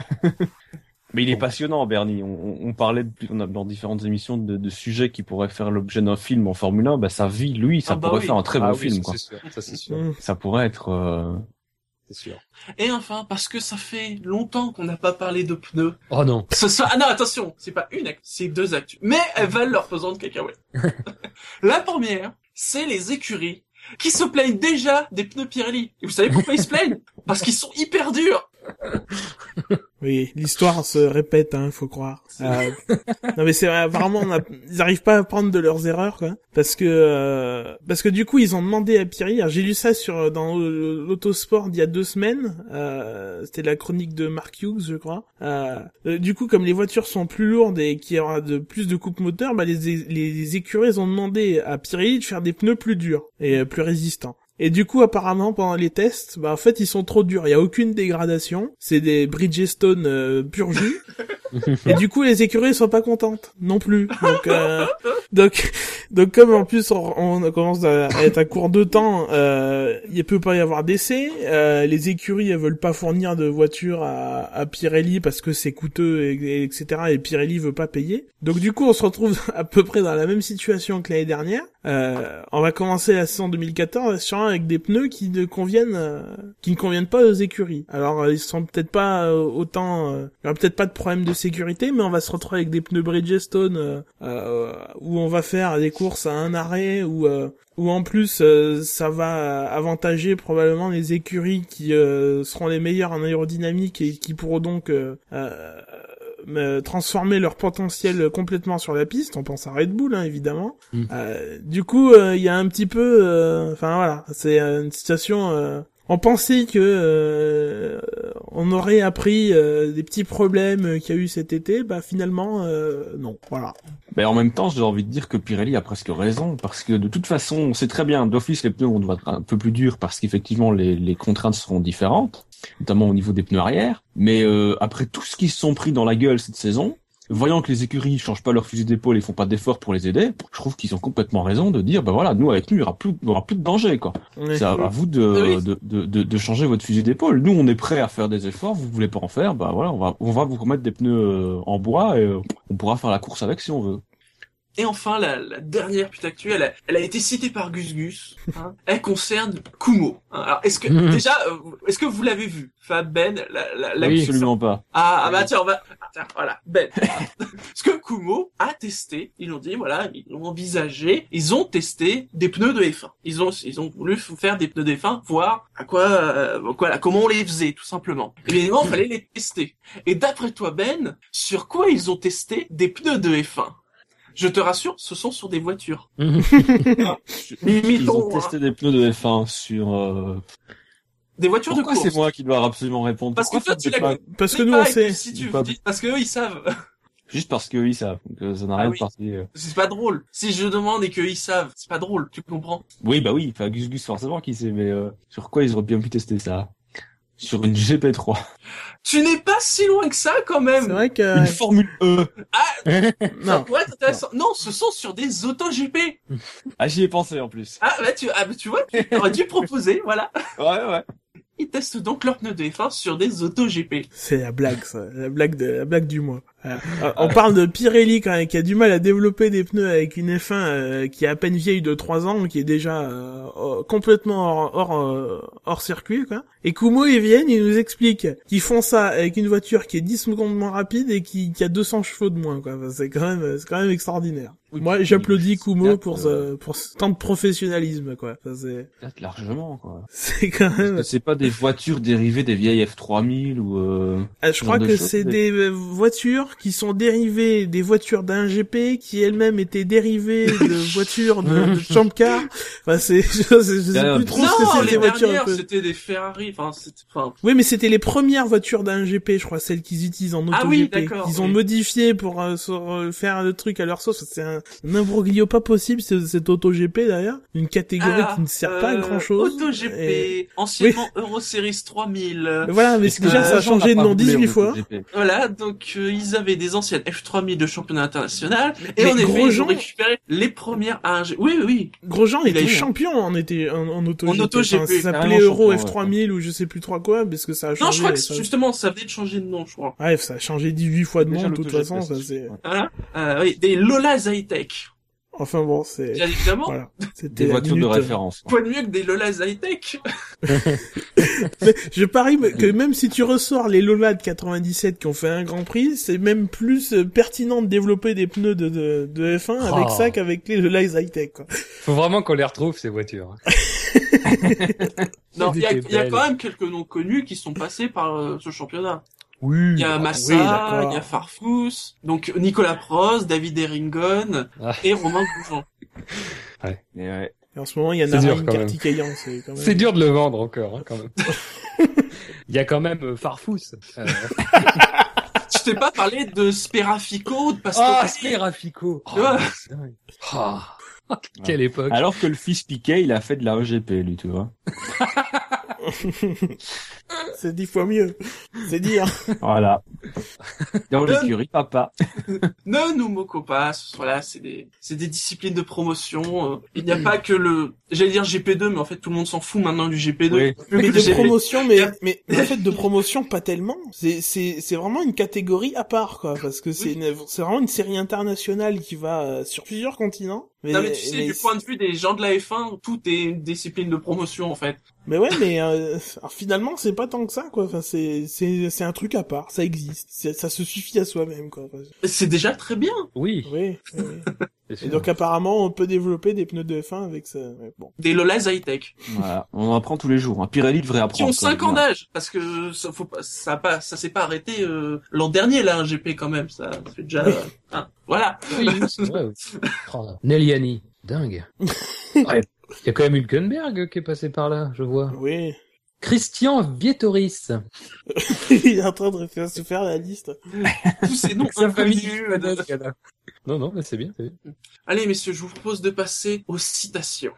Mais il est passionnant, Bernie. On, on parlait de, on a, dans différentes émissions de, de sujets qui pourraient faire l'objet d'un film en Formule un. Bah, sa vie, lui, ça Ah bah pourrait oui. faire un très bon Ah oui, film, ça, quoi. c'est sûr. Ça, c'est sûr. Mm. Ça pourrait être... Euh... C'est sûr. Et enfin, parce que ça fait longtemps qu'on n'a pas parlé de pneus. Oh non. Ce soit... Ah non, attention, c'est pas une actu, c'est deux actus. Mais elles valent leur pesant de cacahuètes. La première, c'est les écuries qui se plaignent déjà des pneus Pirelli. Et vous savez pourquoi ils se plaignent? Parce qu'ils sont hyper durs. Oui, l'histoire se répète, hein, faut croire. Euh, non mais c'est vrai, apparemment on a, ils arrivent pas à apprendre de leurs erreurs, quoi. Parce que euh, parce que du coup ils ont demandé à Pirelli. Alors, j'ai lu ça sur dans l'Autosport il y a deux semaines. Euh, c'était la chronique de Mark Hughes, je crois. Euh, euh, du coup, comme les voitures sont plus lourdes et qu'il y aura de plus de coupe moteur, bah les les, les écuries ont demandé à Pirelli de faire des pneus plus durs et euh, plus résistants. Et du coup, apparemment, pendant les tests, bah en fait, ils sont trop durs. Il y a aucune dégradation. C'est des Bridgestone euh, pur jus. Et du coup, les écuries sont pas contentes non plus. Donc, euh, donc, donc comme en plus on, on commence à être à court de temps, euh, il peut pas y avoir d'essai. Euh, les écuries, elles veulent pas fournir de voitures à, à Pirelli parce que c'est coûteux, et, et, etc. Et Pirelli veut pas payer. Donc du coup, on se retrouve à peu près dans la même situation que l'année dernière. Euh, on va commencer la saison deux mille quatorze sur un avec des pneus qui ne conviennent, euh, qui ne conviennent pas aux écuries. Alors euh, ils sont peut-être pas euh, autant, euh, il y aura peut-être pas de problème de sécurité, mais on va se retrouver avec des pneus Bridgestone euh, euh, où on va faire des courses à un arrêt, où euh, où en plus euh, ça va avantager probablement les écuries qui euh, seront les meilleures en aérodynamique et qui pourront donc euh, euh, Euh, transformer leur potentiel complètement sur la piste. On pense à Red Bull, hein, évidemment. Mm. Euh, du coup, il euh, y a un petit peu... Enfin, euh, voilà, c'est une situation... Euh, on pensait que euh, on aurait appris euh, des petits problèmes qu'il y a eu cet été. Bah, finalement, euh, non. Voilà. Mais en même temps, j'ai envie de dire que Pirelli a presque raison, parce que de toute façon, on sait très bien, d'office, les pneus vont devoir être un peu plus durs, parce qu'effectivement, les, les contraintes seront différentes, notamment au niveau des pneus arrière. Mais euh, après tout ce qu'ils se sont pris dans la gueule cette saison, voyant que les écuries changent pas leur fusil d'épaule et font pas d'efforts pour les aider, je trouve qu'ils ont complètement raison de dire, bah voilà, nous avec nous, il y aura plus, il y aura plus de danger, quoi. Ouais. C'est à, à vous de, oui. de, de, de, de changer votre fusil d'épaule. Nous, on est prêt à faire des efforts, vous voulez pas en faire, bah voilà, on va, on va vous remettre des pneus en bois et euh, on pourra faire la course avec si on veut. Et enfin, la, la dernière pute actuelle, elle a, elle a été citée par Gus Gus. Hein, elle concerne Kumo. Hein, alors, est-ce que mmh. déjà, euh, est-ce que vous l'avez vu, Fab, Ben, la, la, la oui, absolument pas. Ah, ah bah tiens, on va, ah, tiens, voilà, Ben. Parce que Kumo a testé, ils l'ont dit, voilà, ils l'ont envisagé, ils ont testé des pneus de F un. Ils ont, ils ont voulu faire des pneus de F un, voir à quoi, euh, quoi, là, comment on les faisait, tout simplement. Et bien évidemment, il fallait les tester. Et d'après toi, Ben, sur quoi ils ont testé des pneus de F un? Je te rassure, ce sont sur des voitures. Ils ont testé hein. des pneus de F un sur... Euh... Des voitures Pourquoi de course. c'est moi qui dois absolument répondre? Parce Pourquoi que toi, tu l'as... pas... Parce que nous, on sait. Si tu... pas... Parce qu'eux, ils savent. Juste parce qu'eux, ils savent. Donc, ça n'a rien ah, de oui. particulier. C'est pas drôle. Si je demande et qu'eux, ils savent, c'est pas drôle. Tu comprends? Oui, bah oui. Enfin, Gus Gus, forcément, qui sait. Mais euh, sur quoi ils auraient bien pu tester ça? Sur une G P trois. Tu n'es pas si loin que ça, quand même. C'est vrai que... Une Formule E. Ah, non. Ouais, intéressant. Non. non, ce sont sur des auto-G P. Ah, j'y ai pensé, en plus. Ah, bah, tu, ah, bah, tu vois, tu aurais dû proposer, voilà. Ouais, ouais. Ils testent donc leurs pneus de F un sur des auto-G P. C'est la blague, ça. La blague de, la blague du mois. Alors, on parle de Pirelli quand même, qui a du mal à développer des pneus avec une F un euh, qui est à peine vieille de trois ans, qui est déjà euh, complètement hors, hors, euh, hors circuit, quoi. Et Kumo, ils viennent, ils nous expliquent qu'ils font ça avec une voiture qui est dix secondes moins rapide et qui, qui a deux cents chevaux de moins, quoi. Enfin, c'est quand même, c'est quand même extraordinaire. Oui, Moi, j'applaudis Kumo pour ce, pour ce temps de professionnalisme, quoi. Enfin, c'est... Peut-être largement, quoi. C'est quand même... Parce que c'est pas des voitures dérivées des vieilles F trois mille ou euh... Ah, je crois que c'est des... des voitures qui sont dérivées des voitures d'un G P qui elles-mêmes étaient dérivées de voitures de, de Champ Car. Enfin, c'est, je, je, je sais plus trop non, ce que c'est les ces voitures. Non, c'était des Ferrari, enfin, c'était, enfin. Oui, mais c'était les premières voitures d'un G P, je crois, celles qu'ils utilisent en auto-G P. Ah oui, d'accord. Ils ont oui. modifié pour euh, sur, euh, faire le truc à leur sauce. C'est un, un imbroglio pas possible, c'est, cette auto-G P d'ailleurs. Une catégorie ah, qui ne sert euh, pas à grand chose. Auto-G P, et... anciennement oui. Euroseries trois mille. Voilà, mais déjà, ça a changé de nom dix-huit fois. Voilà, donc, euh, ils avaient des anciennes F trois mille de championnat international, et mais en effet, ils Grosjean... ont récupéré les premières A un G P. Oui, oui, oui. Grosjean, il Il a est eu, champion en, été, en, en auto En G P. auto G P, Enfin, ça s'appelait carrément Euro champion, F trois mille ou je sais plus trop quoi, parce que ça a changé. Non, je crois que ça... justement, ça venait de changer de nom, je crois. Bref, ça a changé dix-huit fois de Déjà, nom, de toute l'auto G P, façon, ça c'est- c'est... ouais. Voilà. Euh, oui, des Lola Zytec. Enfin bon, c'est... Bien évidemment. Voilà. C'était Des la voitures de minute... référence. Quoi de mieux que des Lola Zytec? Mais je parie que même si tu ressors les Lola de quatre-vingt-dix-sept qui ont fait un Grand Prix, c'est même plus euh, pertinent de développer des pneus de, de, de F un avec Oh. ça qu'avec les Lola High-Tech, quoi. Faut vraiment qu'on les retrouve, ces voitures. Non, il y a, Elles étaient il y a belles. quand même quelques noms connus qui sont passés par euh, ce championnat. Oui. Il y a oui, Massa, d'accord. il y a Farfus, donc Nicolas Prost, David Eringon Ah. et Romain Grosjean. Et ouais. Et en ce moment, il y a C'est dur, Narain quand même. Kartikeyan, c'est quand même... C'est dur de le vendre encore, hein, quand même. Il y a quand même euh, Farfus. Euh... Je t'ai pas parlé de Sperafico, de Pastor. Ah, Sperafico. Oh, Ouais. c'est dingue. Ah. Quelle époque. Alors que le fils Piquet, il a fait de la E G P, lui, tu vois. C'est dix fois mieux. C'est dire. Voilà. Dans l'écurie, papa. Ne nous moquons pas, voilà, c'est des, c'est des disciplines de promotion. euh, Il n'y a pas que le, j'allais dire G P deux, mais en fait tout le monde s'en fout maintenant du G P deux. Oui. Plus Mais que de le G P. promotion, mais, mais en fait de promotion pas tellement. C'est c'est c'est vraiment une catégorie à part, quoi, parce que c'est une- c'est vraiment une série internationale qui va euh, sur plusieurs continents. Mais, Non mais tu sais, mais du point de vue des gens de la F un, tout est une discipline de promotion en fait. mais ouais, mais euh, alors, finalement c'est pas tant que ça, quoi. Enfin c'est c'est c'est un truc à part, ça existe, C'est- ça se suffit à soi-même, quoi. Enfin, C'est déjà très bien. Oui. oui. oui, oui. c'est Et sûr. donc apparemment on peut développer des pneus de F un avec ça. Ouais, bon. Des Lola Zytec. Voilà. On en apprend tous les jours. Hein. Pirelli devrait Qui apprendre. ont cinq quand ans même. d'âge, parce que ça faut pas, ça a pas, ça s'est pas arrêté euh, l'an dernier là un G P quand même, ça fait déjà. Oui. euh, hein, voilà. Oui, oui, c'est vrai, oui. Oh, Neliani. Dingue. Ouais. Il y a quand même Hülkenberg qui est passé par là, je vois. Oui. Christian Vietoris. Il est en train de faire, se faire la liste. Tous ces noms Sa famille. inconnus. Non, non, mais c'est bien, c'est bien. Allez messieurs, je vous propose de passer aux citations.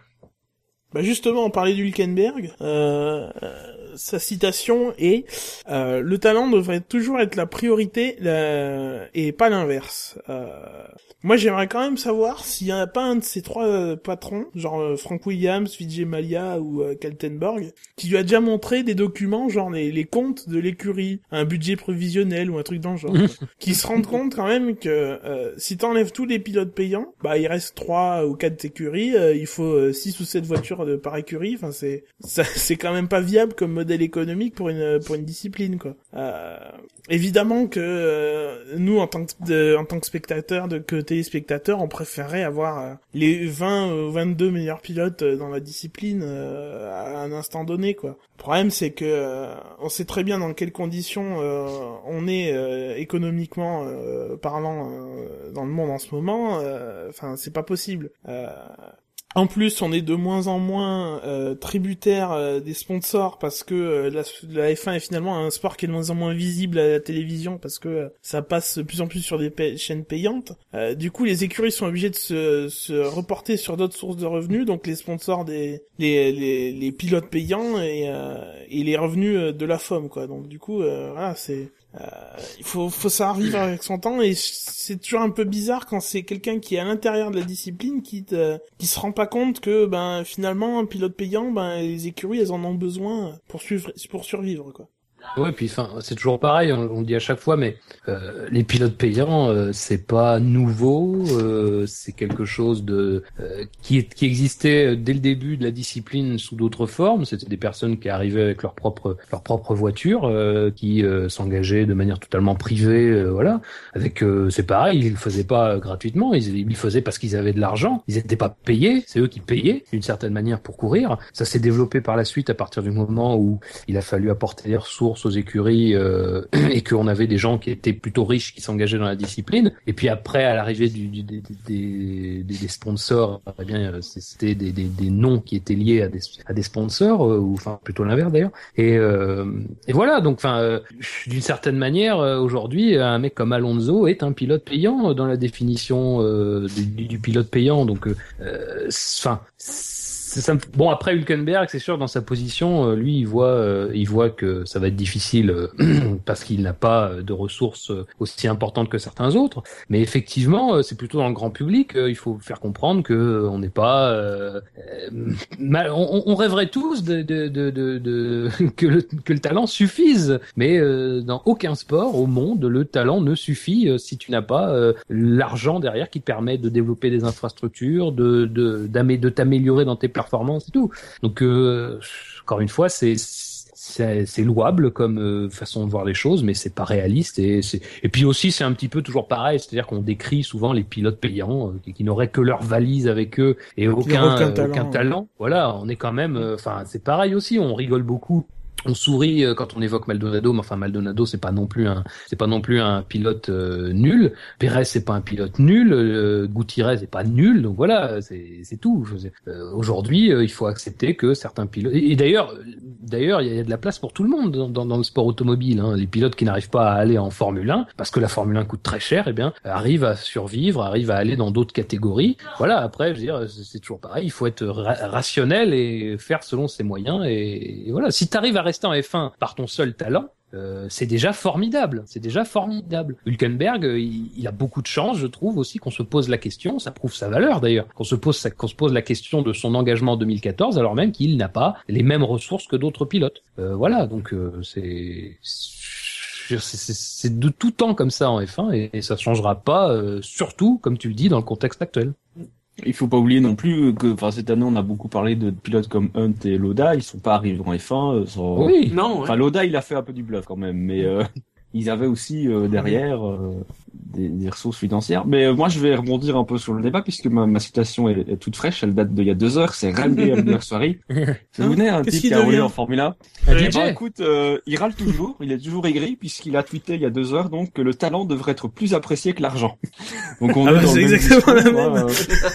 Bah justement, on parlait d'Hülkenberg. Euh, euh, sa citation est euh, le talent devrait toujours être la priorité la... et pas l'inverse. Euh, moi, j'aimerais quand même savoir s'il y a pas un de ces trois euh, patrons, genre euh, Frank Williams, Vijay Mallya ou euh, Kaltenborg, qui lui a déjà montré des documents, genre les, les comptes de l'écurie, un budget prévisionnel ou un truc dans le genre, quoi. Qui se rendent compte quand même que euh, si t'enlèves tous les pilotes payants, bah il reste trois ou quatre écuries, euh, il faut euh, six ou sept voitures de par écurie. Enfin c'est ça, c'est quand même pas viable comme modèle économique pour une pour une discipline, quoi. Euh, évidemment que euh, nous en tant que de, en tant que spectateurs, de que téléspectateurs, on préférerait avoir euh, les vingt ou vingt-deux meilleurs pilotes euh, dans la discipline euh, à un instant donné, quoi. Le problème c'est que euh, on sait très bien dans quelles conditions euh, on est euh, économiquement euh, parlant euh, dans le monde en ce moment. Enfin, c'est pas possible. Euh, En plus, on est de moins en moins euh, tributaire euh, des sponsors parce que euh, la, la F un est finalement un sport qui est de moins en moins visible à la télévision parce que euh, ça passe de plus en plus sur des pa- chaînes payantes. Euh, du coup, les écuries sont obligées de se, se reporter sur d'autres sources de revenus, donc les sponsors des les les, les pilotes payants et euh, et les revenus euh, de la F O M, quoi. Donc du coup, euh, voilà, c'est Euh, il faut, faut savoir vivre avec son temps et c'est toujours un peu bizarre quand c'est quelqu'un qui est à l'intérieur de la discipline qui te, qui se rend pas compte que ben finalement un pilote payant, ben les écuries elles en ont besoin pour suivre, pour survivre, quoi. Ouais, puis enfin, c'est toujours pareil, on, on le dit à chaque fois, mais euh, les pilotes payants, euh, c'est pas nouveau, euh, c'est quelque chose de euh, qui, est, qui existait dès le début de la discipline sous d'autres formes. C'était des personnes qui arrivaient avec leur propre leur propre voiture, euh, qui euh, s'engageaient de manière totalement privée, euh, voilà. Avec euh, c'est pareil, ils le faisaient pas gratuitement, ils, ils le faisaient parce qu'ils avaient de l'argent, ils étaient pas payés, c'est eux qui payaient d'une certaine manière pour courir. Ça s'est développé par la suite à partir du moment où il a fallu apporter des ressources aux écuries euh, et qu'on avait des gens qui étaient plutôt riches qui s'engageaient dans la discipline. Et puis après, à l'arrivée du, du, des, des, des, des sponsors, eh bien c'était des, des, des noms qui étaient liés à des, à des sponsors, euh, ou enfin plutôt l'inverse d'ailleurs. Et, euh, et voilà, donc enfin euh, d'une certaine manière, aujourd'hui, un mec comme Alonso est un pilote payant dans la définition euh, du, du pilote payant. Donc, enfin. Euh, c'est ça. Me... Bon, après Hülkenberg, c'est sûr, dans sa position, euh, lui, il voit, euh, il voit que ça va être difficile euh, parce qu'il n'a pas de ressources aussi importantes que certains autres. Mais effectivement, euh, c'est plutôt dans le grand public. Euh, il faut faire comprendre que euh, on n'est pas. Euh, mal... on, on rêverait tous de, de, de, de, de... que le que le talent suffise, mais euh, dans aucun sport au monde, le talent ne suffit euh, si tu n'as pas euh, l'argent derrière qui te permet de développer des infrastructures, de de d'amé- de t'améliorer dans tes performances et tout. Donc euh, encore une fois, c'est c'est, c'est louable comme euh, façon de voir les choses, mais c'est pas réaliste. Et c'est et puis aussi c'est un petit peu toujours pareil, c'est-à-dire qu'on décrit souvent les pilotes payants euh, qui, qui n'auraient que leur valise avec eux et aucun aucun euh, talent. aucun talent. Voilà, on est quand même, enfin euh, c'est pareil aussi, on rigole beaucoup. On sourit quand on évoque Maldonado, mais enfin Maldonado c'est pas non plus un c'est pas non plus un pilote euh, nul. Pérez c'est pas un pilote nul. Euh, Gutiérrez c'est pas nul. Donc voilà, c'est c'est tout. Euh, aujourd'hui, euh, il faut accepter que certains pilotes et, et d'ailleurs d'ailleurs il y a de la place pour tout le monde dans, dans, dans le sport automobile. Hein. Les pilotes qui n'arrivent pas à aller en Formule un parce que la Formule un coûte très cher, eh bien arrivent à survivre, arrivent à aller dans d'autres catégories. Voilà. Après, je veux dire, c'est, c'est toujours pareil. Il faut être ra- rationnel et faire selon ses moyens. Et, et voilà. Si t'arrives à rester en F un par ton seul talent, euh, c'est déjà formidable. C'est déjà formidable. Hülkenberg, euh, il, il a beaucoup de chance, je trouve aussi qu'on se pose la question. Ça prouve sa valeur d'ailleurs. Qu'on se pose, qu'on se pose la question de son engagement en deux mille quatorze, alors même qu'il n'a pas les mêmes ressources que d'autres pilotes. Euh, voilà. Donc euh, c'est C'est, c'est, c'est de tout temps comme ça en F un et, et ça changera pas, euh, surtout, comme tu le dis, dans le contexte actuel. Il faut pas oublier non plus que, enfin, cette année, on a beaucoup parlé de pilotes comme Hunt et Lauda. Ils sont pas arrivés en F un. Sans... Oui. Non. Enfin, Ouais. Lauda, il a fait un peu du bluff quand même, mais euh, ils avaient aussi euh, derrière euh, des, des ressources financières. Mais euh, moi, je vais rebondir un peu sur le débat puisque ma, ma citation est, est toute fraîche. Elle date d'il y a deux heures. C'est Randy Al-Mersouari. Vous vous souvenez, un Qu'est-ce type qu'il qui a roulé devient en Formule un. Un Eh D J. ben, écoute, euh, il râle toujours. Il est toujours aigri puisqu'il a tweeté il y a deux heures donc que le talent devrait être plus apprécié que l'argent. Donc on Ah est bah, dans c'est le même exactement la discours, même.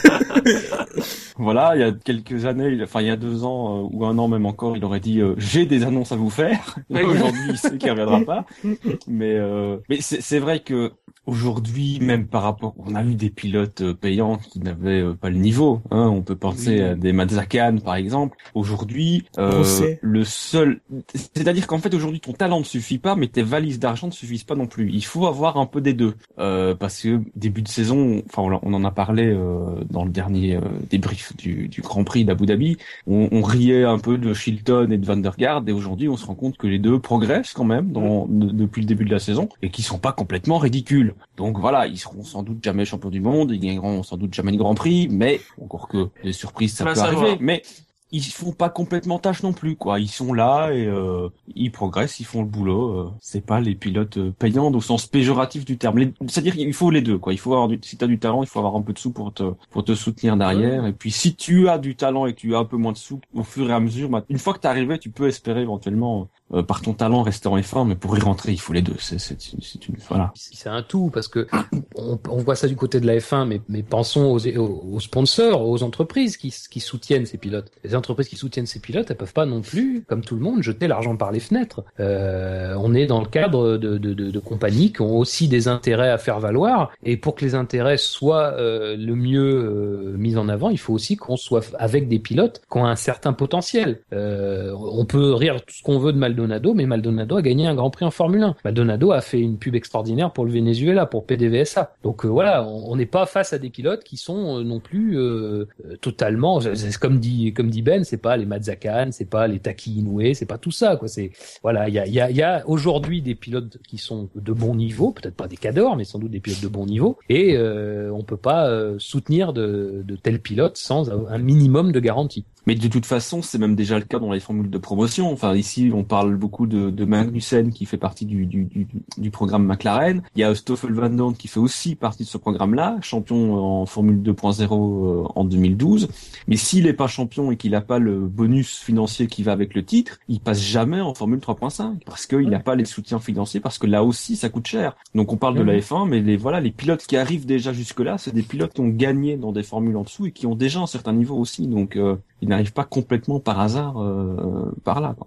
hein. Voilà, il y a quelques années, il- enfin il y a deux ans euh, ou un an même encore, il aurait dit euh, j'ai des annonces à vous faire. Ouais. Aujourd'hui, il sait qu'il reviendra pas. Mais euh, mais c'est c'est vrai que aujourd'hui, même par rapport, on a eu des pilotes euh, payants qui n'avaient euh, pas le niveau. Hein, on peut penser Oui. à des Mazzacane par exemple. Aujourd'hui, euh, Rosset. le seul, c'est-à-dire qu'en fait aujourd'hui ton talent ne suffit pas, mais tes valises d'argent ne suffisent pas non plus. Il faut avoir un peu des deux, euh, parce que début de saison, enfin on, on en a parlé euh, dans le dernier euh, débrief du, du Grand Prix d'Abu Dhabi, on, on riait un peu de Chilton et de Van der Garde, et aujourd'hui on se rend compte que les deux progressent quand même dans, de- depuis le début de la saison et qu'ils sont pas complètement ridicules. Donc voilà, ils seront sans doute jamais champions du monde, ils gagneront sans doute jamais le Grand Prix, mais encore que des surprises ça Va peut savoir. arriver, mais ils font pas complètement tâche non plus, quoi. Ils sont là et euh, ils progressent, ils font le boulot. Euh, c'est pas les pilotes euh, payants au sens péjoratif du terme. Les- C'est-à-dire qu'il faut les deux, quoi. Il faut avoir du, si t'as du talent, il faut avoir un peu de sous pour te pour te soutenir derrière. Et puis si tu as du talent et que tu as un peu moins de sous, au fur et à mesure, bah, une fois que t'es arrivé, tu peux espérer éventuellement euh, par ton talent rester en F un, mais pour y rentrer, il faut les deux. C'est c'est une, c'est une voilà. C'est un tout parce que on, on voit ça du côté de la F un, mais, mais pensons aux, aux, aux sponsors, aux entreprises qui, qui soutiennent ces pilotes. Les entreprises qui soutiennent ces pilotes, elles peuvent pas non plus, comme tout le monde, jeter l'argent par les fenêtres. Euh, on est dans le cadre de, de, de, de compagnies qui ont aussi des intérêts à faire valoir, et pour que les intérêts soient euh, le mieux euh, mis en avant, il faut aussi qu'on soit avec des pilotes qui ont un certain potentiel. Euh, on peut rire tout ce qu'on veut de Maldonado, mais Maldonado a gagné un Grand Prix en Formule un. Maldonado a fait une pub extraordinaire pour le Venezuela, pour P D V S A. Donc euh, voilà, on n'est pas face à des pilotes qui sont euh, non plus euh, euh, totalement, c'est comme dit comme dit Ben, c'est pas les Mazzacane, c'est pas les Taki Inoue, c'est pas tout ça, quoi. C'est voilà, il y a il y a il y a aujourd'hui des pilotes qui sont de bon niveau, peut-être pas des cadors, mais sans doute des pilotes de bon niveau, et euh, on peut pas euh, soutenir de, de tels pilotes sans un minimum de garantie. Mais de toute façon, c'est même déjà le cas dans les formules de promotion. Enfin, ici, on parle beaucoup de, de Magnussen qui fait partie du, du, du, du programme McLaren. Il y a Stoffel Van Dorn qui fait aussi partie de ce programme-là, champion en Formule deux point zéro en deux mille douze. Mais s'il n'est pas champion et qu'il n'a pas le bonus financier qui va avec le titre, il passe jamais en Formule trois point cinq parce qu'il n'a pas les soutiens financiers, parce que là aussi, ça coûte cher. Donc, on parle de la F un, mais les voilà, les pilotes qui arrivent déjà jusque-là, c'est des pilotes qui ont gagné dans des formules en dessous et qui ont déjà un certain niveau aussi. Donc, euh, ils n'arrivent pas complètement par hasard euh, par là, quoi.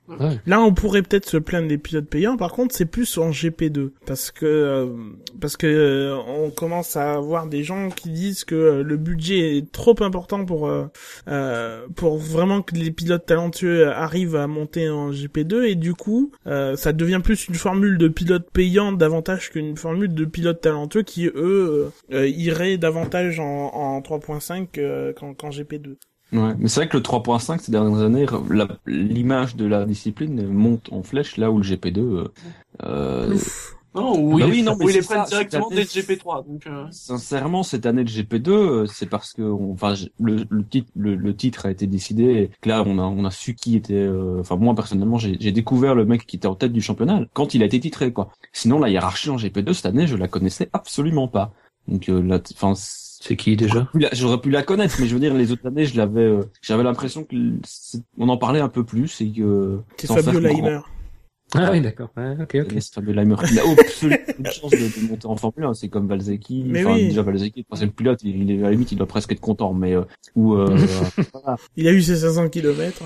Ouais. Là, on pourrait peut-être se plaindre des pilotes payants. Par contre, c'est plus en G P deux, parce que euh, parce que euh, on commence à avoir des gens qui disent que euh, le budget est trop important pour euh, euh, pour vraiment que les pilotes talentueux arrivent à monter en G P deux, et du coup, euh, ça devient plus une formule de pilotes payants davantage qu'une formule de pilotes talentueux qui eux euh, iraient davantage en, en trois point cinq euh, qu'en, qu'en G P deux. Ouais, mais c'est vrai que le trois point cinq ces dernières années, la, l'image de la discipline monte en flèche là où le G P deux. Euh, Non, oui, bah oui, non, mais où ils les c'est prennent ça, directement cette année, dès le G P trois. Donc, euh... sincèrement, cette année de G P deux, c'est parce que, on, enfin, le, le titre, le, le titre a été décidé. Et que là, on a, on a su qui était. Euh, enfin, moi personnellement, j'ai, j'ai découvert le mec qui était en tête du championnat quand il a été titré, quoi. Sinon, la hiérarchie en G P deux cette année, je la connaissais absolument pas. Donc, euh, là, enfin. C'est qui déjà? J'aurais pu, la, j'aurais pu la connaître, mais je veux dire, les autres années, je l'avais, euh, j'avais l'impression que c'est, on en parlait un peu plus et que. C'est Fabio Leimer. Ah oui, d'accord. Ouais, ok, ok. C'est Fabio Leimer. Il a absolument une chance de, de monter en Formule un. C'est comme Valzecchi. Mais enfin, oui. déjà Valzecchi, c'est le pilote, il, il est à la limite, il doit presque être content, mais euh, ou. Euh, voilà. Il a eu ses cinq cents kilomètres.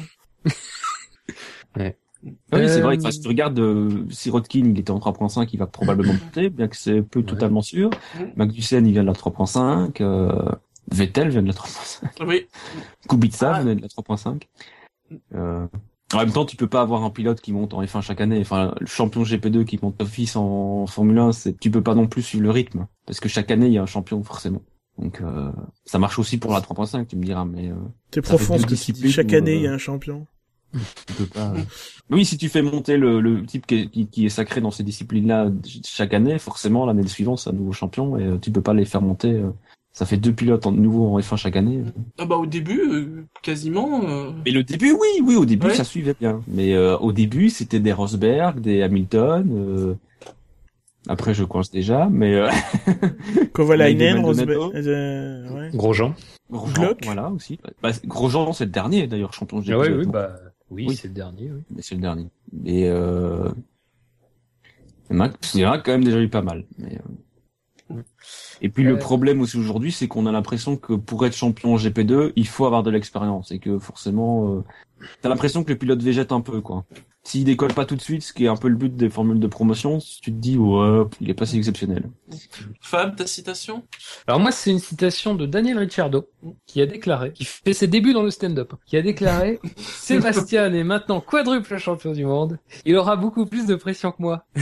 Ouais. Ah oui, c'est vrai. Euh, Enfin, si tu regardes, euh, Sirotkin, il était en trois point cinq, il va probablement monter, bien que c'est peu Ouais. totalement sûr. Magnussen, il vient de la trois point cinq. Euh, Vettel vient de la trois point cinq. oui. Kubica Ah. venait de la trois point cinq. Euh, en même temps, tu peux pas avoir un pilote qui monte en F un chaque année. Enfin, le champion G P deux qui monte d'office en Formule un, c'est, tu peux pas non plus suivre le rythme. Parce que chaque année, il y a un champion, forcément. Donc, euh, ça marche aussi pour la trois point cinq, tu me diras, mais, euh, C'est Ça fait profond deux ce que tu disciplines dis. Chaque où, année, euh, il y a un champion. tu peux pas. euh. Oui, si tu fais monter le, le type qui est, qui, qui est sacré dans ces disciplines-là chaque année, forcément, l'année suivante, c'est un nouveau champion et euh, tu peux pas les faire monter. euh, Ça fait deux pilotes en nouveau en F un chaque année. Ah bah au début, euh, quasiment. Euh... Mais le début, oui, oui, au début, Ouais. ça suivait bien. Mais euh, au début, c'était des Rosberg, des Hamilton. Euh... Après, je coince déjà, mais euh... Kovalainen, Maldonado. Rosberg, euh, ouais. Grosjean. Grosjean, Glock. voilà aussi. Bah, Grosjean, c'est le dernier d'ailleurs, champion de G P. Ah ouais, oui, donc, bah, oui, Oui. c'est le dernier, oui. mais c'est le dernier. Et euh... il y en a, il y en a quand même déjà eu pas mal. Mais, euh... Et puis Euh, le problème aussi aujourd'hui, c'est qu'on a l'impression que pour être champion en G P deux, il faut avoir de l'expérience et que forcément, euh... t'as l'impression que le pilote végète un peu, quoi. S'il décolle pas tout de suite, ce qui est un peu le but des formules de promotion, tu te dis ouais, il est pas si exceptionnel. Fab, ta citation? Alors moi, c'est une citation de Daniel Ricciardo, qui a déclaré, qui fait ses débuts dans le stand-up, qui a déclaré « Sébastien est maintenant quadruple champion du monde, il aura beaucoup plus de pression que moi.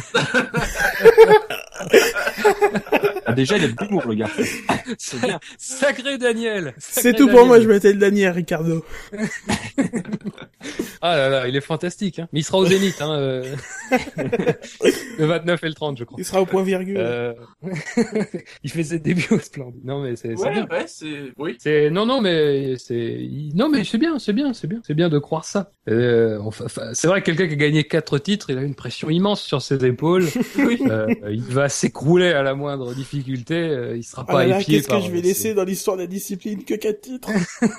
Ah, déjà, il a de l'humour, le gars. » C'est bien. Sacré Daniel. C'est Sacré tout pour Daniel. moi, je mettais le Daniel Ricardo. Ah là là, il est fantastique, hein. Mais il sera au Zénith, hein, euh... le vingt-neuf et le trente, je crois. Il sera au point virgule. Euh... il fait ses débuts au Splendide. Non mais c'est c'est Ouais, bien. ouais, c'est... Oui. C'est non non mais c'est non mais c'est bien c'est bien c'est bien c'est bien de croire ça. Euh, enfin, enfin, c'est vrai que quelqu'un qui a gagné quatre titres, il a une pression immense sur ses épaules. Oui. Euh, il va s'écrouler à la moindre difficulté. Euh, il sera Ah pas là là, épié qu'est-ce par. que je vais laisser dans l'histoire de la discipline que quatre titres.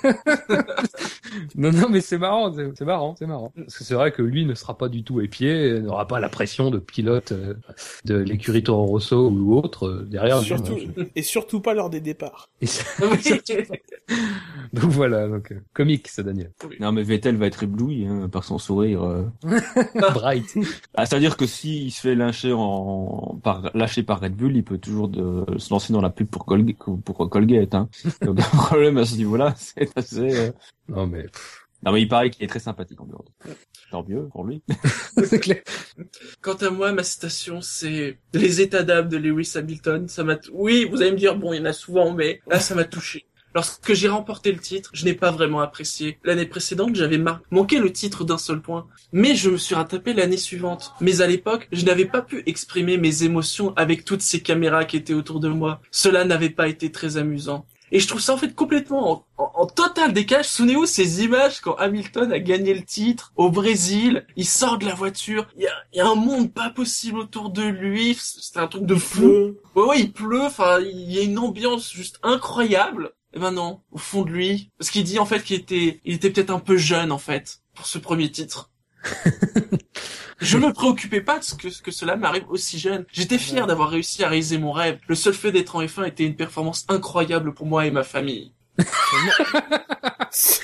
Non non mais c'est marrant c'est c'est marrant c'est marrant parce que c'est vrai que lui ne sera pas du tout épié, n'aura pas la pression de pilote euh, de l'écurie Toro Rosso ou autre euh, derrière. Surtout, lui. et surtout pas lors des départs. Et c'est- Oui. donc voilà donc euh, comique ce Daniel. Non, mais Vettel va être ébloui hein, par son sourire. euh. Bright. Ah, c'est-à-dire que s'il se fait lyncher en par lâcher par Red Bull, il peut toujours de... se lancer dans la pub pour Colgate, pour Colgate. Hein. Donc, le problème à ce niveau-là, c'est assez. Euh... Non mais pff, Non, mais il paraît qu'il est très sympathique en dehors. Tant mieux pour lui. c'est clair. Quant à moi, ma citation, c'est les états d'âme de Lewis Hamilton. Ça m'a, t- oui, vous allez me dire, bon, il y en a souvent, mais là, ça m'a touché. Lorsque j'ai remporté le titre, je n'ai pas vraiment apprécié. L'année précédente, j'avais mar- manqué le titre d'un seul point. Mais je me suis rattrapé l'année suivante. Mais à l'époque, je n'avais pas pu exprimer mes émotions avec toutes ces caméras qui étaient autour de moi. Cela n'avait pas été très amusant. Et je trouve ça en fait complètement en, en, en total décalage. Souvenez-vous ces images quand Hamilton a gagné le titre au Brésil. Il sort de la voiture. Il y a, il y a un monde pas possible autour de lui. C'était un truc de fou. Feu. Ouais, ouais, il pleut. Enfin, il y a une ambiance juste incroyable. Et ben non, au fond de lui, parce qu'il dit en fait qu'il était, il était peut-être un peu jeune en fait pour ce premier titre. Je me préoccupais pas de ce que, que cela m'arrive aussi jeune. J'étais fier d'avoir réussi à réaliser mon rêve. Le seul fait d'être en F un était une performance incroyable pour moi et ma famille.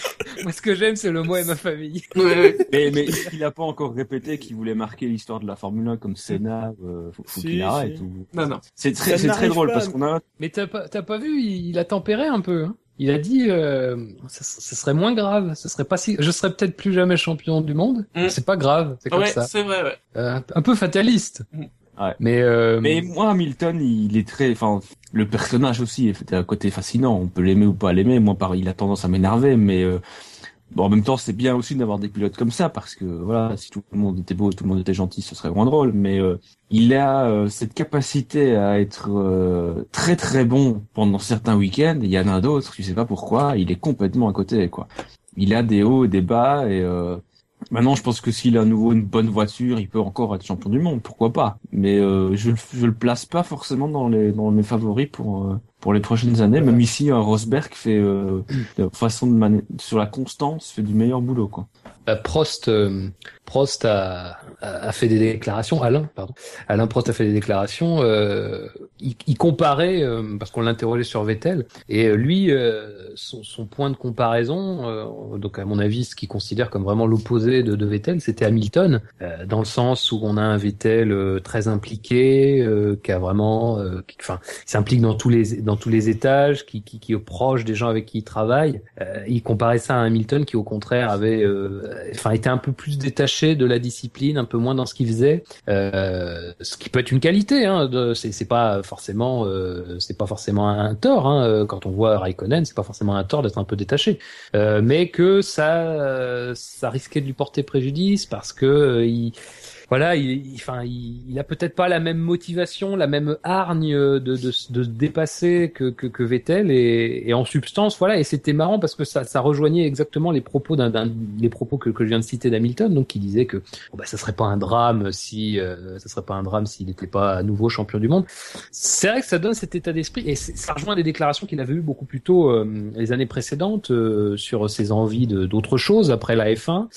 Moi, ce que j'aime, c'est le moi et ma famille. Ouais, ouais. Mais, mais il a pas encore répété qu'il voulait marquer l'histoire de la Formule un comme Senna. Euh, faut, faut Si, qu'il arrête. si. Ou... Non, non. C'est très, Ça c'est très n'arrive drôle pas. parce qu'on a. Mais t'as pas, t'as pas vu, il, il a tempéré un peu. Hein. Il a dit, euh, ça, ça serait moins grave, ce serait pas si, je serais peut-être plus jamais champion du monde. Mm. C'est pas grave, c'est comme Ouais, ça. c'est vrai, ouais. Euh, un peu fataliste. Ouais. Mais, euh, Mais moi, Hamilton, il est très, enfin, le personnage aussi est un côté fascinant. On peut l'aimer ou pas l'aimer. Moi, pareil, il a tendance à m'énerver, mais euh, bon, en même temps, c'est bien aussi d'avoir des pilotes comme ça parce que voilà, si tout le monde était beau, tout le monde était gentil, ce serait moins drôle. Mais euh, il a euh, cette capacité à être euh, très très bon pendant certains week-ends. Il y en a d'autres, tu sais pas pourquoi, il est complètement à côté, quoi. Il a des hauts et des bas et euh, maintenant, je pense que s'il a à nouveau une bonne voiture, il peut encore être champion du monde, pourquoi pas. Mais euh, je je le place pas forcément dans les dans mes favoris pour euh, pour les prochaines années. Même ici, un Rosberg fait euh, de façon de mani- sur la constance fait du meilleur boulot, quoi. Prost, euh, Prost a, a, a fait des déclarations. Alain, pardon. Alain Prost a fait des déclarations. Euh, il, il comparait euh, parce qu'on l'interrogeait sur Vettel et euh, lui, euh, son, son point de comparaison, euh, donc à mon avis, ce qu'il considère comme vraiment l'opposé de, de Vettel, c'était Hamilton, euh, dans le sens où on a un Vettel euh, très impliqué, euh, qui a vraiment, euh, qui, enfin, qui s'implique dans tous les dans tous les étages, qui, qui, qui est proche des gens avec qui il travaille. Euh, il comparait ça à Hamilton, qui au contraire avait euh, enfin était un peu plus détaché de la discipline, un peu moins dans ce qu'il faisait, euh, ce qui peut être une qualité, hein, de, c'est, c'est pas forcément euh, c'est pas forcément un tort, hein, quand on voit Raikkonen, c'est pas forcément un tort d'être un peu détaché, euh, mais que ça euh, ça risquait de lui porter préjudice parce que euh, il voilà, il, enfin, il, il a peut-être pas la même motivation, la même hargne de, de, de se dépasser que, que, que Vettel et, et en substance, voilà. Et c'était marrant parce que ça, ça rejoignait exactement les propos d'un, d'un les propos que, que je viens de citer d'Hamilton, donc qui disait que bon, bah, ça serait pas un drame si, euh, ça serait pas un drame s'il n'était pas à nouveau champion du monde. C'est vrai que ça donne cet état d'esprit et ça rejoint des déclarations qu'il avait eues beaucoup plus tôt euh, les années précédentes euh, sur ses envies de, d'autres choses après la F un,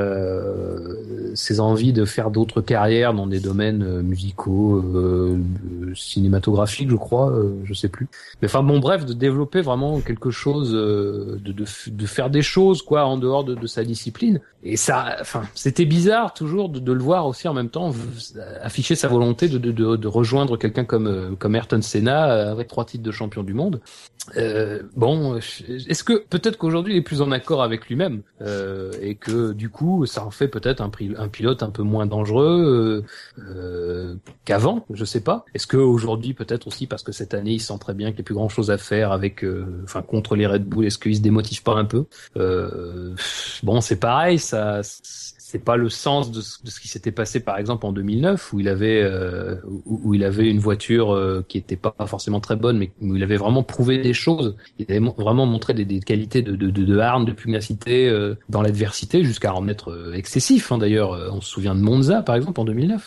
euh, ses envies de faire d'autres d'autres carrières dans des domaines euh, musicaux, euh, euh, cinématographiques, je crois, euh, je sais plus. Mais enfin bon, bref, de développer vraiment quelque chose, euh, de, de de faire des choses quoi en dehors de, de sa discipline. Et ça, enfin, c'était bizarre toujours de, de le voir aussi en même temps afficher sa volonté de de de, de rejoindre quelqu'un comme comme Ayrton Senna avec trois titres de champion du monde. Euh, bon, est-ce que peut-être qu'aujourd'hui il est plus en accord avec lui-même euh, et que du coup ça en fait peut-être un, un pilote un peu moins dangereux euh, euh, qu'avant, je sais pas. Est-ce que aujourd'hui peut-être aussi parce que cette année il sent très bien qu'il n'y a plus grand-chose à faire avec, euh, enfin contre les Red Bull, est-ce qu'il se démotive pas un peu? euh, Bon, c'est pareil, ça. C'est pas le sens de ce, de ce qui s'était passé par exemple en deux mille neuf où il avait euh, où, où il avait une voiture euh, qui était pas forcément très bonne mais où il avait vraiment prouvé des choses, il avait mo- vraiment montré des, des qualités de de de, de hargne, de pugnacité euh, dans l'adversité jusqu'à en être euh, excessif hein, d'ailleurs euh, on se souvient de Monza par exemple en deux mille neuf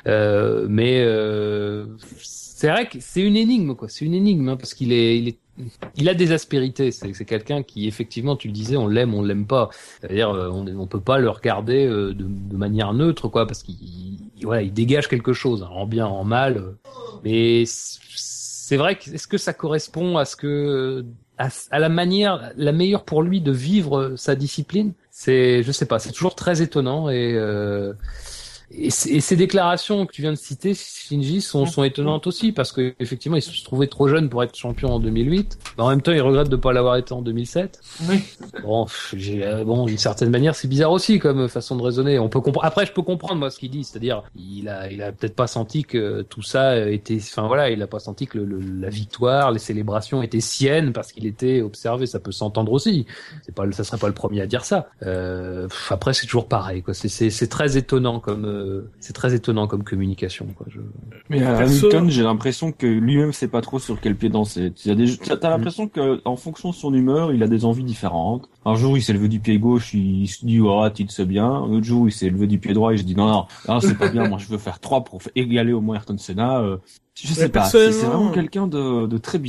euh, mais euh, c'est vrai que c'est une énigme quoi, c'est une énigme hein, parce qu'il est il est il a des aspérités, c'est, c'est quelqu'un qui effectivement, tu le disais, on l'aime, on l'aime pas. C'est-à-dire, on, on peut pas le regarder de, de manière neutre, quoi, parce qu'il, il, voilà, il dégage quelque chose, en bien, en mal. Mais c'est vrai que est-ce que ça correspond à ce que, à, à la manière, la meilleure pour lui de vivre sa discipline? C'est, je sais pas, c'est toujours très étonnant et. Euh, Et, et ces déclarations que tu viens de citer, Shinji, sont, sont étonnantes aussi parce que effectivement, il se trouvait trop jeune pour être champion en deux mille huit. Mais en même temps, il regrette de pas l'avoir été en deux mille sept. Oui. Bon, j'ai, bon, d'une certaine manière, c'est bizarre aussi comme façon de raisonner. On peut comprendre. Après, je peux comprendre moi ce qu'il dit, c'est-à-dire, il a, il a peut-être pas senti que tout ça était, enfin voilà, il a pas senti que le, le, la victoire, les célébrations étaient siennes parce qu'il était observé. Ça peut s'entendre aussi. C'est pas, ça serait pas le premier à dire ça. Euh, après, c'est toujours pareil, quoi. C'est, c'est, c'est très étonnant comme. C'est très étonnant comme communication, quoi. Je... Mais à Hamilton, j'ai l'impression que lui-même sait pas trop sur quel pied danser. Il y a des, t'as l'impression que, en fonction de son humeur, il a des envies différentes. Un jour, il s'est levé du pied gauche, il se dit, oh, titre, c'est bien. Un autre jour, il s'est levé du pied droit et je dis, non, non, non, c'est pas bien. Moi, je veux faire trois pour égaler au moins Ayrton Senna. Euh, je sais Mais pas. C'est, c'est vraiment quelqu'un de, de très bizarre.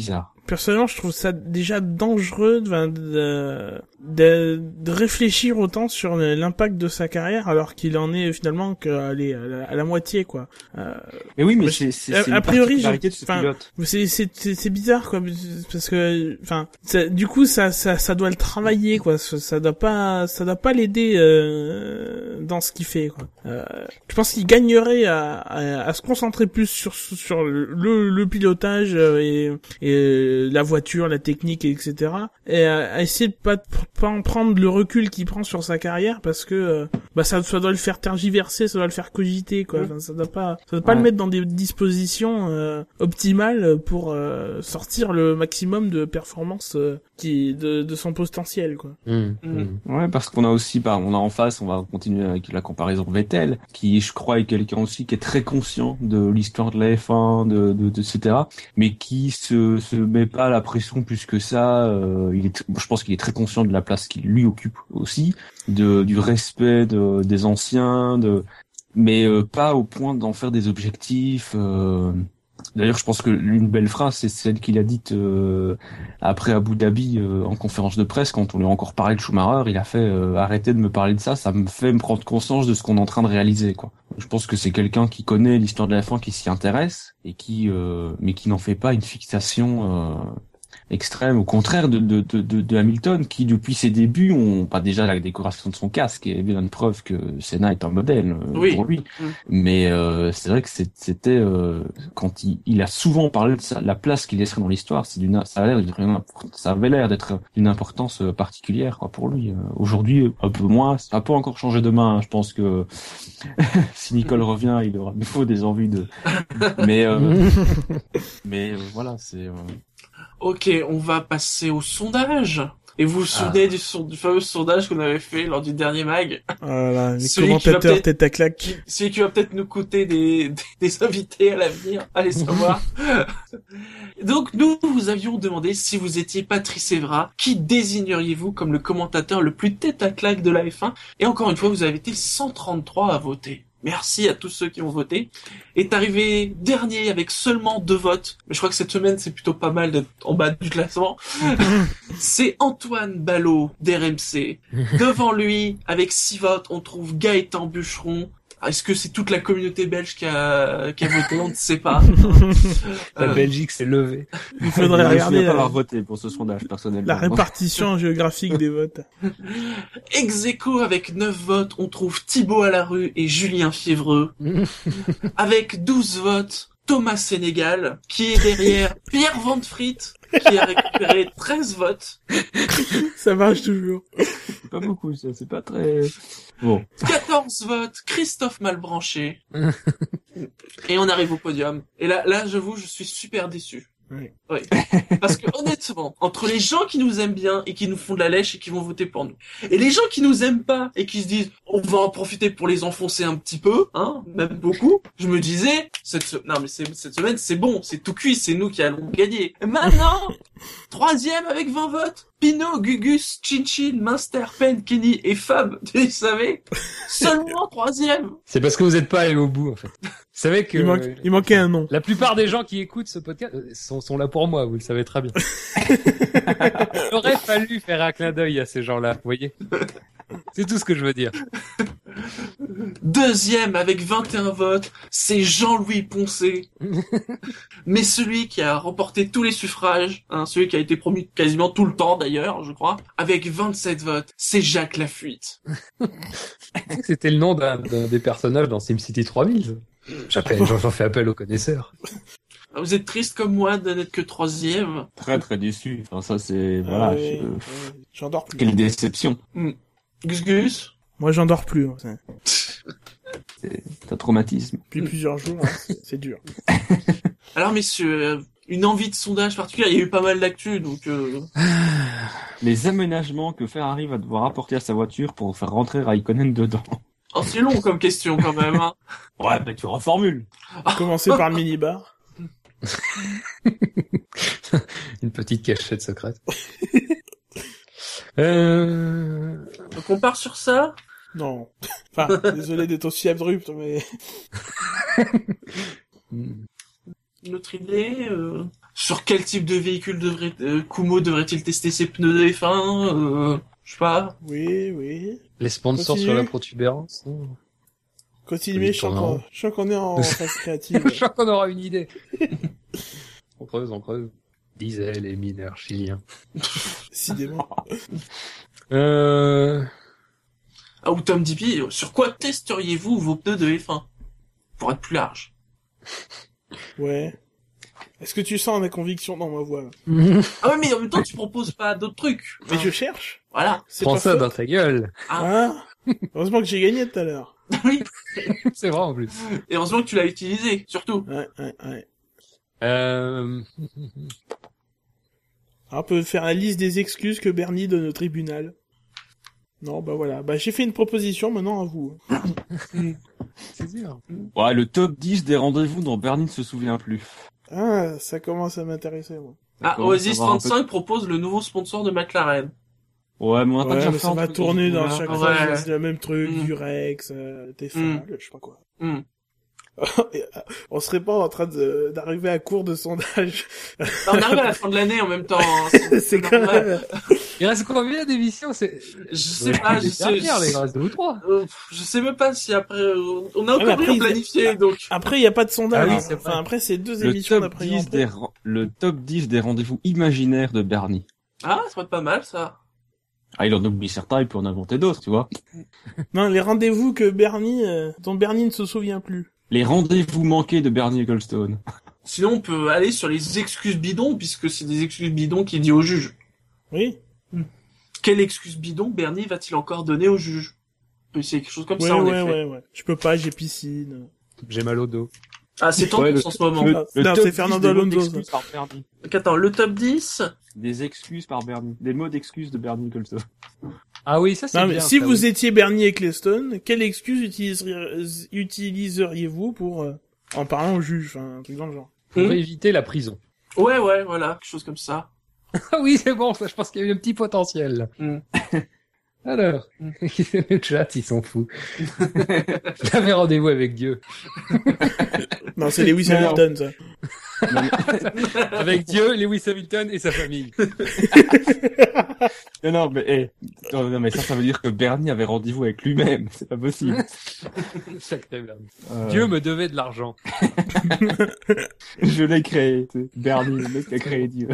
personnellement, je trouve ça déjà dangereux de, de, de, de réfléchir autant sur l'impact de sa carrière alors qu'il en est finalement qu'à les, à, la, à la moitié, quoi. Euh, mais oui, mais c'est, c'est, c'est a, a priori, je, de ce pilote. C'est, c'est, c'est, c'est bizarre, quoi, parce que, enfin, du coup, ça, ça, ça doit le travailler, quoi. Ça, ça doit pas, ça doit pas l'aider euh, dans ce qu'il fait, quoi. Euh, je pense qu'il gagnerait à, à, à se concentrer plus sur sur le, le pilotage et, et la voiture, la technique, et cetera. Et à, à essayer de pas, pas en prendre le recul qu'il prend sur sa carrière parce que euh, bah ça, ça doit le faire tergiverser, ça doit le faire cogiter, quoi. Enfin, ça doit pas, ça doit pas ouais. le mettre dans des dispositions euh, optimales pour euh, sortir le maximum de performance euh, qui de, de son potentiel, quoi. Mmh. Mmh. Ouais, parce qu'on a aussi, bah, on a en face, on va continuer avec la comparaison Vettel, qui, je crois, est quelqu'un aussi qui est très conscient de l'histoire de la F un, de, de, de et cetera, mais qui se se met pas la pression plus que ça. Euh, il est, je pense qu'il est très conscient de la place qu'il lui occupe aussi, de du respect de, des anciens, de, mais euh, pas au point d'en faire des objectifs. Euh, D'ailleurs, je pense que l'une belle phrase, c'est celle qu'il a dite euh, après Abu Dhabi euh, en conférence de presse, quand on lui a encore parlé de Schumacher. Il a fait euh, arrêtez de me parler de ça, ça me fait me prendre conscience de ce qu'on est en train de réaliser, quoi. Je pense que c'est quelqu'un qui connaît l'histoire de la F un, qui s'y intéresse et qui, euh, mais qui n'en fait pas une fixation euh, extrême, au contraire de, de, de, de Hamilton, qui depuis ses débuts, on pas déjà la décoration de son casque est bien une preuve que Senna est un modèle euh, oui. pour lui. Mmh. Mais euh, c'est vrai que c'était euh, quand il, il a souvent parlé de ça, la place qu'il laisserait dans l'histoire, c'est d'une, ça, a l'air d'être, ça avait l'air d'être d'une importance particulière, quoi, pour lui. Aujourd'hui, un peu moins, ça n'a pas encore changé demain. Hein. Je pense que si Nicole revient, il aura de nouveau des envies de. Mais euh, mais euh, voilà, c'est. Euh... Ok, on va passer au sondage. Et vous vous souvenez ah. du, son, du fameux sondage qu'on avait fait lors du dernier mag? Oh là là, les commentateurs tête à claque. Qui, celui qui va peut-être nous coûter des, des, des invités à l'avenir, allez savoir. Donc nous vous avions demandé si vous étiez Patrice Evra, qui désigneriez-vous comme le commentateur le plus tête à claque de la F un? Et encore une fois, vous avez été cent trente-trois à voter. Merci à tous ceux qui ont voté. Est arrivé dernier avec seulement deux votes. Mais je crois que cette semaine, c'est plutôt pas mal d'être en bas du classement. C'est Antoine Ballot d'R M C. Devant lui, avec six votes, on trouve Gaëtan Bûcheron. Est-ce que c'est toute la communauté belge qui a, qui a voté? On ne sait pas. La euh... Belgique s'est levée. Il faudrait je regarder pas euh... avoir voté pour ce sondage, personnellement. La répartition géographique des votes. Ex aequo avec neuf votes, on trouve Thibaut Alarue et Julien Fiévreux. Avec douze votes, Thomas Sénégal, qui est derrière Pierre Van Friet, qui a récupéré treize votes. Ça marche toujours. C'est pas beaucoup, ça, c'est pas très... Bon. quatorze votes, Christophe Malbranché. Et on arrive au podium. Et là, là, j'avoue, je suis super déçu. Oui. Oui. Parce que honnêtement, entre les gens qui nous aiment bien et qui nous font de la lèche et qui vont voter pour nous, et les gens qui nous aiment pas et qui se disent on va en profiter pour les enfoncer un petit peu, hein, même beaucoup, je me disais cette se... non mais c'est... cette semaine c'est bon, c'est tout cuit, c'est nous qui allons gagner. Et maintenant, troisième avec vingt votes, Pinot, Gugus, Chinchin, Munster, Penn, Kenny et Fab, tu savais, seulement troisième. C'est parce que vous n'êtes pas allé au bout en fait. Vous savez que il, manque, il manquait un nom. La plupart des gens qui écoutent ce podcast sont, sont là pour moi, vous le savez très bien. Il aurait fallu faire un clin d'œil à ces gens-là, vous voyez. C'est tout ce que je veux dire. Deuxième avec vingt et un votes, c'est Jean-Louis Poncé. Mais celui qui a remporté tous les suffrages, hein, celui qui a été promu quasiment tout le temps d'ailleurs, je crois, avec vingt-sept votes, c'est Jacques Lafuite. C'était le nom d'un, d'un des personnages dans SimCity trois mille. J'appelle, j'en fais appel aux connaisseurs. Vous êtes triste comme moi de n'être que troisième. Très très déçu. Enfin, ça c'est voilà. Euh, je... euh, j'en dors plus. Quelle déception. Mm. Gus Gus. Moi j'en dors plus. Hein. C'est un traumatisme. Depuis plusieurs jours, hein, c'est, c'est dur. Alors messieurs, une envie de sondage particulière. Il y a eu pas mal d'actu, donc. Euh... Les aménagements que Ferrari va devoir apporter à sa voiture pour faire rentrer Raikkonen dedans. Oh, c'est long comme question quand même. Hein. Ouais, bah tu reformules. Commencer par le minibar. Une petite cachette secrète. euh... Donc on part sur ça? Non. Enfin, désolé d'être aussi abrupt, mais... Une autre idée euh, sur quel type de véhicule devrait euh, Kumo devrait-il tester ses pneus de F un euh, Je sais pas. Oui, oui. Les sponsors Continue. sur la protubérance. hein. Continuez, je sens tournant. qu'on je sens qu'on est en phase créative. Je crois qu'on aura une idée. On creuse, on creuse. Disaient les mineurs chiliens. Décidément. Euh... Ah, ou Tom Dippy, sur quoi testeriez-vous vos pneus de F un pour être plus large? Ouais. Est-ce que tu sens la conviction dans ma voix là? Ah ouais, mais en même temps, tu proposes pas d'autres trucs. Mais Hein. je cherche. Voilà. C'est Prends pas ça faute. dans ta gueule. Ah. Heureusement que j'ai gagné tout à l'heure. Oui. C'est vrai en plus. Et heureusement que tu l'as utilisé, surtout. Ouais, ouais, ouais. Euh... Alors, on peut faire la liste des excuses que Bernie donne au tribunal. Non, bah voilà. Bah j'ai fait une proposition, maintenant à vous. C'est sûr. Ouais, le top dix des rendez-vous dont Bernie ne se souvient plus. Ah, ça commence à m'intéresser, moi. Ah, D'accord, Oasis ça va un peu- trente-cinq propose le nouveau sponsor de McLaren. Ouais, mais on a pas Ouais, déjà mais fait ça un va truc dans tourner ce dans goût-là. chaque Ouais. fois, c'est le même truc, Mm. du Rex, euh, Tefal, Mm. je sais pas quoi. Hmm. Et, euh, on serait pas en train de, d'arriver à court de sondage. Bah, on arrive à la fin de l'année en même temps. hein, c'est- C'est quand normal. même... Il reste combien d'émissions? C'est... Je sais pas, je Les sais. dernières, les je- reste deux ou trois. euh, pff, je sais même pas si après, euh, on a Ah, mais encore après, rien il- planifié, donc. Après, il y a pas de sondage. Ah oui, hein. c'est vrai. Enfin, après, c'est deux Le émissions top, d'après dix Grand Prix. des, ren- le top dix des rendez-vous imaginaires de Bernie. Ah, ça va être pas mal, ça. Ah, il en oublie certains, il peut en inventer d'autres, tu vois. Non, les rendez-vous que Bernie, euh, dont Bernie ne se souvient plus. Les rendez-vous manqués de Bernie Ecclestone. Sinon, on peut aller sur les excuses bidons, puisque c'est des excuses bidons qu'il dit au juge. Oui. Quelle excuse bidon Bernie va-t-il encore donner au juge? On peut essayer quelque chose comme Ouais, ça, en ouais, effet. ouais, ouais. Je peux pas, j'ai piscine. J'ai mal au dos. Ah, c'est tendu Ouais, le- en ce moment. Le, Ah, le non, top c'est dix Fernando des mots Alonso, d'excuses par Bernie. Donc, attends, le top dix. Des excuses par Bernie. Des mots d'excuses de Bernie Ecclestone. Ah oui, ça c'est Non, bien. mais si ça, vous oui. étiez Bernie Ecclestone, quelle excuse utiliseriez- utiliseriez-vous pour, euh, en parlant au juge, enfin, un truc dans le genre? Pour Hmm. éviter la prison. Ouais, ouais, voilà, quelque chose comme ça. Ah oui, c'est bon, ça, je pense qu'il y a eu un petit potentiel. Hmm. Alors, Mm. le chat, ils sont fous. J'avais rendez-vous avec Dieu. Non, c'est Lewis Non, non. Hamilton, ça. Avec Dieu, Lewis Hamilton et sa famille. Non, non, mais, eh, non, non, mais ça, ça veut dire que Bernie avait rendez-vous avec lui-même. C'est pas possible. Sacré merde. Euh, Dieu me devait de l'argent. Je l'ai créé. tu sais. Bernie, le mec qui a créé Dieu.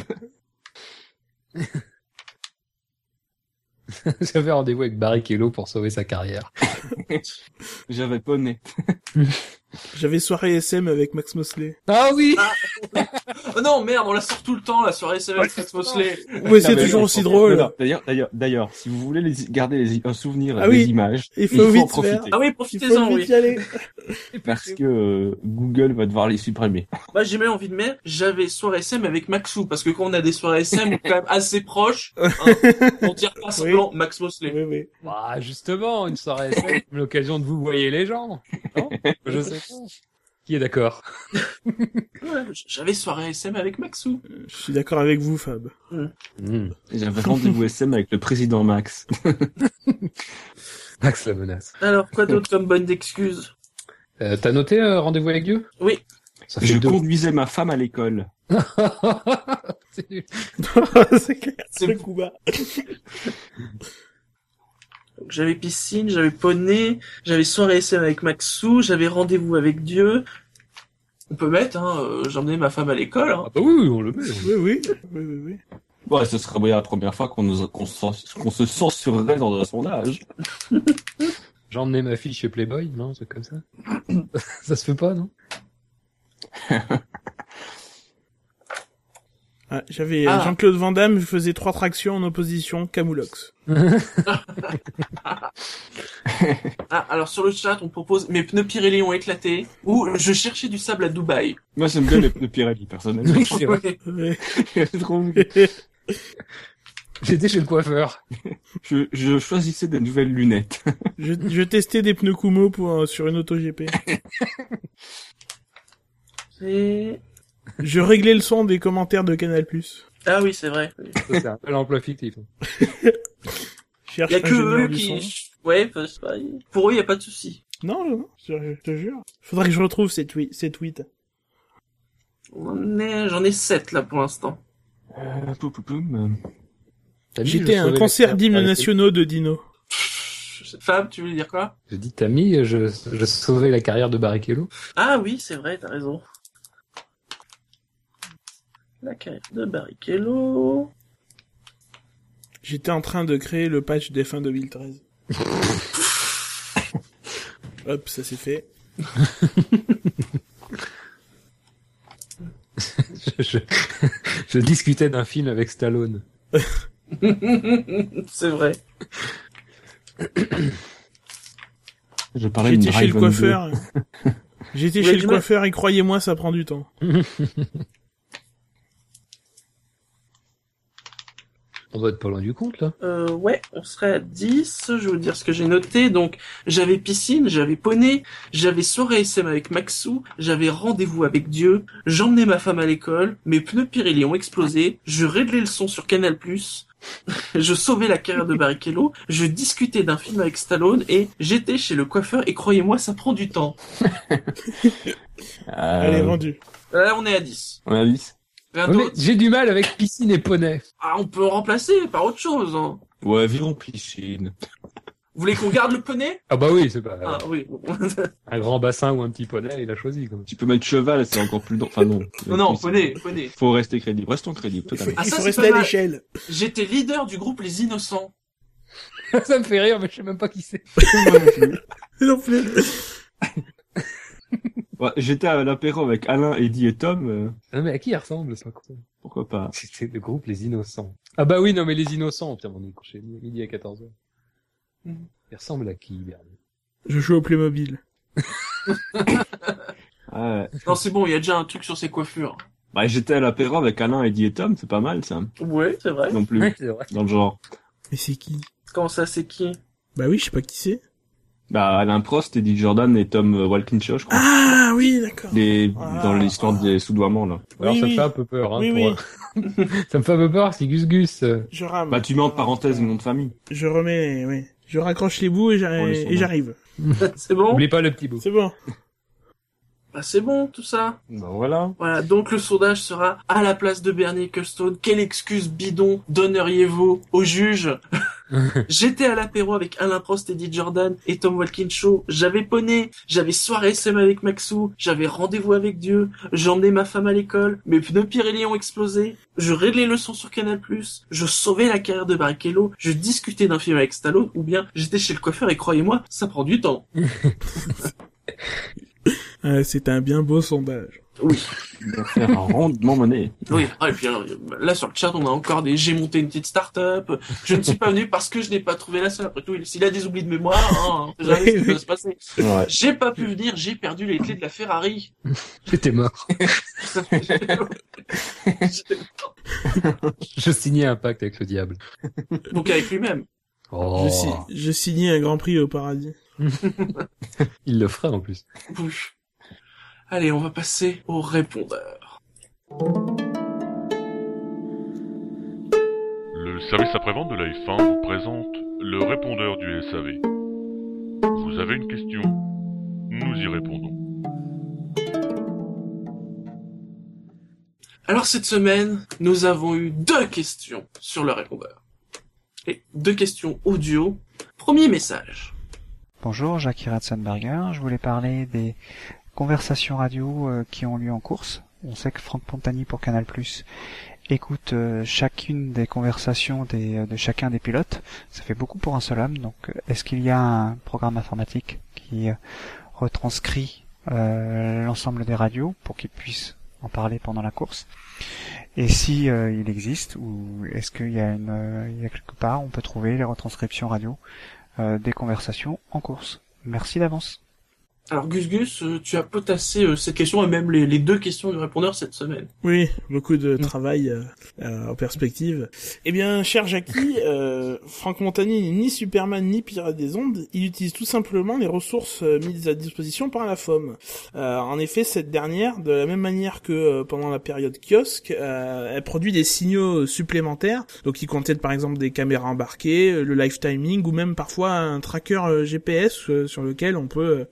J'avais rendez-vous avec Barrichello pour sauver sa carrière. J'avais poney. J'avais soirée S M avec Max Mosley. Ah oui! Oh non, merde, on la sort tout le temps, la soirée S M avec Max Mosley. Ouais, c'est Non, mais toujours non, aussi faut- drôle. non, non, D'ailleurs, d'ailleurs, d'ailleurs, si vous voulez les, garder les, un souvenir Ah des oui, images, il il faut faut, vite en profiter. faire. Ah oui, Il faut profitez-en, vite oui. y aller. Parce que euh, Google va devoir les supprimer. Moi, j'ai même envie de mettre, j'avais soirée S M avec Maxou, parce que quand on a des soirées S M, on est quand même assez proches, hein, pour dire pas simplement Max Mosley. Oui, oui. Bah, justement, une soirée S M, l'occasion de vous voyer les gens. Non? Je sais pas. Qui est d'accord? Ouais, j'avais soirée S M avec Maxou. Je suis d'accord avec vous, Fab. Mmh. J'avais rendez-vous S M avec le président Max. Max la menace. Alors, quoi d'autre comme bonne excuse? Euh, t'as noté euh, rendez-vous avec Dieu? Oui. Ça fait Je deux. conduisais ma femme à l'école. C'est nul. C'est clair. C'est- Le coup bas. Donc, j'avais piscine, j'avais poney, j'avais soirée S M avec Maxou, j'avais rendez-vous avec Dieu. On peut mettre, hein, euh, j'emmenais ma femme à l'école, hein. Ah bah oui, oui, on le met. Oui, oui. Oui, oui, oui. Ouais, ce serait bien la première fois qu'on nous, qu'on, se- qu'on se censurerait dans un sondage. J'ai emmené ma fille chez Playboy, non? Un truc comme ça. Ça se fait pas, non? Ah, j'avais euh, Ah. Jean-Claude Van Damme, je faisais trois tractions en opposition, Camoulox. Ah, alors sur le chat, on propose mes pneus Pirelli ont éclaté, ou je cherchais du sable à Dubaï. Moi, j'aime bien les pneus Pirelli, personnellement. Oui, c'est vrai. Ouais. Ouais. Je trouve- J'étais chez le coiffeur. je, je choisissais des nouvelles lunettes. je, je testais des pneus Kumo pour, euh, sur une auto G P. Et... Je réglais le son des commentaires de Canal+. Ah oui, c'est vrai. Ça, c'est un bel emploi fictif. Cherche Il y a que ingénieur eux du qui... son. Ouais, bah, c'est pas... pour eux, il y a pas de souci. Non, non, non, je, je te jure. Faudrait que je retrouve ces, twi- ces tweets. On est... J'en ai sept là pour l'instant. Euh, poum, poum, poum. T'as mis, J'étais je à un sauvais concert la- d'hymnes avec- nationaux de Dino. Fab, tu veux dire quoi? J'ai dit, t'as mis, je, je sauvais la carrière de Barrichello. Ah oui, c'est vrai, t'as raison. La carrière de Barrichello. J'étais en train de créer le patch des fins deux mille treize. Hop, ça c'est fait. je, je, je discutais d'un film avec Stallone. C'est vrai. Je parlais de J'étais chez le Drive coiffeur. J'étais Vous chez avez le du mal. coiffeur et croyez-moi, ça prend du temps. On doit être pas loin du compte, là. Euh, ouais, on serait à dix. Je vais vous dire ce que j'ai noté. Donc, j'avais piscine, j'avais poney, j'avais soirée S M avec Maxou, j'avais rendez-vous avec Dieu, j'emmenais ma femme à l'école, mes pneus Pirelli ont explosé, je réglais le son sur Canal+, je sauvais la carrière de Barrichello, je discutais d'un film avec Stallone et j'étais chez le coiffeur et croyez-moi, ça prend du temps. Euh, Elle est vendue. Là, on est à dix. On a dix. Rien Ouais, mais d'autre. j'ai du mal avec piscine et poney. Ah, on peut remplacer par autre chose, hein. Ouais, virons piscine. Vous voulez qu'on garde le poney? Ah bah oui, c'est pas Ah, oui. un grand bassin ou un petit poney, il a choisi. Comme. Tu peux mettre cheval, c'est encore plus... drôle. Enfin non. non, non, Piscine. poney, poney. Faut rester crédible. Restons crédibles, Il faut, totalement. Ah, il ça, faut c'est rester pas à mal. l'échelle. J'étais leader du groupe Les Innocents. Ça me fait rire, mais je sais même pas qui c'est. Non plus. Ouais, j'étais à l'apéro avec Alain, Eddie et Tom. euh, Non mais à qui il ressemble, ça? pourquoi pas. C'était le groupe Les Innocents. Ah bah oui, non mais Les Innocents, putain, on est couché midi à quatorze heures. Mhm. Il ressemble à qui, Bernie? Je joue au Playmobil. Ouais. Non, c'est bon, il y a déjà un truc sur ses coiffures. Bah, j'étais à l'apéro avec Alain, Eddie et Tom, c'est pas mal ça. Ouais, c'est vrai. Non plus, c'est vrai. dans le genre. Mais c'est qui? Comment ça, c'est qui? Bah oui, je sais pas qui c'est. Bah, Alain Prost, Eddie Jordan et Tom euh, Walkinshaw, je crois. Ah oui, d'accord. Les... Ah. Dans l'histoire des soudoiements, là. Alors Oui, ça me oui. fait un peu peur, hein, Oui, pour... ça me fait un peu peur, c'est Gus Gus. euh. Je rame. Bah, tu mets entre parenthèses le nom de famille. Je remets, oui. Je raccroche les bouts et Pour le j'arrive. son, Et j'arrive. C'est bon? Oublie pas le petit bout. C'est bon. Bah, c'est bon, tout ça. Bah, voilà. Voilà, donc le sondage sera à la place de Bernie Ecclestone. Quelle excuse bidon donneriez-vous au juge? J'étais à l'apéro avec Alain Prost, Eddie Jordan et Tom Walkinshaw. J'avais poney, j'avais soirée S M avec Maxou, j'avais rendez-vous avec Dieu, j'emmenais ma femme à l'école, mes pneus Pirelli ont explosé, je réglais le son sur Canal+, je sauvais la carrière de Barrichello, je discutais d'un film avec Stallone, ou bien j'étais chez le coiffeur et croyez-moi, ça prend du temps. Euh, c'est un bien beau sondage. Oui. Il va faire un rondement monnaie. Oui, ah, et puis alors, là sur le chat on a encore des j'ai monté une petite start-up, je ne suis pas venu parce que je n'ai pas trouvé la seule, après tout s'il a des oublis de mémoire, hein, on sait jamais ce qui peut se passer. Ouais. J'ai pas pu venir, j'ai perdu les clés de la Ferrari. J'étais mort. Je signais un pacte avec le diable. Donc avec lui-même. Oh. Je, si- je signais un grand prix au paradis. Il le ferait en plus. Ouf. Allez, on va passer au répondeur. Le service après-vente de la F un vous présente le répondeur du S A V. Vous avez une question? Nous y répondons. Alors cette semaine, nous avons eu deux questions sur le répondeur. Et deux questions audio. Premier message. Bonjour, Jacques Ratzenberger. Je voulais parler des conversations radio euh, qui ont lieu en course. On sait que Franck Pontani pour Canal+ écoute euh, chacune des conversations des, euh, de chacun des pilotes. Ça fait beaucoup pour un seul homme. Donc, euh, est-ce qu'il y a un programme informatique qui euh, retranscrit euh, l'ensemble des radios pour qu'ils puissent en parler pendant la course? Et si euh, il existe, ou est-ce qu'il y a une, euh, il y a quelque part on peut trouver les retranscriptions radio euh, des conversations en course? Merci d'avance. Alors Gus Gus, euh, tu as potassé euh, cette question et même les, les deux questions du répondeur cette semaine. Oui, beaucoup de travail euh, euh, en perspective. Eh bien, cher Jackie, euh, Franck Montagny n'est ni Superman ni Pirate des Ondes. Il utilise tout simplement les ressources euh, mises à disposition par la F O M. Euh, en effet, cette dernière, de la même manière que euh, pendant la période kiosque, euh, elle produit des signaux supplémentaires, donc qui contiennent par exemple des caméras embarquées, le live timing ou même parfois un tracker euh, G P S euh, sur lequel on peut euh,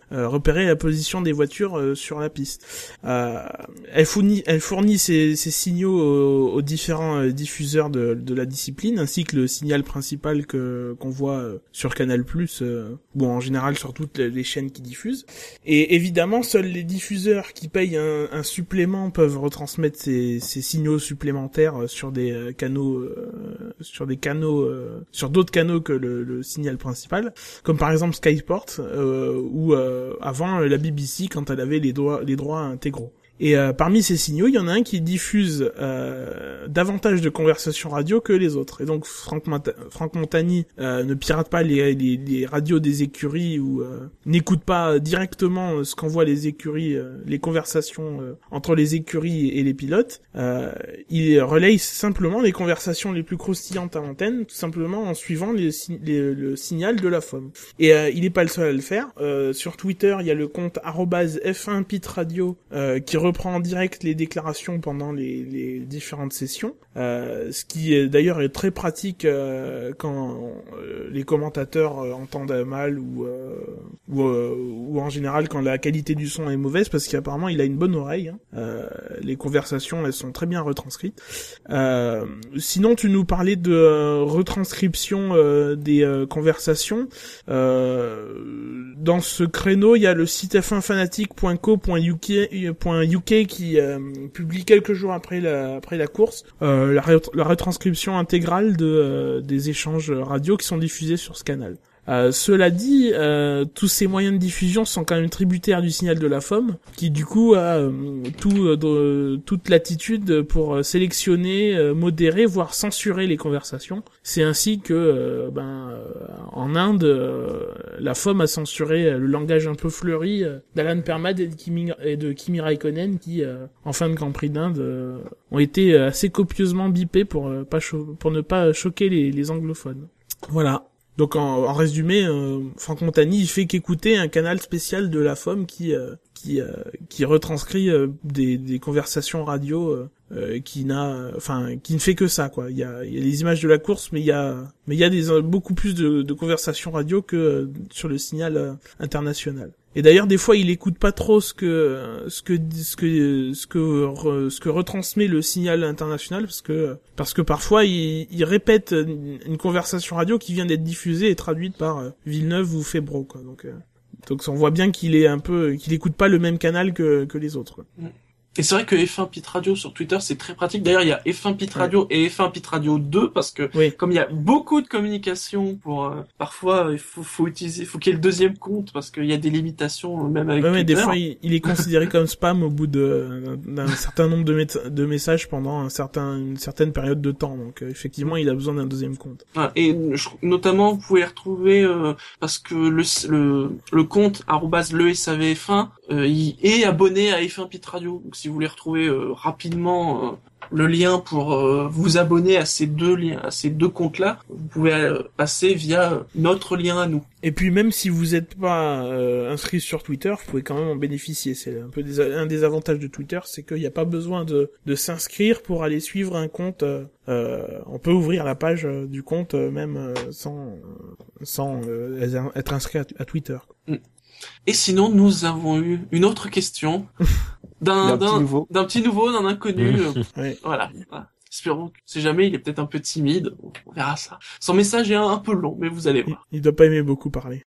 repérer la position des voitures euh, sur la piste. Euh, elle fournit, elle fournit ses, ses signaux aux, aux différents euh, diffuseurs de, de la discipline, ainsi que le signal principal que qu'on voit euh, sur Canal+, euh, ou en général sur toutes les, les chaînes qui diffusent. Et évidemment, seuls les diffuseurs qui payent un, un supplément peuvent retransmettre ces, ces signaux supplémentaires sur des euh, canaux, euh, sur des canaux, euh, sur d'autres canaux que le, le signal principal, comme par exemple Sky Sport, euh, ou euh, avant la B B C quand elle avait les droits, les droits intégraux. Et euh, parmi ces signaux, il y en a un qui diffuse euh, davantage de conversations radio que les autres. Et donc Franck, Mont- Franck Montagny euh, ne pirate pas les, les, les radios des écuries ou euh, n'écoute pas directement ce qu'envoient les écuries, euh, les conversations euh, entre les écuries et les pilotes. Euh, il relaye simplement les conversations les plus croustillantes à l'antenne, tout simplement en suivant les, les, le signal de la F O M. Et euh, il n'est pas le seul à le faire. Euh, sur Twitter, il y a le compte arobase F un Pit Radio euh, qui reprend en direct les déclarations pendant les, les différentes sessions, euh, ce qui est, d'ailleurs est très pratique euh, quand euh, les commentateurs euh, entendent mal ou, euh, ou, euh, ou en général quand la qualité du son est mauvaise, parce qu'apparemment il a une bonne oreille. Hein. Euh, les conversations elles sont très bien retranscrites. Euh, sinon tu nous parlais de euh, retranscription euh, des euh, conversations. Euh, dans ce créneau il y a le site f un fanatic point co point u k U K qui euh, publie quelques jours après la après la course euh, la, ré- la retranscription intégrale de euh, des échanges radio qui sont diffusés sur ce canal. Euh, cela dit, euh, tous ces moyens de diffusion sont quand même tributaires du signal de la F O M, qui du coup a euh, tout, euh, toute latitude pour euh, sélectionner, euh, modérer, voire censurer les conversations. C'est ainsi que, euh, ben, euh, en Inde, euh, la F O M a censuré le langage un peu fleuri euh, d'Alan Permad et de Kimi, et de Kimi Raikkonen, qui, euh, en fin de Grand Prix d'Inde, euh, ont été assez copieusement bipés pour, euh, pas cho- pour ne pas choquer les, les anglophones. Voilà. Donc en, en résumé, euh, Franck Montagny il fait qu'écouter un canal spécial de la F O M qui euh, qui euh, qui retranscrit euh, des, des conversations radio euh, euh, qui n'a enfin qui ne fait que ça quoi. Il y a il y a les images de la course, mais il y a mais il y a des beaucoup plus de, de conversations radio que euh, sur le signal euh, international. Et d'ailleurs, des fois, il écoute pas trop ce que ce que ce que ce que re, ce que retransmet le signal international, parce que parce que parfois il, il répète une, une conversation radio qui vient d'être diffusée et traduite par Villeneuve ou Febro, quoi. Donc euh, donc on voit bien qu'il est un peu qu'il écoute pas le même canal que que les autres, quoi. Et c'est vrai que F un Pit Radio sur Twitter, c'est très pratique. D'ailleurs, il y a F un Pit Radio ouais. et F un Pit Radio deux, parce que oui. comme il y a beaucoup de communication pour, euh, parfois, il faut, faut utiliser, faut qu'il y ait le deuxième compte, parce qu'il y a des limitations, même avec ouais, Twitter. Mais des fois, il, il est considéré comme spam au bout de, d'un certain nombre de, mét- de messages pendant un certain, une certaine période de temps. Donc, euh, effectivement, il a besoin d'un deuxième compte. Ah, et je, notamment, vous pouvez les retrouver, euh, parce que le, le, le compte, arrobase le S A V F un, euh, il est abonné à F un Pit Radio. Donc, si vous voulez retrouver euh, rapidement euh, le lien pour euh, vous abonner à ces deux liens, à ces deux comptes-là, vous pouvez euh, passer via euh, notre lien à nous. Et puis même si vous n'êtes pas euh, inscrit sur Twitter, vous pouvez quand même en bénéficier. C'est un peu des, un des avantages de Twitter, c'est qu'il n'y a pas besoin de, de s'inscrire pour aller suivre un compte. Euh, euh, on peut ouvrir la page euh, du compte euh, même euh, sans sans euh, être inscrit à, à Twitter. Et sinon, nous avons eu une autre question. D'un, d'un, d'un, petit nouveau. d'un petit nouveau, d'un inconnu. euh, ouais. Voilà. voilà. Espérons que, si jamais, il est peut-être un peu timide. On verra ça. Son message est un, un peu long, mais vous allez voir. Il, il doit pas aimer beaucoup parler.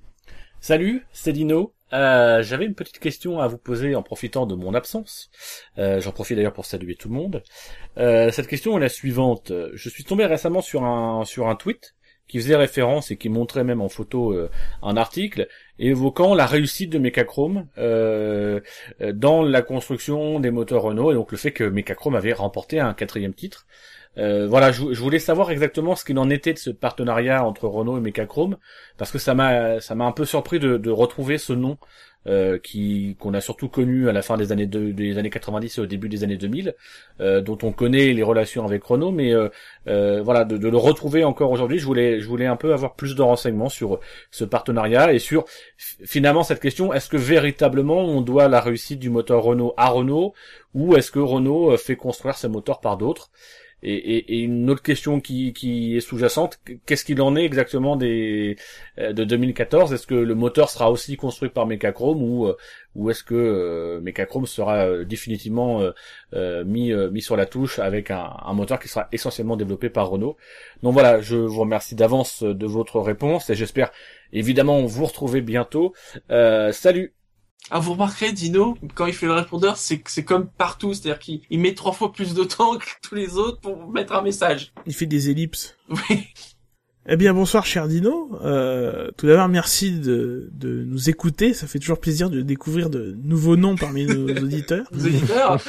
Salut, c'est Dino. Euh, j'avais une petite question à vous poser en profitant de mon absence. Euh, j'en profite d'ailleurs pour saluer tout le monde. Euh, cette question est la suivante. Je suis tombé récemment sur un, sur un tweet qui faisait référence et qui montrait même en photo euh, un article évoquant la réussite de Mecachrome euh, dans la construction des moteurs Renault, et donc le fait que Mecachrome avait remporté un quatrième titre. Euh, voilà, je, je voulais savoir exactement ce qu'il en était de ce partenariat entre Renault et Mecachrome, parce que ça m'a ça m'a un peu surpris de, de retrouver ce nom euh, qui qu'on a surtout connu à la fin des années de, des années quatre-vingt-dix et au début des années deux mille, euh, dont on connaît les relations avec Renault, mais euh, euh, voilà, de, de le retrouver encore aujourd'hui. Je voulais je voulais un peu avoir plus de renseignements sur ce partenariat et sur finalement cette question: est-ce que véritablement on doit la réussite du moteur Renault à Renault, ou est-ce que Renault fait construire ses moteurs par d'autres? et, et, et une autre question qui, qui est sous-jacente, qu'est-ce qu'il en est exactement des de deux mille quatorze? Est-ce que le moteur sera aussi construit par Mechachrome ou ou est-ce que euh, Mechachrome sera euh, définitivement euh, euh, mis euh, mis sur la touche avec un, un moteur qui sera essentiellement développé par Renault? Donc voilà, je vous remercie d'avance de votre réponse et j'espère évidemment vous retrouver bientôt. Euh, salut. Ah, vous remarquerez, Dino, quand il fait le répondeur, c'est c'est comme partout, c'est-à-dire qu'il il met trois fois plus de temps que tous les autres pour mettre un message. Il fait des ellipses. Oui. Eh bien, bonsoir, cher Dino. Euh, tout d'abord, merci de, de nous écouter. Ça fait toujours plaisir de découvrir de nouveaux noms parmi nos auditeurs. Nos auditeurs.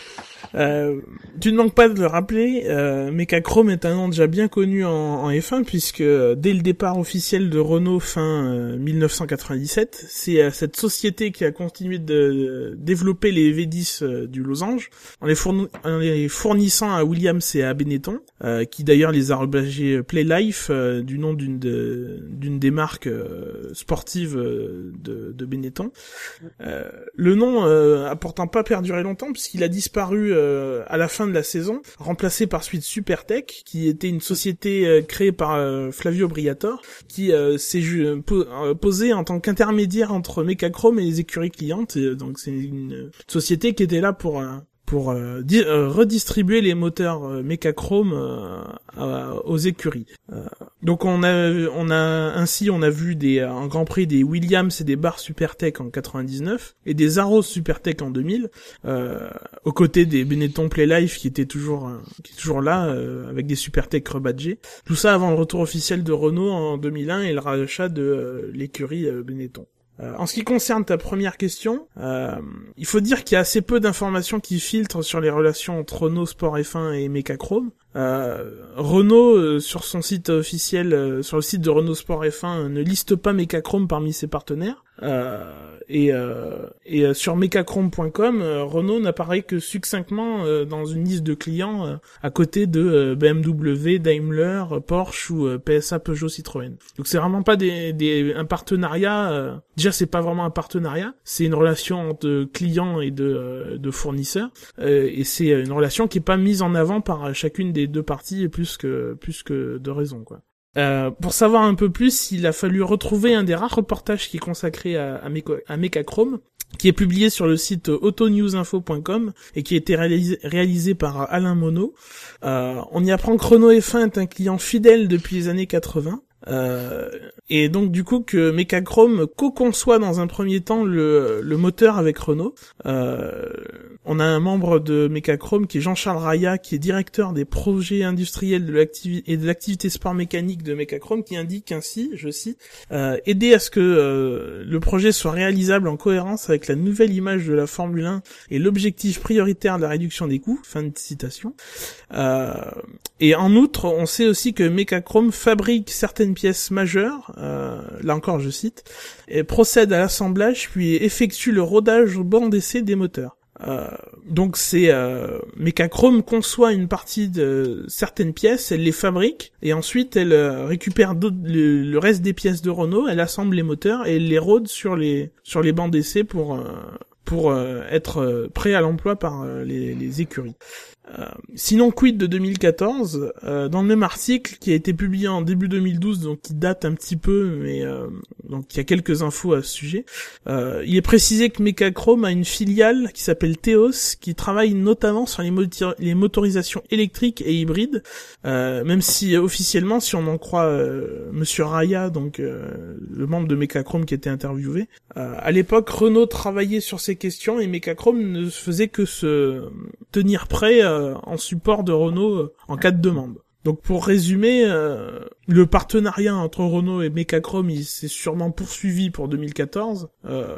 Euh, tu ne manques pas de le rappeler, euh, Mechachrome est un nom déjà bien connu en, en F un puisque euh, dès le départ officiel de Renault fin euh, mille neuf cent quatre-vingt-dix-sept, c'est euh, cette société qui a continué de, de développer les V dix euh, du losange en les, fourni- en les fournissant à Williams et à Benetton, euh, qui d'ailleurs les a rebaptisés Playlife euh, du nom d'une de, d'une des marques euh, sportives euh, de, de Benetton. Euh, le nom euh, a pourtant pas perduré longtemps puisqu'il a disparu euh, à la fin de la saison, remplacé par suite Supertech, qui était une société euh, créée par euh, Flavio Briatore, qui euh, s'est ju- po- euh, posé en tant qu'intermédiaire entre Mechachrome et les écuries clientes. Et, donc c'est une société qui était là pour euh, pour euh, di- euh, redistribuer les moteurs euh, Mechachrome euh, à, aux écuries. Euh, donc on a on a ainsi on a vu des un Grand Prix des Williams et des Barr Supertech en quatre-vingt-dix-neuf et des Arrows Supertech en deux mille, euh, aux côtés des Benetton Playlife qui étaient toujours euh, qui est toujours là euh, avec des Supertech rebadgés. Tout ça avant le retour officiel de Renault en deux mille un et le rachat de euh, l'écurie euh, Benetton. Euh, en ce qui concerne ta première question, euh, il faut dire qu'il y a assez peu d'informations qui filtrent sur les relations entre Renault Sport F un et Mechachrome. Euh, Renault, euh, sur son site officiel, euh, sur le site de Renault Sport F un, euh, ne liste pas Mechachrome parmi ses partenaires. Euh, et euh, et euh, sur mechachrome point com, euh, Renault n'apparaît que succinctement euh, dans une liste de clients euh, à côté de euh, B M W, Daimler, Porsche ou euh, P S A, Peugeot, Citroën. Donc c'est vraiment pas des, des un partenariat. Euh, déjà c'est pas vraiment un partenariat, c'est une relation entre clients et de euh, de fournisseurs. Euh, et c'est une relation qui est pas mise en avant par chacune des deux parties plus que plus que de raison quoi. Euh, pour savoir un peu plus, il a fallu retrouver un des rares reportages qui est consacré à, à, Meco- à Mechachrome, qui est publié sur le site autonewsinfo point com et qui a été réalisé, réalisé par Alain Monod. Euh, on y apprend que Renault F un est un client fidèle depuis les années quatre-vingts. Euh, et donc du coup que Mechachrome co-conçoit dans un premier temps le, le moteur avec Renault. Euh, on a un membre de Mechachrome qui est Jean-Charles Raya, qui est directeur des projets industriels de l'activité et de l'activité sport mécanique de Mechachrome, qui indique ainsi, je cite, euh, aider à ce que euh, le projet soit réalisable en cohérence avec la nouvelle image de la Formule un et l'objectif prioritaire de la réduction des coûts. Fin de citation. Euh, et en outre, on sait aussi que Mechachrome fabrique certaines pièces majeures, euh, là encore je cite, et procède à l'assemblage puis effectue le rodage au banc d'essai des moteurs. Euh, donc c'est euh, Mechachrome conçoit une partie de certaines pièces, elle les fabrique et ensuite elle euh, récupère le, le reste des pièces de Renault, elle assemble les moteurs et elle les rôde sur les sur les bancs d'essai pour euh, pour euh, être euh, prêt à l'emploi par euh, les, les écuries. Euh, sinon, quid de deux mille quatorze, euh, dans le même article qui a été publié en début deux mille douze, donc qui date un petit peu, mais euh, donc il y a quelques infos à ce sujet. Euh, il est précisé que Mechachrome a une filiale qui s'appelle Theos, qui travaille notamment sur les, motor- les motorisations électriques et hybrides, euh, même si officiellement, si on en croit euh, Monsieur Raya, donc euh, le membre de Mechachrome qui était interviewé, euh, à l'époque Renault travaillait sur ces questions et Mechachrome ne faisait que se tenir prêt euh, en support de Renault euh, en cas de demande. Donc pour résumer, euh, le partenariat entre Renault et Mechachrome il s'est sûrement poursuivi pour deux mille quatorze. Euh,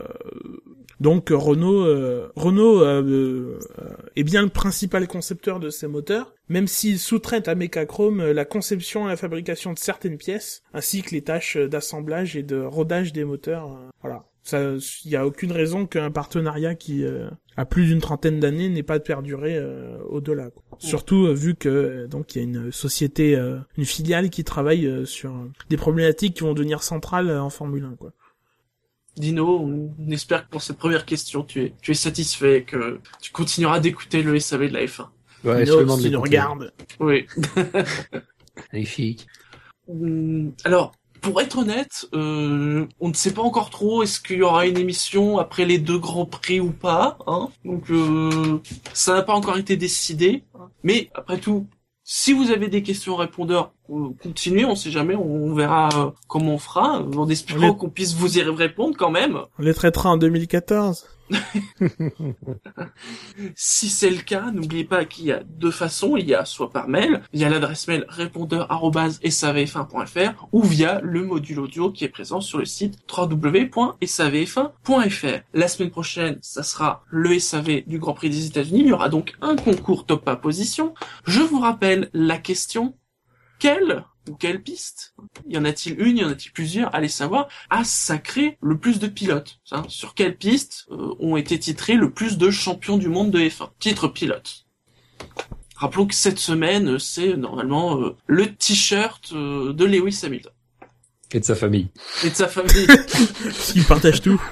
donc Renault, euh, Renault euh, euh, est bien le principal concepteur de ces moteurs, même s'il sous-traite à Mechachrome la conception et la fabrication de certaines pièces, ainsi que les tâches d'assemblage et de rodage des moteurs. Euh, voilà. Ça, il y a aucune raison qu'un partenariat qui euh, a plus d'une trentaine d'années n'ait pas perduré euh, au-delà. Quoi. Ouais. Surtout euh, vu que euh, donc il y a une société, euh, une filiale qui travaille euh, sur euh, des problématiques qui vont devenir centrales euh, en Formule un. Quoi. Dino, on espère que pour cette première question, tu es tu es satisfait, que tu continueras d'écouter le S A V de la F un. Ouais, je te Dino, demande si tu de nous l'écouter. regardes. Oui. Magnifique. Hum, Alors, pour être honnête, euh, on ne sait pas encore trop est-ce qu'il y aura une émission après les deux grands prix ou pas. Hein. Donc, euh, ça n'a pas encore été décidé. Mais après tout, si vous avez des questions répondeurs, euh, continuez. On sait jamais. On verra euh, comment on fera. En espérant Les- qu'on puisse vous y répondre quand même. On les traitera en deux mille quatorze. Si c'est le cas, n'oubliez pas qu'il y a deux façons. Il y a soit par mail, via l'adresse mail répondeur arobase s a v f un point f r ou via le module audio qui est présent sur le site w w w point s a v f un point f r. La semaine prochaine, ça sera le S A V du Grand Prix des États-Unis. Il y aura donc un concours top à position. Je vous rappelle la question. Quelle ou quelle piste, y en a-t-il une, y en a-t-il plusieurs, allez savoir, a sacré le plus de pilotes, hein, sur quelle piste euh, ont été titrés le plus de champions du monde de F un, titre pilote. Rappelons que cette semaine, c'est normalement euh, le t-shirt euh, de Lewis Hamilton. Et de sa famille. Et de sa famille. Ils partagent tout.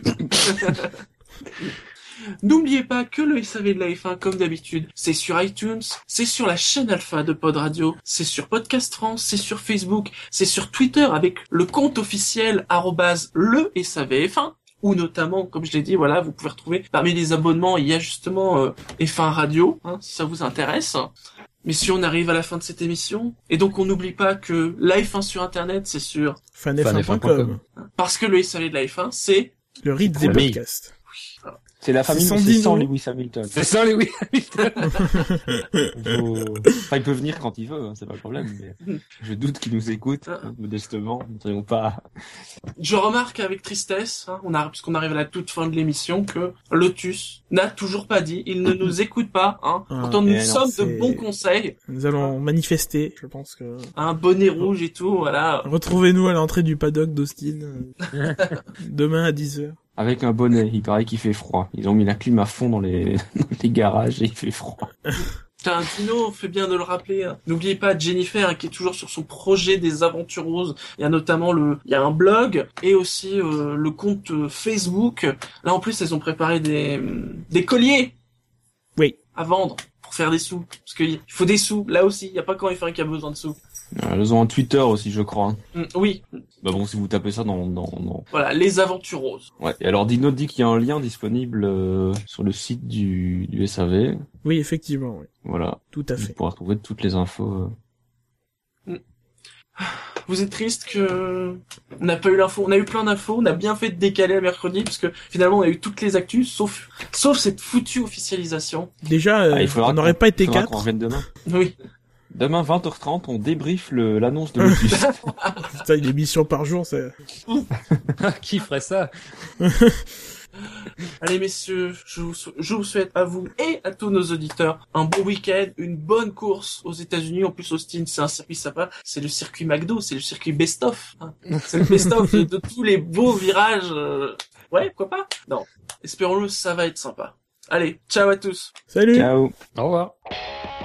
N'oubliez pas que le S A V de la F un, comme d'habitude, c'est sur iTunes, c'est sur la chaîne Alpha de Pod Radio, c'est sur Podcast France, c'est sur Facebook, c'est sur Twitter avec le compte officiel arobase le S A V F un, ou notamment, comme je l'ai dit, voilà, vous pouvez retrouver parmi les abonnements, il y a justement euh, F un Radio, hein, si ça vous intéresse. Mais si on arrive à la fin de cette émission, et donc on n'oublie pas que la F un sur Internet, c'est sur... fan f un point com. Parce que le S A V de la F un, c'est... Le rythme des Famille. podcasts. C'est la famille, C'est mais sans c'est Dino. sans Lewis Hamilton. C'est ça, Lewis Hamilton. Faut- Enfin, il peut venir quand il veut, hein, c'est pas le problème. Mais je doute qu'il nous écoute, hein, modestement. Ne soyons pas. Je remarque avec tristesse, hein, on a, puisqu'on arrive à la toute fin de l'émission, que Lotus n'a toujours pas dit, il ne nous écoute pas, hein. Ah, Pourtant, nous et non, sommes c'est- de bons conseils, Nous allons manifester, je pense que... un bonnet rouge et tout, voilà. Retrouvez-nous à l'entrée du paddock d'Austin, euh, demain à dix heures. Avec un bonnet, il paraît qu'il fait froid. Ils ont mis la clim à fond dans les, dans les garages et il fait froid. Tiens, Dino, fait bien de le rappeler. Hein. N'oubliez pas Jennifer, hein, qui est toujours sur son projet des aventures roses. Il y a notamment le, il y a un blog et aussi euh, le compte euh, Facebook. Là, en plus, elles ont préparé des, des colliers. Oui. À vendre pour faire des sous. Parce qu'il faut des sous. Là aussi, il n'y a pas quand F un qui a besoin de sous. Euh, Ils ont un Twitter aussi, je crois. hein. Mm, oui, Bah bon, si vous tapez ça dans, dans, dans... voilà, les aventures roses. Ouais. Et alors, Dino dit qu'il y a un lien disponible euh, sur le site du, du S A V. Oui, effectivement, oui. Voilà. Tout à Vous fait. pourrez trouver toutes les infos. euh. Vous êtes triste que on n'a pas eu l'info. On a eu plein d'infos. On a bien fait de décaler à mercredi parce que finalement on a eu toutes les actus sauf sauf cette foutue officialisation. Déjà, euh, Ah, il faudra on n'aurait qu'on- pas été il faudra quatre. qu'on revienne demain. Oui. Demain, vingt heures trente, on débriefe le, l'annonce de Lotus. Putain, une émission par jour, c'est... Qui ferait ça? Allez messieurs, je vous, sou- je vous souhaite à vous et à tous nos auditeurs un bon week-end, une bonne course aux États-Unis. En plus, Austin, c'est un circuit sympa. C'est le circuit McDo, c'est le circuit best-of. Hein. C'est le best-of de, de tous les beaux virages. euh. Ouais, pourquoi pas? Non. Espérons-le, ça va être sympa. Allez, ciao à tous. Salut! Ciao. Au revoir.